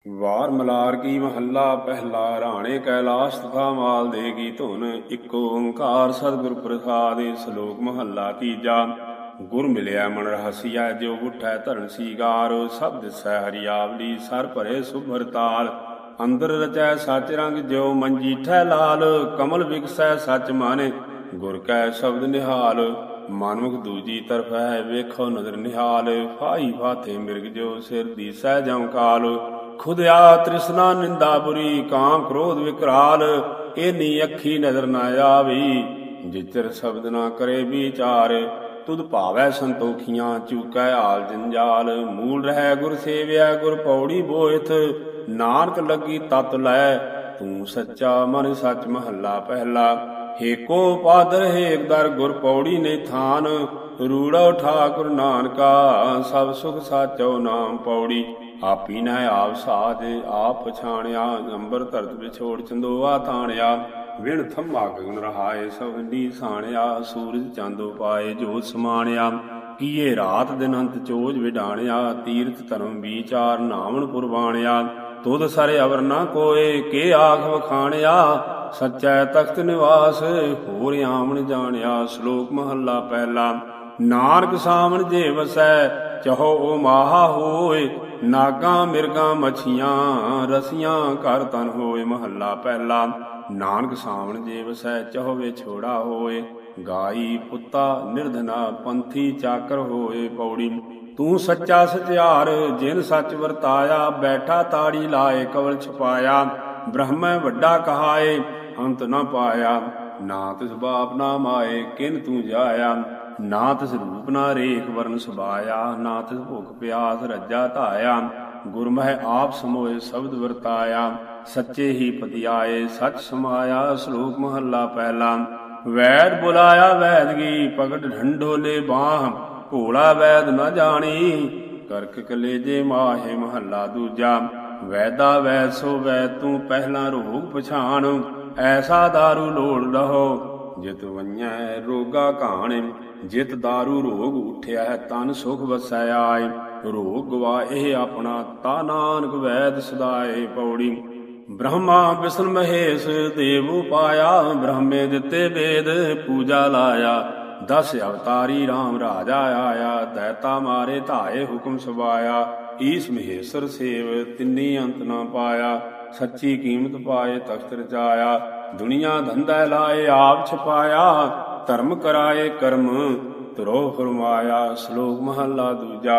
ਵਾਰ ਮਲਾਰ ਕੀ ਮਹੱਲਾ ਪਹਿਲਾ। ਰਾਣੇ ਕੈਲਾਸ਼ ਤਥਾ ਮਾਲ ਦੇ ਕੀ ਧੁਨ। ਇੱਕ ਓੰਕਾਰ ਸਤਿਗੁਰ ਪ੍ਰਸਾਦਿ। ਸ਼ਲੋਕ ਮਹੱਲਾ ਤੀਜਾ। ਗੁਰ ਮਿਲਿਆ ਮਨ ਰਹਸੀਆ ਜੋ ਉਠੈ ਧਰਨ ਸੀਗਾਰ। ਸਭ ਦਿਸੈ ਹਰਿਆਵਲੀ ਸਰ ਭਰੇ ਸੁਭਰ ਤਾਲ। ਅੰਦਰ ਰਚੈ ਸਚ ਰੰਗ ਜਿਉ ਮੰਜੀਠੈ ਲਾਲ। ਕਮਲ ਵਿਗਸੈ ਸਚ ਮਨ ਗੁਰ ਕੈ ਸ਼ਬਦ ਨਿਹਾਲ। ਮਨਮੁਖ ਦੂਜੀ ਤਰਫ ਹੈ ਵੇਖੋ ਨਦਰ ਨਿਹਾਲ। ਫਾਈ ਫਾਥੇ ਮਿਰਗ ਜੋ ਸਿਰ ਦੀਸੈ ਜਮ ਕਾਲ। ਖੁਦਿਆ ਤ੍ਰਿਸ਼ਨਾ ਨਿੰਦਾ ਬੁਰੀ ਕਾਮ ਕ੍ਰੋਧ ਵਿਕਰਾਲ। ਏਨੀ ਅੱਖੀ ਨਜ਼ਰ ਨਾ ਆਵੀ ਜਿਚਰ ਸ਼ਬਦ ਨਾ ਕਰੇ ਵਿਚਾਰ। ਤੁਧ ਭਾਵੈ ਸੰਤੋਖੀਆਂ ਚੂਕੈ ਹਾਲ ਜੰਜਾਲ। ਮੂਲ ਰਹਿ ਗੁਰ ਸੇਵਿਆ ਗੁਰ ਪੌੜੀ ਬੋਇਥ। ਨਾਨਕ ਲੱਗੀ ਤਤ ਲੈ ਤੂੰ ਸੱਚਾ ਮਨ ਸੱਚ ਮਹੱਲਾ ਪਹਿਲਾ। ਹੇਕੋ ਪਾਦਰ ਹੇਕ ਦਰ ਗੁਰ ਪੌੜੀ ਨੇ ਥਾਨ। ਰੂੜੋ ਠਾਕੁਰ ਨਾਨਕਾ ਸਭ ਸੁਖ ਸਾਚੋ ਨਾਮ ਪੌੜੀ। ਆਪੀ ਨੈ ਆਪ ਸਾਜ ਆਪ ਪਛਾਣਿਆ। ਅੰਬਰ ਧਰਤ ਵਿਛੋੜ ਚੰਦੋਆ ਤਾਣਿਆ। ਵਿਣ ਥੰਮਾ ਗਗਨ ਰਹਾਏ ਸਭ ਨੀਸਾਣਿਆ। ਸੂਰਜ ਚੰਦ ਉਪਾਏ ਜੋਤ ਸਮਾਣਿਆ। ਕੀਏ ਰਾਤ ਦਿਨ ਅੰਤ ਚੋਜ ਵਿਡਾਣਿਆ। ਤੀਰਥ ਧਰਮ ਵਿਚਾਰ ਨਾਵਣ ਪੁਰਵਾਣਿਆ। ਤੁਧ ਸਰ ਅਵਰ ਨਾ ਕੋਏ ਕੇ ਆਖ ਵਖਾਣਿਆ। ਸੱਚੈ ਤਖਤ ਨਿਵਾਸ ਹੋਰ ਆਮਣ ਜਾਣਿਆ। ਸ਼ਲੋਕ ਮਹੱਲਾ ਪਹਿਲਾ। ਨਾਨਕ ਸਾਮਣ ਜੇ ਵਸੈ ਚਹੋ ਓ ਮਾਹਾ ਹੋਏ। ਨਾਗਾਂ ਮਿਰਗਾਂ ਮੱਛੀਆਂ ਰਸੀਆਂ ਘਰ ਤਨ ਹੋਏ। ਮਹੱਲਾ ਪਹਿਲਾ। ਨਾਨਕ ਸਾਵਣ ਜੇ ਵਸੈ ਚਹੋ ਵਿਛੋੜਾ ਹੋਏ। ਗਾਈ ਪੁੱਤਾ ਨਿਰਧਨਾ ਪੰਥੀ ਚਾਕਰ ਹੋਏ। ਪੌੜੀ। ਤੂੰ ਸੱਚਾ ਸਚਿਆਰ ਜਿਨ ਸੱਚ ਵਰਤਾਇਆ। ਬੈਠਾ ਤਾੜੀ ਲਾਏ ਕਵਲ ਛਪਾਇਆ। ਬ੍ਰਹਮੈ ਵੱਡਾ ਕਹਾਏ ਅੰਤ ਨ ਪਾਇਆ। ਨਾ ਤਿਸ ਬਾਪ ਨਾ ਮਾਏ ਕਿਨ ਤੂੰ ਜਾਇਆ। ਨਾ ਤਿਸ ਰੂਪ ਨਾ ਰੇਖ ਵਰਨ ਸੁਭਾਇਆ। ਨਾ ਤਿਸ ਭੁਖ ਪਿਆਸ ਰੱਜਾ ਧਾਇਆ। ਗੁਰਮਹਿ ਆਪ ਸਮੋਏ ਸ਼ਬਦ ਵਰਤਾਇਆ। ਸੱਚੇ ਹੀ ਪਤੀ ਆਏ ਸੱਚ ਸਮਾਇਆ। ਸ਼ਲੋਕ ਮਹੱਲਾ ਪਹਿਲਾ। ਵੈਦ ਬੁਲਾਇਆ ਵੈਦਗੀ ਪਗਟ ਢੰਡੋਲੇ ਬਾਹ। ਭੋਲਾ ਵੈਦ ਨ ਜਾਣੀ ਕਰਕ ਕਲੇਜੇ ਮਾਹੇ। ਮਹੱਲਾ ਦੂਜਾ। ਵੈਦਾ ਵੈਦ ਸੋ ਵੈਦ ਤੂੰ ਪਹਿਲਾਂ ਰੋਗ ਪਛਾਣ। ਐਸਾ ਦਾਰੂ ਲੋੜ ਰਹੋ ਜਿਤ ਵੰਜੈ ਰੋਗਾ ਘਾਣ। ਜਿਤ ਦਾਰੂ ਰੋਗ ਉਠਿਆ ਤਨ ਸੁਖ ਵਸੈ ਆਏ। ਰੋਗ ਗਵਾ ਇਹ ਆਪਣਾ ਤਾ ਨਾਨਕ ਵੈਦ ਸਦਾਏ। ਪੌੜੀ। ਬ੍ਰਹਮਾ ਵਿਸ਼ਨ ਮਹੇਸ਼ ਦੇਵ ਪਾਇਆ। ਬ੍ਰਹਮੇ ਦਿੱਤੇ ਵੇਦ ਪੂਜਾ ਲਾਇਆ। ਦਸ ਅਵਤਾਰੀ ਰਾਮ ਰਾਜਾ ਆਇਆ। ਦੈਤਾ ਮਾਰੇ ਧਾਏ ਹੁਕਮ ਸਵਾਇਆ। ਈਸ ਮਹੇਸ਼ਰ ਸੇਵ ਤਿੰਨੀ ਅੰਤ ਨਾ ਪਾਇਆ। ਸੱਚੀ ਕੀਮਤ ਪਾਏ ਤਖਤ ਰਚਾਇਆ। ਦੁਨੀਆ ਧੰਦਾ ਲਾਏ ਆਪ ਛਪਾਇਆ। ਧਰਮ ਕਰਾਏ ਕਰਮ ਧਰੋ ਫਰਮਾਇਆ। ਸ਼ਲੋਕ ਮਹੱਲਾ ਦੂਜਾ।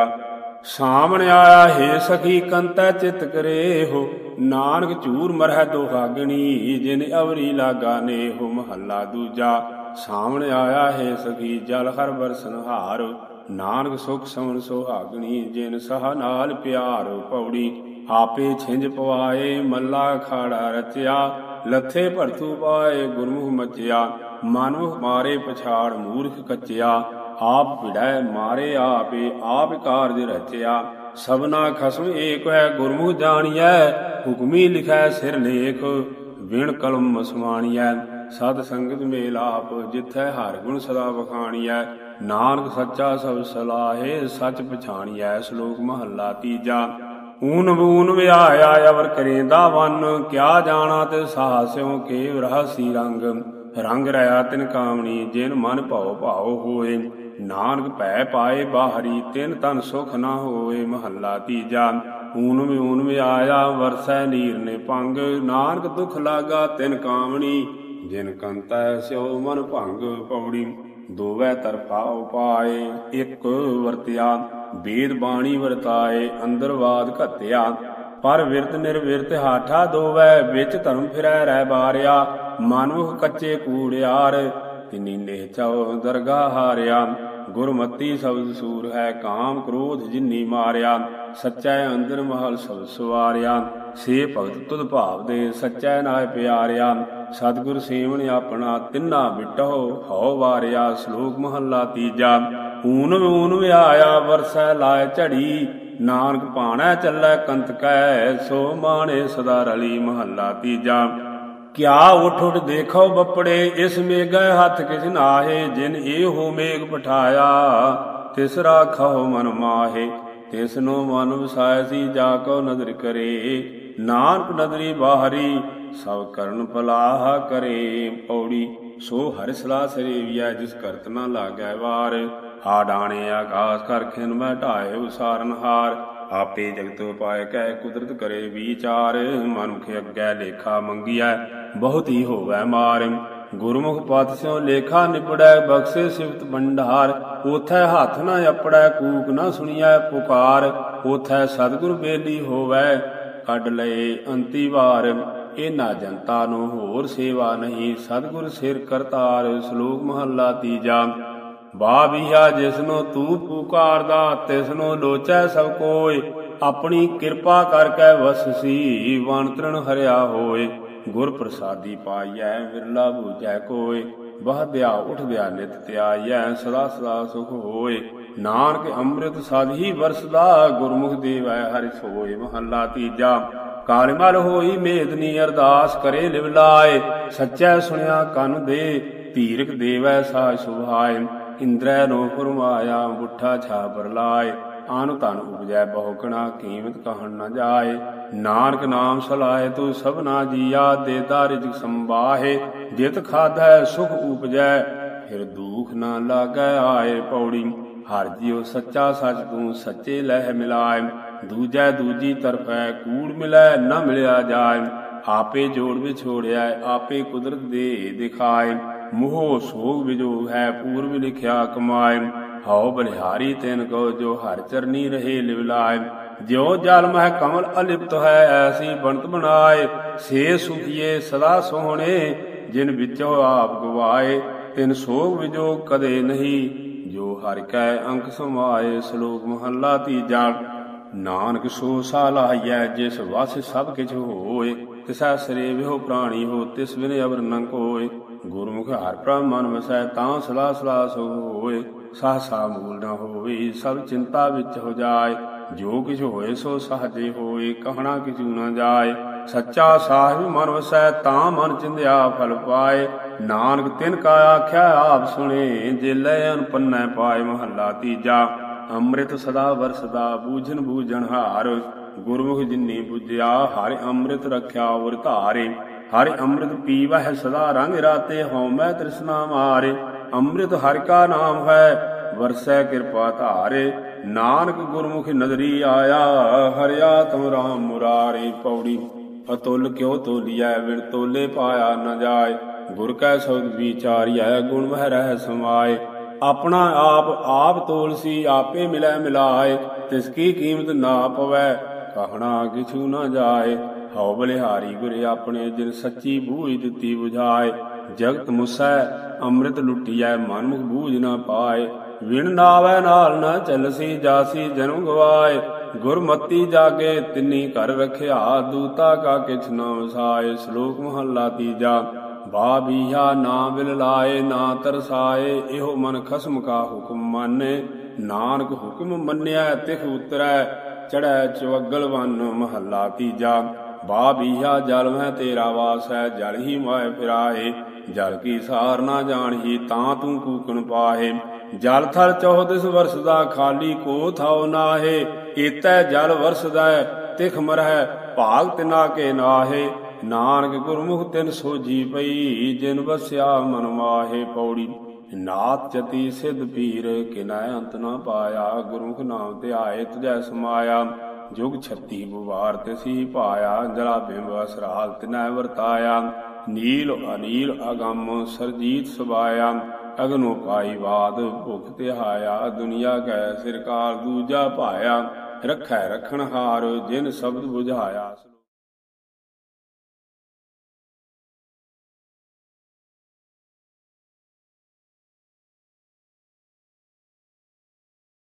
ਸਾਮਣ ਆਇਆ ਹੈ ਸਖੀ ਕੰਤੈ ਚਿਤ ਕਰੇ ਹੋ। ਨਾਨਕ ਝੂਰ ਮਰਹਿ ਦੁਹਾਗਣੀ ਜਿਨ ਅਵਰੀ ਲਾਗਾ ਨੇਹੋ। ਮਹੱਲਾ ਦੂਜਾ। ਸਾਮਣ ਆਇਆ ਹੈ ਸਖੀ ਜਲ ਹਰ ਬਰਸਨ ਹਾਰ। ਨਾਨਕ ਸੁਖ ਸਮਨ ਸੁਹਾਗਣੀ ਜਿਨ ਸਹਾ ਨਾਲ ਪਿਆਰ। ਪੌੜੀ। ਆਪੇ ਛਿੰਝ ਪਵਾਏ ਮੱਲਾ ਖਾੜਾ ਰਚਿਆ। ਲੱਥੇ ਭਰਤੂ ਪਾਏ ਗੁਰਮੁਖ ਮਚਿਆ। ਮਨੁਖ ਮਾਰੇ ਪਛਾੜ ਮੂਰਖ ਕੱਚਿਆ। ਆਪ ਭਿੜੈ ਮਾਰੇ ਆਪੇ ਆਪ ਕਾਰਜ ਰਚਿਆ। ਸਭਨਾ ਖਸਮ ਏਕ ਹੈ ਗੁਰਮੁਖ ਜਾਣੀਐ। ਹੁਕਮੀ ਲਿਖੈ ਸਿਰ ਲੇਖ ਵਿਣ ਕਲਮ ਸਮਾਣੀਐ। ਸਤ ਸੰਗਤ ਮੇਲ ਆਪ ਜਿਥੈ ਹਰਿ ਗੁਣ ਸਦਾ ਵਖਾਣੀਐ। ਨਾਨਕ ਸੱਚਾ ਸਭ ਸਲਾਹੇ ਸੱਚ ਪਛਾਣੀਐ। ਸ਼ਲੋਕ ਮਹੱਲਾ ਤੀਜਾ। ਊਨ ਬੂਨ ਵਿਆਇਆ ਅਵਰ ਕਰੇਂਦਾ ਵਨ। ਕਿਆ ਜਾਣਾ ਤੇ ਸਾਹਸਿਓ ਕੇ ਰਹਸੀ ਰੰਗ। ਰੰਗ ਰਿਆ ਤਿਨ ਕਾਮਣੀ ਜਿਨ ਮਨ ਭਉ ਭਾਉ ਹੋਏ। ਨਾਨਕ ਭੈ ਪਾਏ ਬਾਹਰੀ ਤਿਨ ਤਨ ਸੁਖ ਨਾ ਹੋਏ। ਮਹੱਲਾ ਤੀਜਾ। ਊਨ ਵਿਊਨ ਵਿਆਇਆ ਵਰਸੈ ਨੀਰ ਨੇ ਭੰਗ। ਨਾਨਕ ਦੁਖ ਲਾਗਾ ਤਿਨ ਕਾਮਣੀ ਜਿਨ ਕੰਤੈ ਸਿਓ ਮਨ ਭੰਗ। ਪੌੜੀ। ਦੋਵੈ ਤਰਫਾ ਉਪਾਏ ਇਕ ਵਰਤਿਆ। ਵੇਦ ਬਾਣੀ ਵਰਤਾਏ ਅੰਦਰਵਾਦ ਘੱਤਿਆ। ਪਰ ਵਿਰਤ ਨਿਰਵਿਰਤ ਹਾਠਾ ਦੋਵੈ। ਵਿੱਚ ਧਰਮ ਫਿਰੈ ਰਹਿ ਬਾਰਿਆ। ਮਨੁਖ ਕੱਚੇ ਕੂੜਿਆਰ ਤਿਨੀ ਨੇਹ ਚਉ ਦਰਗਾਹ ਹਾਰਿਆ। ਗੁਰਮਤੀ ਸ਼ਬਦ ਸੂਰ ਹੈ ਕਾਮ ਕ੍ਰੋਧ ਜਿਨੀ ਮਾਰਿਆ। ਸੱਚੈ ਅੰਦਰ ਮਹਲ ਸਭ ਸਵਾਰਿਆ। ਸੇ ਭਗਤ ਤੁਧ ਭਾਵ ਦੇ ਸੱਚੈ ਨਾਇ ਪਿਆਰਿਆ। ਸਤਿਗੁਰ ਸੇਵਨ ਆਪਣਾ ਤਿੰਨਾ ਬਿਟਹੁ ਹਉ ਵਾਰਿਆ। ਸ਼ਲੋਕ ਮਹੱਲਾ ਤੀਜਾ। ਊਨ ਊਨ ਵਿਆਇਆ ਵਰਸੈ ਲਾਇ ਝੜੀ। ਨਾਨਕ ਭਾਣੈ ਚੱਲੈ ਕੰਤ ਕੈ ਸੋ ਮਾਣੇ ਸਦਾ ਰਲੀ। ਮਹੱਲਾ ਤੀਜਾ। ਕਿਆ ਉਠ ਉਠ ਦੇਖੋ ਬੱਪੜੇ ਇਸ ਮੇਘੈ ਹੱਥ ਕਿਛ ਨਾਹੇ। ਜਿਨ ਇਹੋ ਮੇਘ ਪਠਾਇਆ ਤਿਸ ਰਾਖਹੁ ਮਨ ਮਾਹੇ। ਤਿਸ ਨੂੰ ਮਨ ਵਸਾਇ ਸੀ ਜਾ ਕੋ ਨਦਰ ਕਰੇ। ਨਾਨਕ ਨਦਰੀ ਬਾਹਰੀ ਸਭ ਕਰਨ ਭਲਾਹਾ ਕਰੇ। ਪੌੜੀ ਸੋ ਹਰਿ ਸਲਾਹ ਸਰੇਵੀਐ ਜਿਸ ਕਰਤ ਨ ਲਾਗੈ ਵਾਰ। ਆ ਡਾਣੇ ਆਕਾਸ ਕਰ ਖਿਨ ਮੈਂ ਢਾਏ ਉਸਾਰਨ ਹਾਰ। ਆਪੇ ਜਗਤ ਉਪਾਇ ਕਹਿ ਕੁਦਰਤ ਕਰੇ ਵਿਚਾਰ। ਮਨੁਖ ਅੱਗੇ ਲੇਖਾ ਮੰਗੀਐ ਬਹੁਤ ਹੀ ਹੋਵੈ ਮਾਰ। ਗੁਰਮੁਖ ਪਤ ਸਿਉ ਲੇਖਾ ਨਿਬੜੈ ਬਖਸ਼ੇ ਸਿਫਤ ਭੰਡਾਰ। ਉਥੈ ਹੱਥ ਨ ਅਪੜੈ ਕੂਕ ਨ ਸੁਣੀਐ ਪੁਕਾਰ। ਉਥੈ ਸਤਿਗੁਰ ਬੇਲੀ ਹੋਵੈ ਕੱਢ ਲਏ ਅੰਤੀ ਵਾਰ। ਇਹਨਾਂ ਜਨਤਾ ਨੂੰ ਹੋਰ ਸੇਵਾ ਨਹੀਂ ਸਤਿਗੁਰ ਸਿਰ ਕਰਤਾਰ। ਸ਼ਲੋਕ ਮਹੱਲਾ ਤੀਜਾ। ਬਾਬੀਆ ਜਿਸਨੂੰ ਤੂੰ ਪੁਕਾਰਦਾ ਤਿਸਨੂੰ ਲੋਚੈ ਸਭ ਕੋਇ। ਆਪਣੀ ਕਿਰਪਾ ਕਰਕੇ ਵਸਸੀ ਵਣ ਤ੍ਰਿਣ ਹਰਿਆ ਹੋਏ। ਗੁਰ ਪ੍ਰਸਾਦੀ ਪਾਈਐ ਵਿਰਲਾ ਬੂਝੈ ਕੋਇ। ਬਹਦਿਆ ਉਠਦਿਆ ਨਿਤ ਧਿਆਈਐ ਸਦਾ ਸਦਾ ਸੁਖ ਹੋਏ। ਨਾਨਕ ਅੰਮ੍ਰਿਤ ਸਦ ਹੀ ਵਰਸਦਾ ਗੁਰਮੁਖ ਦੇਵੈ ਹਰਿ ਸੋਇ। ਮਹੱਲਾ ਤੀਜਾ। ਕਾਲ ਮਲ ਹੋਈ ਮੇਦਨੀ ਅਰਦਾਸ ਕਰੇ ਲਿਵ ਲਾਏ। ਸੱਚੈ ਸੁਣਿਆ ਕੰਨ ਦੇ ਧੀਰਕ ਦੇਵੈ ਸਾਜ ਸੁਭਾਏ। ਇੰਦਰੈ ਨੋ ਫਰਮਾਇਆ ਬੁੱਠਾ ਛਾਪਰ ਲਾਏ। ਆਨ ਧਨ ਉਪਜੈ ਬਹੁਕਣਾ ਕੀਮਤ ਕਹਿਣ ਨ ਜਾਏ। ਨਾਨਕ ਨਾਮ ਸਲਾਹੇ ਤੂੰ ਸਭਨਾ ਜੀਆ ਦੇਤਾ ਰਿਜਕ ਸੰਬਾਹੇ। ਜਿਤ ਖਾਧੈ ਸੁਖ ਉਪਜੈ ਫਿਰ ਦੁਖ ਨ ਲਾਗੈ ਆਏ। ਪੌੜੀ ਹਰਿ ਜੀਉ ਸੱਚਾ ਸੱਚ ਤੂੰ ਸੱਚੇ ਲਹਿ ਮਿਲਾਏ। ਦੂਜੈ ਦੂਜੀ ਤਰਫੈ ਕੂੜ ਮਿਲੈ ਨ ਮਿਲਿਆ ਜਾਏ। ਆਪੇ ਜੋੜ ਵਿਛੋੜਿਆ ਆਪੇ ਕੁਦਰਤ ਦੇ ਦਿਖਾਏ। ਮੋਹ ਸੋਗ ਵਿਜੋਗ ਹੈ ਪੂਰਬ ਲਿਖਿਆ ਕਮਾਏ। ਹਉ ਬਲਿਹਾਰੀ ਤਿਨ ਕੋ ਜੋ ਹਰਿ ਚਰਨੀ ਰਹੇ ਲਿਵ ਲਾਏ। ਜਿਉ ਜਲ ਮਹਿ ਕਮਲ ਅਲਿਪਤ ਹੈ ਐਸੀ ਬਣਤ ਬਣਾਏ। ਸੇ ਸੁਖੀਏ ਸਦਾ ਸੋਹਣੇ ਜਿਨ ਵਿੱਚੋਂ ਆਪ ਗਵਾਏ। ਤਿਨ ਸੋਗ ਵਿਜੋਗ ਕਦੇ ਨਹੀਂ ਜੋ ਹਰਿ ਕੈ ਅੰਕ ਸਮਾਏ। ਸ਼ਲੋਕ ਮਹੱਲਾ ਤੀਜਾ। ਨਾਨਕ ਸੋ ਸਾਲਾਹੀਐ ਜਿਸ ਵਸ ਸਭ ਕਿਛ ਹੋਏ। ਤਿਸੈ ਸਰੇਵਿਓ ਪ੍ਰਾਣੀ ਹੋ ਤਿਸ ਬਿਨ ਅਵਰ ਨ ਕੋਇ। ਗੁਰਮੁਖ ਹਰਿ ਪ੍ਰਭ ਮਨ ਵਸੈ ਤਾਂ ਸਲਾਹ ਸਲਾਹ ਸੁਖ ਹੋਏ। ਸਹਸਾ ਮੂਲ ਨ ਹੋਵੇ ਸਭ ਚਿੰਤਾ ਵਿੱਚ ਹੋ ਜਾਏ। ਜੋ ਕਿਛ ਹੋਏ ਸੋ ਸਹਜੇ ਹੋਏ ਕਹਿਣਾ ਕਿਛੂ ਨ ਜਾਏ। ਸੱਚਾ ਸਾਹਿਬ ਮਨ ਵਸੈ ਤਾਂ ਮਨ ਚਿੰਦਿਆ ਫਲ ਪਾਏ। ਨਾਨਕ ਤਿਨ ਕਾ ਆਖਿਆ ਆਪ ਸੁਣੇ ਜੇ ਲੈ ਅਨਪੰਨੈ ਪਾਏ। ਮਹੱਲਾ ਤੀਜਾ। ਅੰਮ੍ਰਿਤ ਸਦਾ ਵਰਸਦਾ ਬੂਝਨ ਬੂਝਣ ਹਾਰ। ਗੁਰਮੁਖ ਜਿਨੀ ਬੁਝਿਆ ਹਰਿ ਅੰਮ੍ਰਿਤ ਰਖਿਆ ਉਰ ਧਾਰੇ। ਹਰਿ ਅੰਮ੍ਰਿਤ ਪੀਵਹਿ ਸਦਾ ਰੰਗ ਰਾਤੇ ਹਉਮੈ ਤ੍ਰਿਸ਼ਨਾ ਮਾਰੇ। ਅੰਮ੍ਰਿਤ ਹਰਿ ਕਾ ਨਾਮ ਹੈ ਵਰਸੈ ਕਿਰਪਾ ਧਾਰੇ। ਨਾਨਕ ਗੁਰਮੁਖ ਨਦਰੀ ਆਇਆ ਹਰਿਆ ਤੁਮ ਰਾਮ ਮੁਰਾਰੇ। ਪੌੜੀ ਅਤੁਲ ਕਿਉ ਤੋਲੀਐ ਵਿਣ ਤੋਲੇ ਪਾਇਆ ਨ ਜਾਏ। ਗੁਰ ਕੈ ਸ਼ਬਦ ਵਿਚਾਰੀਐ ਗੁਣ ਮਹਿ ਰਹਿ ਸਮਾਏ। ਆਪਣਾ ਆਪ ਆਪ ਤੋਲਸੀ ਆਪੇ ਮਿਲੈ ਮਿਲਾਏ। ਤਿਸ ਕੀ ਕੀਮਤ ਨਾ ਪਵੈ ਕਹਿਣਾ ਕਿਛੂ ਨ ਜਾਏ। ਹਉ ਬਲਿਹਾਰੀ ਗੁਰ ਆਪਣੇ ਜਿਨ ਸੱਚੀ ਬੂਝ ਦਿੱਤੀ ਬੁਝਾਏ। ਜਗਤ ਮੁਸੈ ਅੰਮ੍ਰਿਤ ਲੁੱਟੀਐ ਮਨਮੁਖ ਬੂਝ ਨ ਪਾਏ। ਵਿਣ ਨਾਵੈ ਨਾਲ ਨ ਚੱਲਸੀ ਜਾਸੀ ਜਨਮ ਗਵਾਏ। ਗੁਰਮਤੀ ਜਾਗੇ ਤਿਨੀ ਘਰ ਰਖਿਆ ਦੂਤਾ ਕਾ ਕਿਛ ਨ ਵਸਾਏ। ਸ਼ਲੋਕ ਮਹੱਲਾ ਤੀਜਾ। ਬਾਬੀਹਾ ਨਾ ਬਿਲ ਲਾਏ ਨਾ ਤਰਸਾਏ। ਇਹੋ ਮਨ ਖਸਮ ਕਾ ਹੁਕਮ ਮਾਨੇ। ਨਾਨਕ ਹੁਕਮ ਮੰਨਿਆ ਤਿਖ ਉਤਰੈ ਚੜ੍ਹੈ ਚਵਗਲ ਵਨ। ਮਹੱਲਾ ਤੀਜਾ। ਬਾਬੀਹਾ ਜਲ ਮਹਿ ਤੇਰਾ ਵਾਸ ਹੈ ਜਲ ਹੀ ਮਾਇ ਫਿਰਾਏ। ਜਲ ਕੀ ਸਾਰ ਨਾ ਜਾਣਹੀ ਤਾਂ ਤੂੰ ਕੂਕਣ ਪਾਹੇ। ਜਲ ਥਲ ਚੌਦਿਸ ਵਰਸਦਾ ਖਾਲੀ ਕੋ ਥਾਉ ਨਾਹੇ। ਏਤੈ ਜਲ ਵਰਸਦਾ ਤਿਖ ਮਰਹਿ ਭਾਗ ਤਿਨਾ ਕੇ ਨਾਹੇ। ਨਾਨਕ ਗੁਰਮੁਖ ਤਿਨ ਸੋਝੀ ਪਈ ਜਿਨ ਵਸਿਆ ਮਨ ਮਾਹੇ। ਪੌੜੀ ਨਾਥ ਜਤੀ ਸਿਧ ਪੀਰ ਕਿਨੈ ਅੰਤ ਨ ਪਾਇਆ। ਗੁਰਮੁਖ ਨਾਮ ਧਿਆਏ ਤੁਝੈ ਸਮਾਇਆ। ਜੁਗ ਛੱਤੀ ਬੁਵਾਰ ਤਿਸੀ ਪਾਇਆ। ਜਲਾ ਬਿੰਬ ਅਸਰਾਲ ਤਿਨੈ ਵਰਤਾਇਆ। ਨੀਲ ਅਨੀਲ ਅਗੰਮ ਸਰਜੀਤ ਸੁਭਾਇਆ। ਅਗਨੋ ਪਾਈ ਬਾਦ ਭੁਖ ਤਿਹਾਇਆ। ਦੁਨੀਆ ਕੈ ਸਿਰਕਾਰ ਦੂਜਾ ਭਾਇਆ। ਰਖੈ ਰਖਣਹਾਰ ਜਿਨ ਸ਼ਬਦ ਬੁਝਾਇਆ।